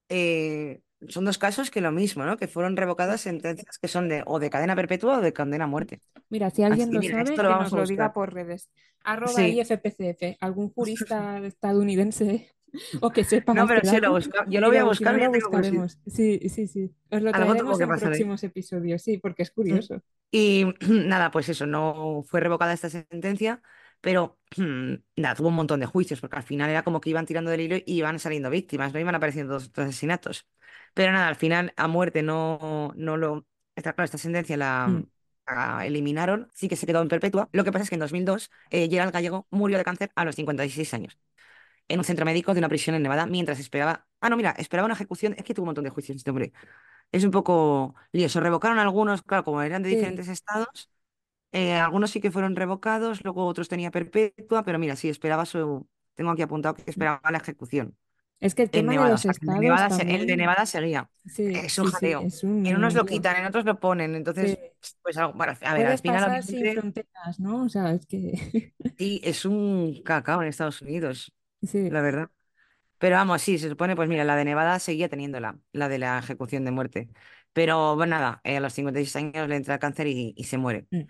son dos casos que lo mismo, ¿no? Que fueron revocadas sentencias que son de o de cadena perpetua o de condena a muerte. mira, si Así alguien que lo mira, sabe, esto lo que vamos nos a lo diga buscar. por redes. Sí. @ifpcf, algún jurista estadounidense o que sepa No, pero este sí, dato yo lo y voy a si buscar, no ya lo tengo curiosidad. buscaremos. Sí, sí, sí. Os lo Algo tuvo traeremos que en pasar ahí. próximos episodios, sí, porque es Mm. curioso. Y nada, pues eso, no fue revocada esta sentencia, pero nada, tuvo un montón de juicios, porque al final era como que iban tirando del hilo y iban saliendo víctimas, no iban apareciendo dos asesinatos. Pero nada, al final a muerte no lo... claro, esta sentencia Mm, la eliminaron, sí que se quedó en perpetua. Lo que pasa es que en 2002 Gerald Gallego murió de cáncer a los 56 años en un centro médico de una prisión en Nevada mientras esperaba... Ah, no, mira, esperaba una ejecución. Es que tuvo un montón de juicios este hombre. Es un poco lío. Se revocaron algunos, claro, como eran de sí. diferentes estados, algunos sí que fueron revocados, luego otros tenía perpetua, pero mira, sí, esperaba su... Tengo aquí apuntado que esperaba la ejecución Es que el en tema de Nevada. O los sea, que estados El de también, Nevada seguía. sí, Es un sí, sí, jaleo. es En unos un lo lío. quitan, en otros lo ponen. Sí. Entonces, pues bueno, a ver, al Puedes final pasar sin obviamente fronteras, ¿no? O sea, es que sí, es un cacao en Estados Unidos, sí. la verdad. Pero vamos, sí, se supone, pues mira, la de Nevada seguía teniéndola, la de la ejecución de muerte. Pero bueno, nada, a los 56 años le entra cáncer y se muere. Mm.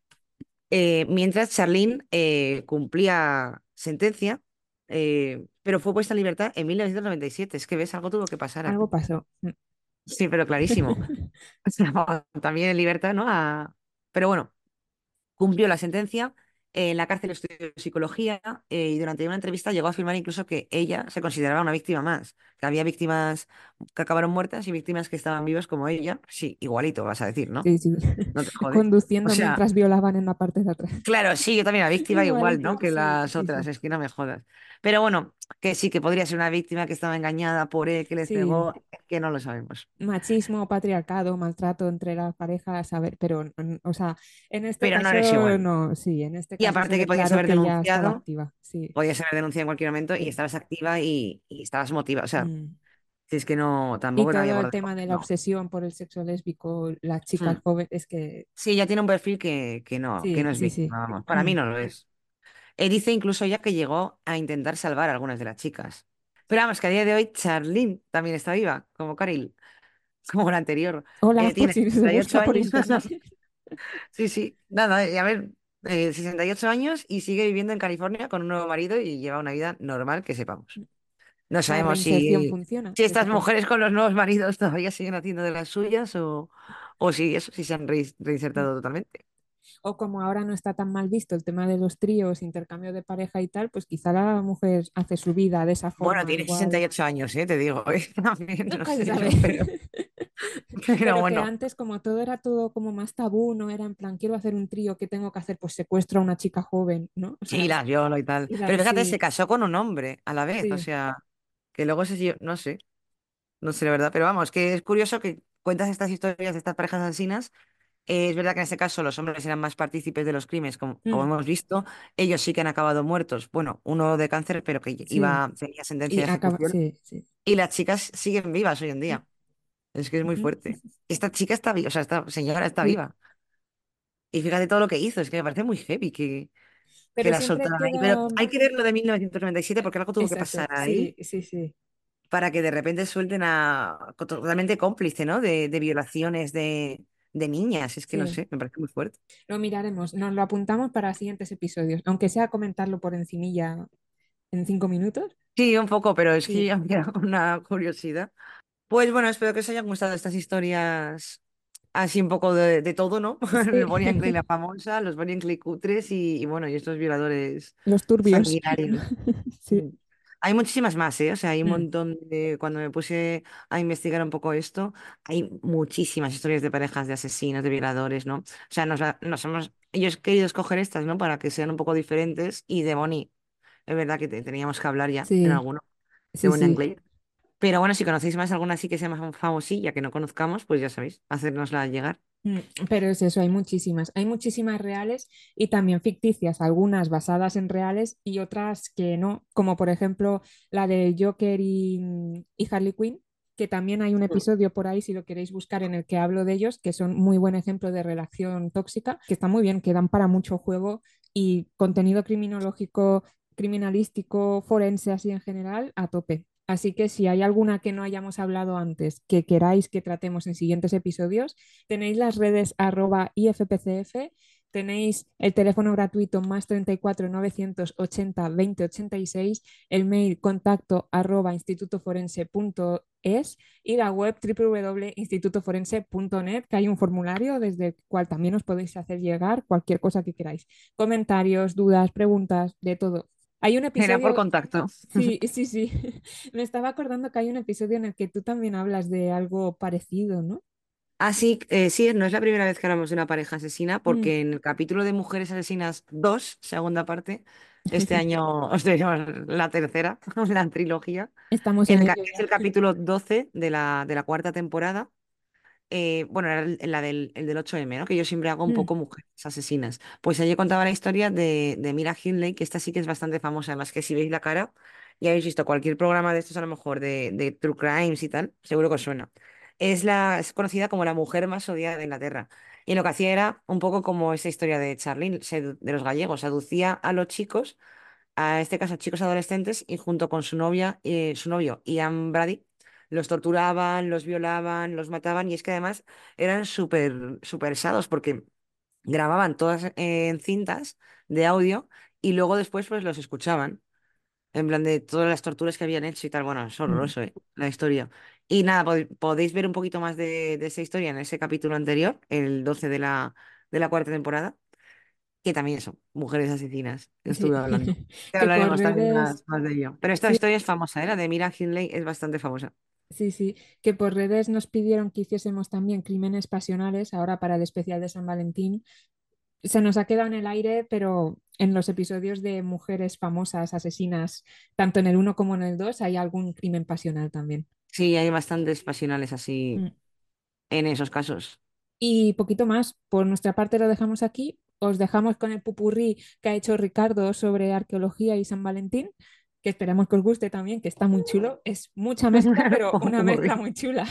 Mientras Charlene cumplía sentencia, pero fue puesta en libertad en 1997. Es que ves, algo tuvo que pasar Algo aquí. pasó. Mm. Sí, pero clarísimo. O sea, también en libertad, ¿no? Pero bueno, cumplió la sentencia. En la cárcel estudió psicología y durante una entrevista llegó a afirmar incluso que ella se consideraba una víctima más, que había víctimas que acabaron muertas y víctimas que estaban vivas como ella. Sí, igualito, vas a decir, ¿no? Sí, sí. No te jode. O Conduciendo sea, mientras violaban en la parte de atrás. claro, sí, yo también la víctima igual, Igualito, ¿no? Que sí, las sí, otras, sí. es que no me jodas. Pero bueno, que sí, que podría ser una víctima que estaba engañada por él, que le Sí, cegó, que no lo sabemos. machismo, patriarcado, maltrato entre las parejas, a ver, pero, o sea, en este Pero no es caso igual. no, sí, en este Y caso se aparte que ve claro que ella estaba activa, sí, podías haber denunciado en cualquier momento y sí. estabas activa y estabas motivada. O sea, Mm. si es que no, Y tampoco te había todo el por tema de la no. obsesión por el sexo lésbico, las chicas Hmm. jóvenes, es que Sí, ya tiene un perfil que no sí, es sí, sí. víctima, vamos. Para mí Mm. no lo es. Dice incluso ya que llegó a intentar salvar a algunas de las chicas. Pero vamos, que a día de hoy Charlene también está viva, como Caril, como la anterior. Hola, por Tiene si se 68 busca por años. internet. Sí, sí. Nada, a ver, 68 años y sigue viviendo en California con un nuevo marido y lleva una vida normal que sepamos. No La sabemos reinserción funciona, si que estas sepamos. mujeres con los nuevos maridos todavía siguen haciendo de las suyas o si se han Mm. reinsertado totalmente. O como ahora no está tan mal visto el tema de los tríos, intercambio de pareja y tal, pues quizá la mujer hace su vida de esa Bueno, forma, tiene igual. 68 años, te digo. También, no Nunca se sé sabe. yo, pero Pero Pero que bueno, antes como todo era todo como más tabú, no era en plan, quiero hacer un trío, ¿qué tengo que hacer? Pues secuestro a una chica joven, ¿no? O sea, sí, la viola y tal. Pero fíjate, se sí, casó con un hombre a la vez, o sí. sea, que luego se... No sé, no sé la verdad, pero vamos, que es curioso que cuentas estas historias de estas parejas asesinas. Es verdad que en este caso los hombres eran más partícipes de los crímenes, como Mm, hemos visto. Ellos sí que han acabado muertos. Bueno, uno de cáncer, pero que sí. tenía sentencia Y de acaba, ejecución. sí, sí. Y las chicas siguen vivas hoy en Mm, día. Es que es muy ujú, fuerte. Esta chica está viva, o sea, esta señora está sí. viva. Y fíjate todo lo que hizo. Es que me parece muy heavy que Pero la siempre soltaran ahí. Pero queda, hay que ver lo de 1997 porque algo tuvo que exacto, pasar sí, ahí sí, sí. para que de repente suelten a totalmente cómplice, ¿no? De violaciones de niñas. Es que no Sí, sé, me parece muy fuerte. lo miraremos, nos lo apuntamos para siguientes episodios, aunque sea comentarlo por encimilla en 5 minutos. Sí, un poco, pero es que Sí, ya me queda con una curiosidad. Pues bueno, espero que os hayan gustado estas historias así un poco de todo, ¿no? El sí. Bonnie and Clyde la famosa, los Bonnie and Clyde cutres y bueno, y estos violadores Los turbios. sanguinarios. Sí. Mm. Hay muchísimas más, ¿eh? O sea, hay un Mm, montón de... Cuando me puse a investigar un poco esto, hay muchísimas historias de parejas de asesinos, de violadores, ¿no? O sea, nos hemos... Yo he querido escoger estas, ¿no? Para que sean un poco diferentes y de Bonnie, es verdad que teníamos que hablar ya en sí, alguno de sí, Bonnie and sí. Clyde. Pero bueno, si conocéis más alguna así que sea más famosilla que no conozcamos, pues ya sabéis, hacérnosla llegar. Mm, pero es eso, hay muchísimas reales y también ficticias, algunas basadas en reales y otras que no, como por ejemplo la de Joker y Harley Quinn, que también hay un Mm. episodio por ahí, si lo queréis buscar, en el que hablo de ellos, que son muy buen ejemplo de relación tóxica, que está muy bien, que dan para mucho juego y contenido criminológico, criminalístico, forense así en general, a tope. Así que si hay alguna que no hayamos hablado antes que queráis que tratemos en siguientes episodios, tenéis las redes @ifpcf, tenéis el teléfono gratuito más 34 980 20 86, el mail contacto @institutoforense.es y la web www.institutoforense.net, que hay un formulario desde el cual también os podéis hacer llegar cualquier cosa que queráis. Comentarios, dudas, preguntas, de todo. Hay un Era por episodio, contacto. sí, sí, sí. Me estaba acordando que hay un episodio en el que tú también hablas de algo parecido, ¿no? Ah, sí, sí, no es la primera vez que hablamos de una pareja asesina, Mm. porque en el capítulo de Mujeres Asesinas 2, segunda parte, este año os tenemos la tercera, la trilogía, Estamos en ello es ya. el capítulo 12 de la cuarta temporada. Bueno, era el del 8M, ¿no? Que yo siempre hago un Mm, poco mujeres asesinas. Pues allí contaba la historia de Mira Hindley, que esta sí que es bastante famosa, además que si veis la cara y habéis visto cualquier programa de estos, a lo mejor de True Crimes y tal, seguro que os suena. Es conocida como la mujer más odiada de Inglaterra. Y lo que hacía era un poco como esa historia de Charlene, de los gallegos. Seducía a los chicos, a este caso chicos adolescentes, y junto con su novio Ian Brady, los torturaban, los violaban, los mataban, y es que además eran súper súper sados porque grababan todas en cintas de audio y luego después pues los escuchaban, en plan de todas las torturas que habían hecho y tal. Bueno, es mm. horroroso, la historia. Y nada, podéis ver un poquito más de esa historia en ese capítulo anterior, el 12 de la cuarta temporada, que también son mujeres asesinas, que Sí. estuve hablando. Que Que por hablaremos también redes, más de ello. Pero esta sí, historia es famosa, ¿eh? La de Mira Hindley es bastante famosa. sí, sí, que por redes nos pidieron que hiciésemos también crímenes pasionales ahora para el especial de San Valentín. Se nos ha quedado en el aire, pero en los episodios de mujeres famosas, asesinas, tanto en el uno como en el 2 hay algún crimen pasional también. Sí, hay bastantes pasionales así Mm. en esos casos. Y poquito más, por nuestra parte lo dejamos aquí. Os dejamos con el pupurrí que ha hecho Ricardo sobre arqueología y San Valentín, que esperamos que os guste también, que está muy chulo. Es mucha mezcla, pero una mezcla Popurrí. muy chula.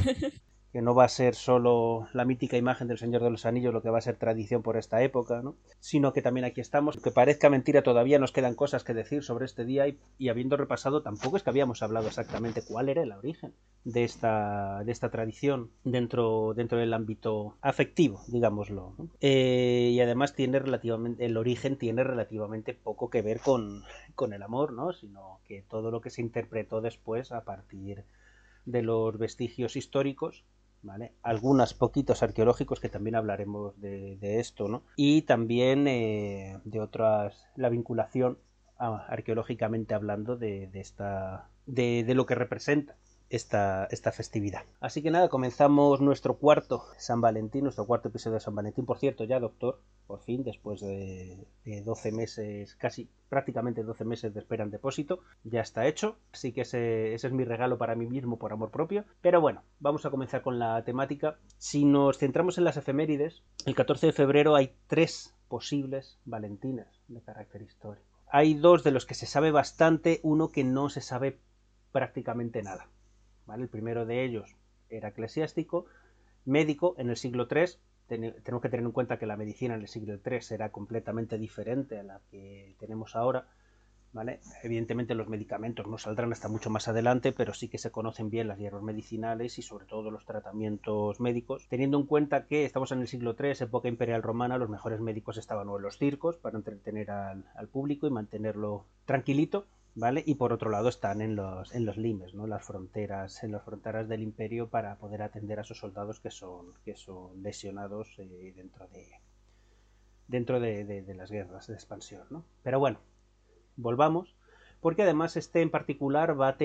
Que no va a ser solo la mítica imagen del Señor de los Anillos lo que va a ser tradición por esta época, ¿no? Sino que también aquí estamos, que parezca mentira, todavía nos quedan cosas que decir sobre este día y habiendo repasado, tampoco es que habíamos hablado exactamente cuál era el origen de esta tradición dentro del ámbito afectivo, digámoslo, ¿no? Y además el origen tiene relativamente poco que ver con el amor, ¿no? Sino que todo lo que se interpretó después a partir de los vestigios históricos, ¿vale? Algunos poquitos arqueológicos, que también hablaremos de esto, ¿no? Y también de otras, la vinculación arqueológicamente hablando de lo que representa esta festividad. Así que nada, comenzamos nuestro cuarto San Valentín, nuestro cuarto episodio de San Valentín. Por cierto, ya doctor, por fin, después de 12 meses, casi prácticamente 12 meses de espera en depósito, ya está hecho. Así que ese es mi regalo para mí mismo por amor propio. Pero bueno, vamos a comenzar con la temática. Si nos centramos en las efemérides, el 14 de febrero hay 3 posibles Valentines de carácter histórico. Hay 2 de los que se sabe bastante, uno que no se sabe prácticamente nada. ¿Vale? El primero de ellos era eclesiástico, médico en el siglo III. Tenemos que tener en cuenta que la medicina en el siglo III era completamente diferente a la que tenemos ahora. ¿Vale? Evidentemente los medicamentos no saldrán hasta mucho más adelante, pero sí que se conocen bien las hierbas medicinales y sobre todo los tratamientos médicos. Teniendo en cuenta que estamos en el siglo III, época imperial romana, los mejores médicos estaban en los circos para entretener al público y mantenerlo tranquilito. ¿Vale? Y por otro lado están en los limes, ¿no? En las fronteras del imperio para poder atender a esos soldados que son lesionados dentro de las guerras de expansión, ¿no? Pero bueno, volvamos, porque además este en particular va a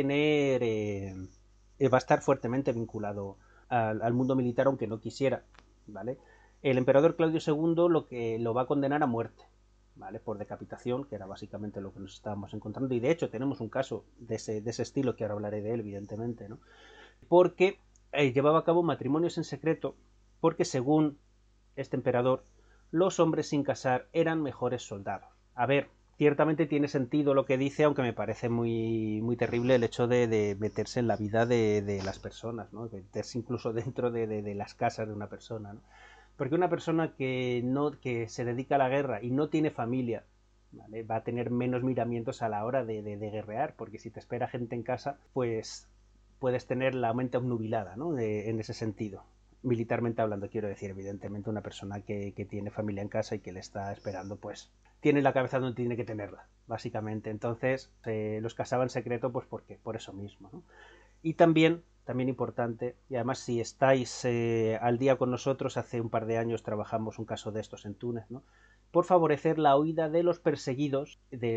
estar fuertemente vinculado al mundo militar, aunque no quisiera, ¿vale? El emperador Claudio II lo va a condenar a muerte, ¿vale? Por decapitación, que era básicamente lo que nos estábamos encontrando, y de hecho tenemos un caso de ese estilo, que ahora hablaré de él, evidentemente, ¿no? Porque llevaba a cabo matrimonios en secreto, porque según este emperador, los hombres sin casar eran mejores soldados. A ver, ciertamente tiene sentido lo que dice, aunque me parece muy, muy terrible el hecho de meterse en la vida de las personas, ¿no? De meterse incluso dentro de las casas de una persona, ¿no? Porque una persona que se dedica a la guerra y no tiene familia, ¿vale? Va a tener menos miramientos a la hora de guerrear, porque si te espera gente en casa, pues puedes tener la mente obnubilada, ¿no? En ese sentido. Militarmente hablando, quiero decir, evidentemente una persona que tiene familia en casa y que le está esperando, pues tiene la cabeza donde tiene que tenerla, básicamente. Entonces, los casaba en secreto, pues porque por eso mismo, ¿no? Y también importante, y además si estáis al día con nosotros, hace un par de años trabajamos un caso de estos en Túnez, ¿no? Por favorecer la huida de los perseguidos de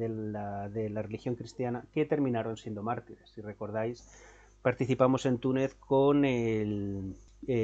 la religión cristiana que terminaron siendo mártires. Si recordáis, participamos en Túnez con el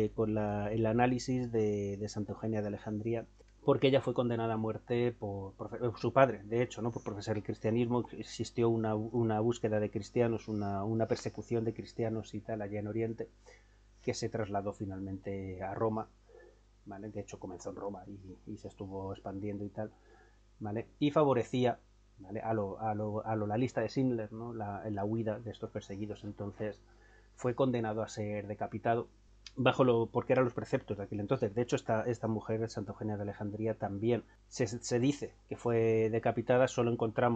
análisis de Santa Eugenia de Alejandría, porque ella fue condenada a muerte por su padre, de hecho, ¿no? Por profesar el cristianismo. Existió una búsqueda de cristianos, una persecución de cristianos y tal allá en Oriente, que se trasladó finalmente a Roma, ¿vale? De hecho comenzó en Roma y se estuvo expandiendo y tal, ¿vale? Y favorecía, ¿vale? a la lista de Schindler, ¿no? la huida de estos perseguidos. Entonces fue condenado a ser decapitado porque eran los preceptos de aquel entonces. De hecho, esta mujer, Santa Eugenia de Alejandría, también se dice que fue decapitada. Solo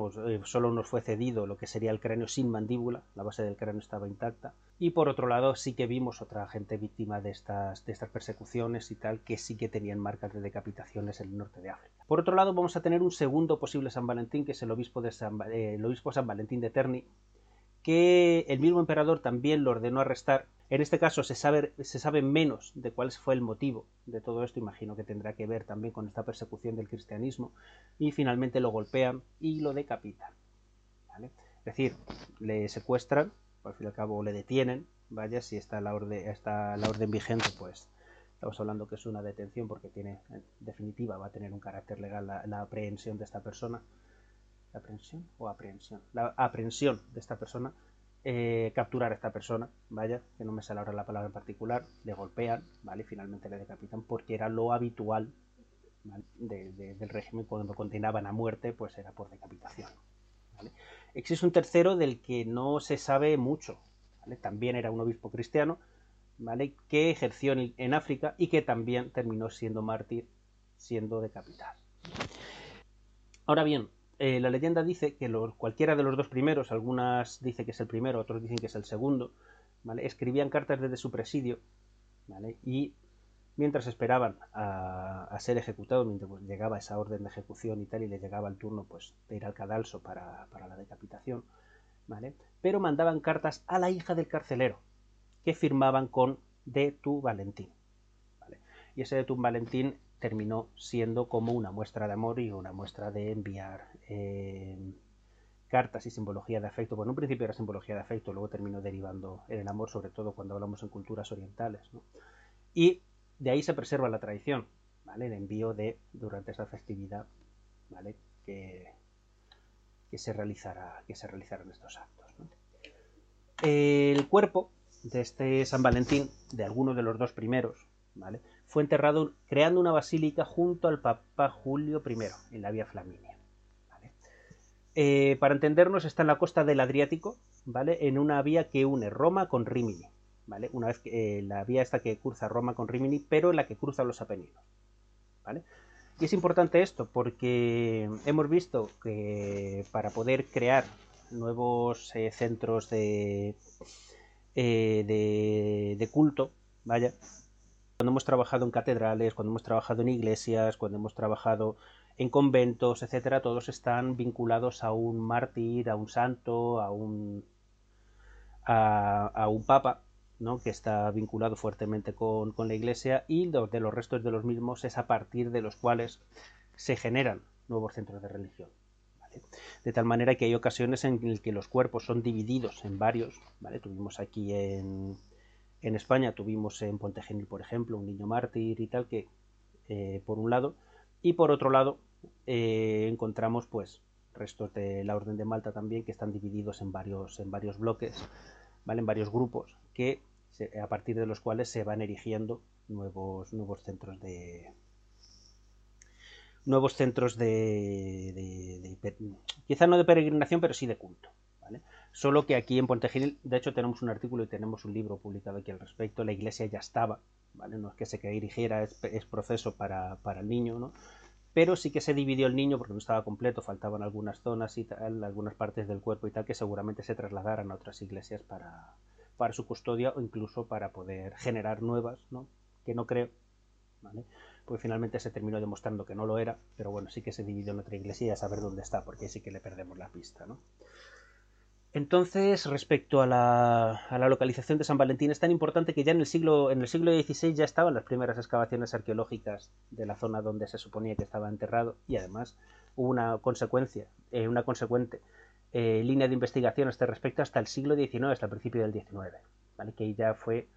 nos fue cedido lo que sería el cráneo sin mandíbula, la base del cráneo estaba intacta. Y por otro lado, sí que vimos otra gente víctima de estas persecuciones y tal, que sí que tenían marcas de decapitaciones en el norte de África. Por otro lado, vamos a tener un segundo posible San Valentín, que es el obispo San Valentín de Terni, que el mismo emperador también lo ordenó arrestar. En este caso se sabe menos de cuál fue el motivo de todo esto. Imagino que tendrá que ver también con esta persecución del cristianismo. Y finalmente lo golpean y lo decapitan, ¿vale? Es decir, le secuestran, al fin y al cabo le detienen. Vaya, si está la orden vigente, pues estamos hablando que es una detención, porque en definitiva va a tener un carácter legal la aprehensión de esta persona. La aprehensión de esta persona, capturar a esta persona, vaya, que no me sale ahora la palabra en particular, le golpean, ¿vale? Y finalmente le decapitan, porque era lo habitual, ¿vale? del régimen. Cuando condenaban a muerte, pues era por decapitación, ¿vale? Existe un tercero del que no se sabe mucho, ¿vale? También era un obispo cristiano, ¿vale? Que ejerció en África y que también terminó siendo mártir, siendo decapitado. Ahora bien, la leyenda dice que cualquiera de los dos primeros, algunas dicen que es el primero, otros dicen que es el segundo, ¿vale? Escribían cartas desde su presidio, ¿vale? Y mientras esperaban a ser ejecutados, mientras pues llegaba esa orden de ejecución y tal, y les llegaba el turno, pues, de ir al cadalso para la decapitación, ¿vale? Pero mandaban cartas a la hija del carcelero, que firmaban con de tu Valentín, ¿vale? Y ese de tu Valentín terminó siendo como una muestra de amor y una muestra de enviar cartas y simbología de afecto. Bueno, en un principio era simbología de afecto, luego terminó derivando en el amor, sobre todo cuando hablamos en culturas orientales, ¿no? Y de ahí se preserva la tradición, ¿vale? El envío durante esta festividad, ¿vale? Que se realizarán estos actos, ¿no? El cuerpo de este San Valentín, de alguno de los dos primeros, ¿vale?, fue enterrado creando una basílica junto al Papa Julio I, en la Vía Flaminia, ¿vale? Para entendernos, está en la costa del Adriático, ¿vale?, en una vía que une Roma con Rímini, ¿vale? Una vez que la vía esta que cruza Roma con Rímini, pero la que cruza los Apeninos, ¿vale? Y es importante esto porque hemos visto que para poder crear nuevos centros de culto, vaya, cuando hemos trabajado en catedrales, cuando hemos trabajado en iglesias, cuando hemos trabajado en conventos, etcétera, todos están vinculados a un mártir, a un santo, a un papa, ¿no?, que está vinculado fuertemente con la iglesia, y de los restos de los mismos es a partir de los cuales se generan nuevos centros de religión, ¿vale? De tal manera que hay ocasiones en las que los cuerpos son divididos en varios, ¿vale? Tuvimos aquí en España, tuvimos en Pontegenil, por ejemplo, un niño mártir y tal, que por un lado, y por otro lado encontramos pues restos de la Orden de Malta también, que están divididos en varios bloques, ¿vale?, en varios grupos, que a partir de los cuales se van erigiendo nuevos centros quizá no de peregrinación, pero sí de culto, ¿vale? Solo que aquí en Pontegenil, de hecho, tenemos un artículo y tenemos un libro publicado aquí al respecto. La iglesia ya estaba, ¿vale? No es que se erigiera, es proceso para el niño, ¿no? Pero sí que se dividió el niño porque no estaba completo, faltaban algunas zonas y tal, algunas partes del cuerpo y tal, que seguramente se trasladaran a otras iglesias para su custodia, o incluso para poder generar nuevas, ¿no?, que no creo, ¿vale?, porque finalmente se terminó demostrando que no lo era, pero bueno, sí que se dividió en otra iglesia y a saber dónde está, porque ahí sí que le perdemos la pista, ¿no? Entonces, respecto a la localización de San Valentín, es tan importante que ya en el siglo XVI ya estaban las primeras excavaciones arqueológicas de la zona donde se suponía que estaba enterrado, y además hubo una consecuente línea de investigación a este respecto hasta el siglo XIX, hasta el principio del XIX, ¿vale?, que ya fue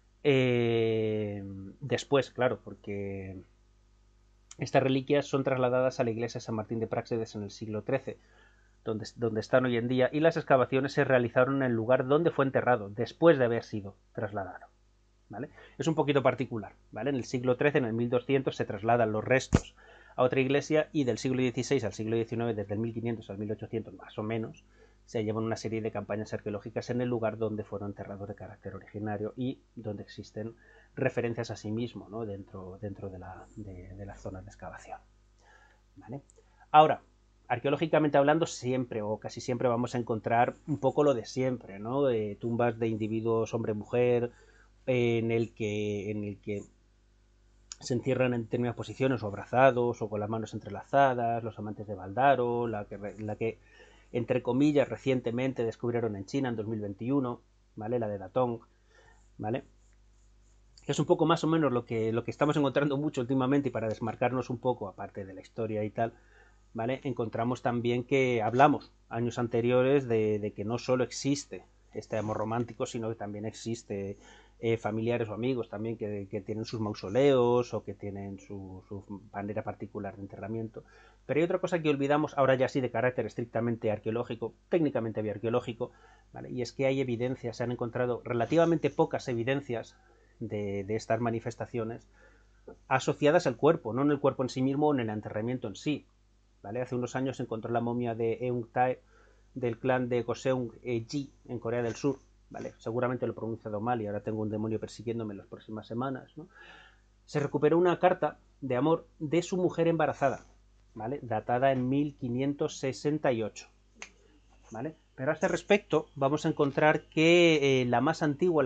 después, claro, porque estas reliquias son trasladadas a la iglesia de San Martín de Práxedes en el siglo XIII, donde están hoy en día, y las excavaciones se realizaron en el lugar donde fue enterrado, después de haber sido trasladado, ¿vale? Es un poquito particular, ¿vale? En el siglo XIII, en el 1200, se trasladan los restos a otra iglesia, y del siglo XVI al siglo XIX, desde el 1500 al 1800 más o menos, se llevan una serie de campañas arqueológicas en el lugar donde fueron enterrados de carácter originario y donde existen referencias a sí mismo, ¿no?, dentro de las zonas de excavación, ¿vale? Ahora, arqueológicamente hablando, siempre o casi siempre vamos a encontrar un poco lo de siempre, ¿no? Tumbas de individuos hombre-mujer, en el que se entierran en determinadas posiciones, o abrazados, o con las manos entrelazadas, los amantes de Baldaro, la que entre comillas recientemente descubrieron en China en 2021, ¿vale?, la de Datong, ¿vale?, que es un poco más o menos lo que estamos encontrando mucho últimamente. Y para desmarcarnos un poco, aparte de la historia y tal, ¿vale?, encontramos también que hablamos años anteriores de que no solo existe este amor romántico, sino que también existe familiares o amigos también que tienen sus mausoleos, o que tienen su manera particular de enterramiento. Pero hay otra cosa que olvidamos, ahora ya sí de carácter estrictamente arqueológico, técnicamente bioarqueológico, ¿vale?, y es que hay evidencias, se han encontrado relativamente pocas evidencias de estas manifestaciones asociadas al cuerpo, no en el cuerpo en sí mismo o en el enterramiento en sí, ¿vale? Hace unos años se encontró la momia de Eung Tae del clan de Goseung Ji en Corea del Sur, ¿vale? Seguramente lo he pronunciado mal y ahora tengo un demonio persiguiéndome en las próximas semanas, ¿no? Se recuperó una carta de amor de su mujer embarazada, ¿vale?, datada en 1568, ¿vale? Pero a este respecto vamos a encontrar que la más antigua,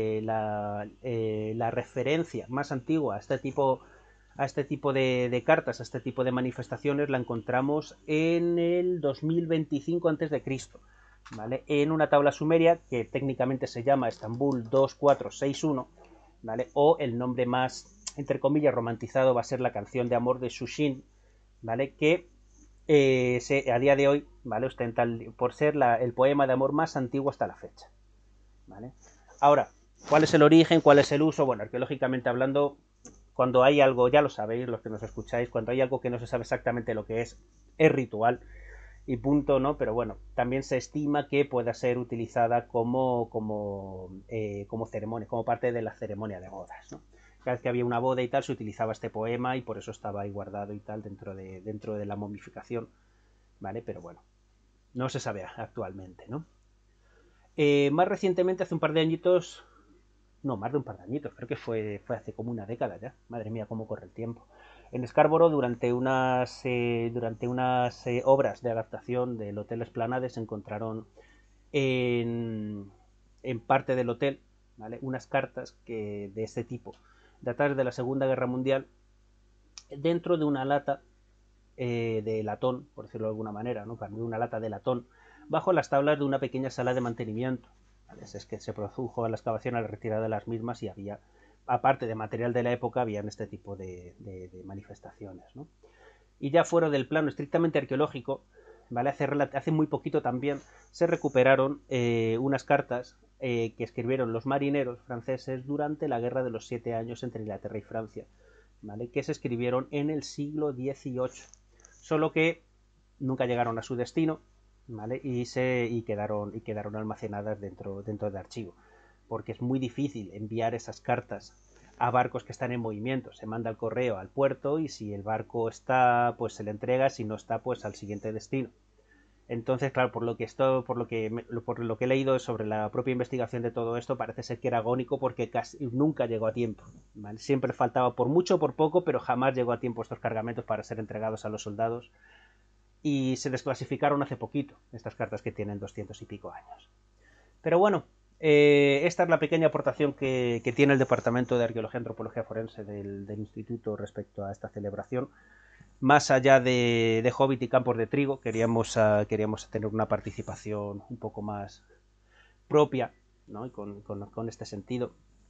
la referencia más antigua a este tipo de cartas, a este tipo de manifestaciones, la encontramos en el 2025 a.C., ¿vale?, en una tabla sumeria que técnicamente se llama Estambul 2461, ¿vale?, o el nombre más, entre comillas, romantizado va a ser la canción de amor de Sushin, ¿vale?, que a día de hoy ¿vale? Ostenta por ser el poema de amor más antiguo hasta la fecha, ¿vale? Ahora, ¿cuál es el origen? ¿Cuál es el uso? Bueno, arqueológicamente hablando, cuando hay algo, ya lo sabéis los que nos escucháis, cuando hay algo que no se sabe exactamente lo que es ritual y punto, ¿no? Pero bueno, también se estima que pueda ser utilizada como ceremonia, como parte de la ceremonia de bodas, ¿no? Cada vez que había una boda y tal, se utilizaba este poema y por eso estaba ahí guardado y tal dentro de la momificación, ¿vale? Pero bueno, no se sabe actualmente, ¿no? Más recientemente, hace un par de añitos, no, más de un par de añitos, creo que fue hace como una década ya, madre mía, cómo corre el tiempo. En Scarborough, durante unas obras de adaptación del Hotel Esplanade, se encontraron en parte del hotel, ¿vale?, unas cartas de este tipo, datadas de la Segunda Guerra Mundial, dentro de una lata de latón, por decirlo de alguna manera, ¿no?, una lata de latón, bajo las tablas de una pequeña sala de mantenimiento. Es que se produjo a la excavación, a la retirada de las mismas, y había, aparte de material de la época, habían este tipo de manifestaciones, ¿no? Y ya fuera del plano estrictamente arqueológico, ¿vale?, hace muy poquito también se recuperaron unas cartas que escribieron los marineros franceses durante la Guerra de los 7 años entre Inglaterra y Francia, ¿vale?, que se escribieron en el siglo XVIII, solo que nunca llegaron a su destino, ¿vale? Y quedaron almacenadas dentro de archivo, porque es muy difícil enviar esas cartas a barcos que están en movimiento. Se manda el correo al puerto y si el barco está, pues se le entrega, si no está, pues al siguiente destino. Entonces, claro, por lo que he leído sobre la propia investigación de todo esto, parece ser que era agónico porque casi nunca llegó a tiempo, ¿vale? Siempre faltaba, por mucho o por poco, pero jamás llegó a tiempo estos cargamentos para ser entregados a los soldados. Y se desclasificaron hace poquito estas cartas, que tienen 200 y pico años. Pero bueno, esta es la pequeña aportación que tiene el Departamento de Arqueología y Antropología Forense del Instituto respecto a esta celebración. Más allá de Hobbit y Campos de Trigo, queríamos tener una participación un poco más propia, ¿no?, y con este sentido.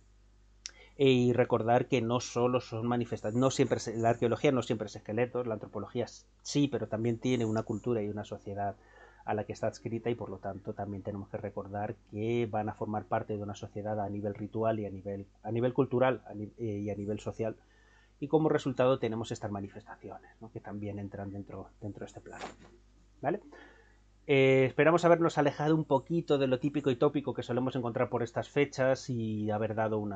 Y recordar que no solo son manifestaciones, no siempre la arqueología no siempre es esqueletos, la antropología sí, pero también tiene una cultura y una sociedad a la que está adscrita, y por lo tanto también tenemos que recordar que van a formar parte de una sociedad a nivel ritual y a nivel cultural y a nivel social, y como resultado tenemos estas manifestaciones, ¿no?, que también entran dentro de este plano, ¿vale? Esperamos habernos alejado un poquito de lo típico y tópico que solemos encontrar por estas fechas y haber dado un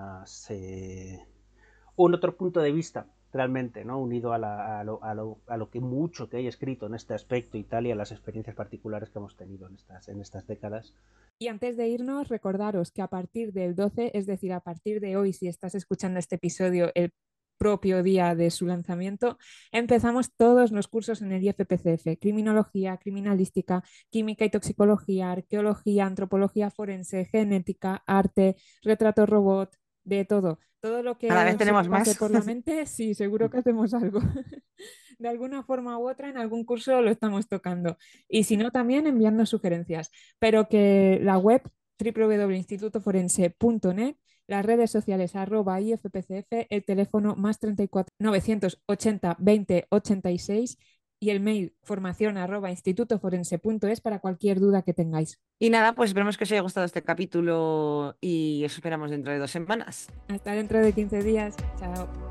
otro punto de vista realmente, ¿no?, unido a lo que mucho que hay escrito en este aspecto y tal, y a las experiencias particulares que hemos tenido en estas décadas. Y antes de irnos, recordaros que a partir del 12, es decir, a partir de hoy, si estás escuchando este episodio el propio día de su lanzamiento, empezamos todos los cursos en el IFPCF: criminología, criminalística, química y toxicología, arqueología, antropología forense, genética, arte, retrato robot, de todo. Todo lo que Cada vez os tenemos pase más. por la mente, sí, seguro que hacemos algo. De alguna forma u otra, en algún curso lo estamos tocando. Y si no, también enviando sugerencias. Pero que la web www.institutoforense.net, las redes sociales @IFPCF, el teléfono +34 980 20 86 y el mail formación@institutoforense.es para cualquier duda que tengáis. Y nada, pues esperemos que os haya gustado este capítulo y os esperamos dentro de 2 semanas. Hasta dentro de 15 días. Chao.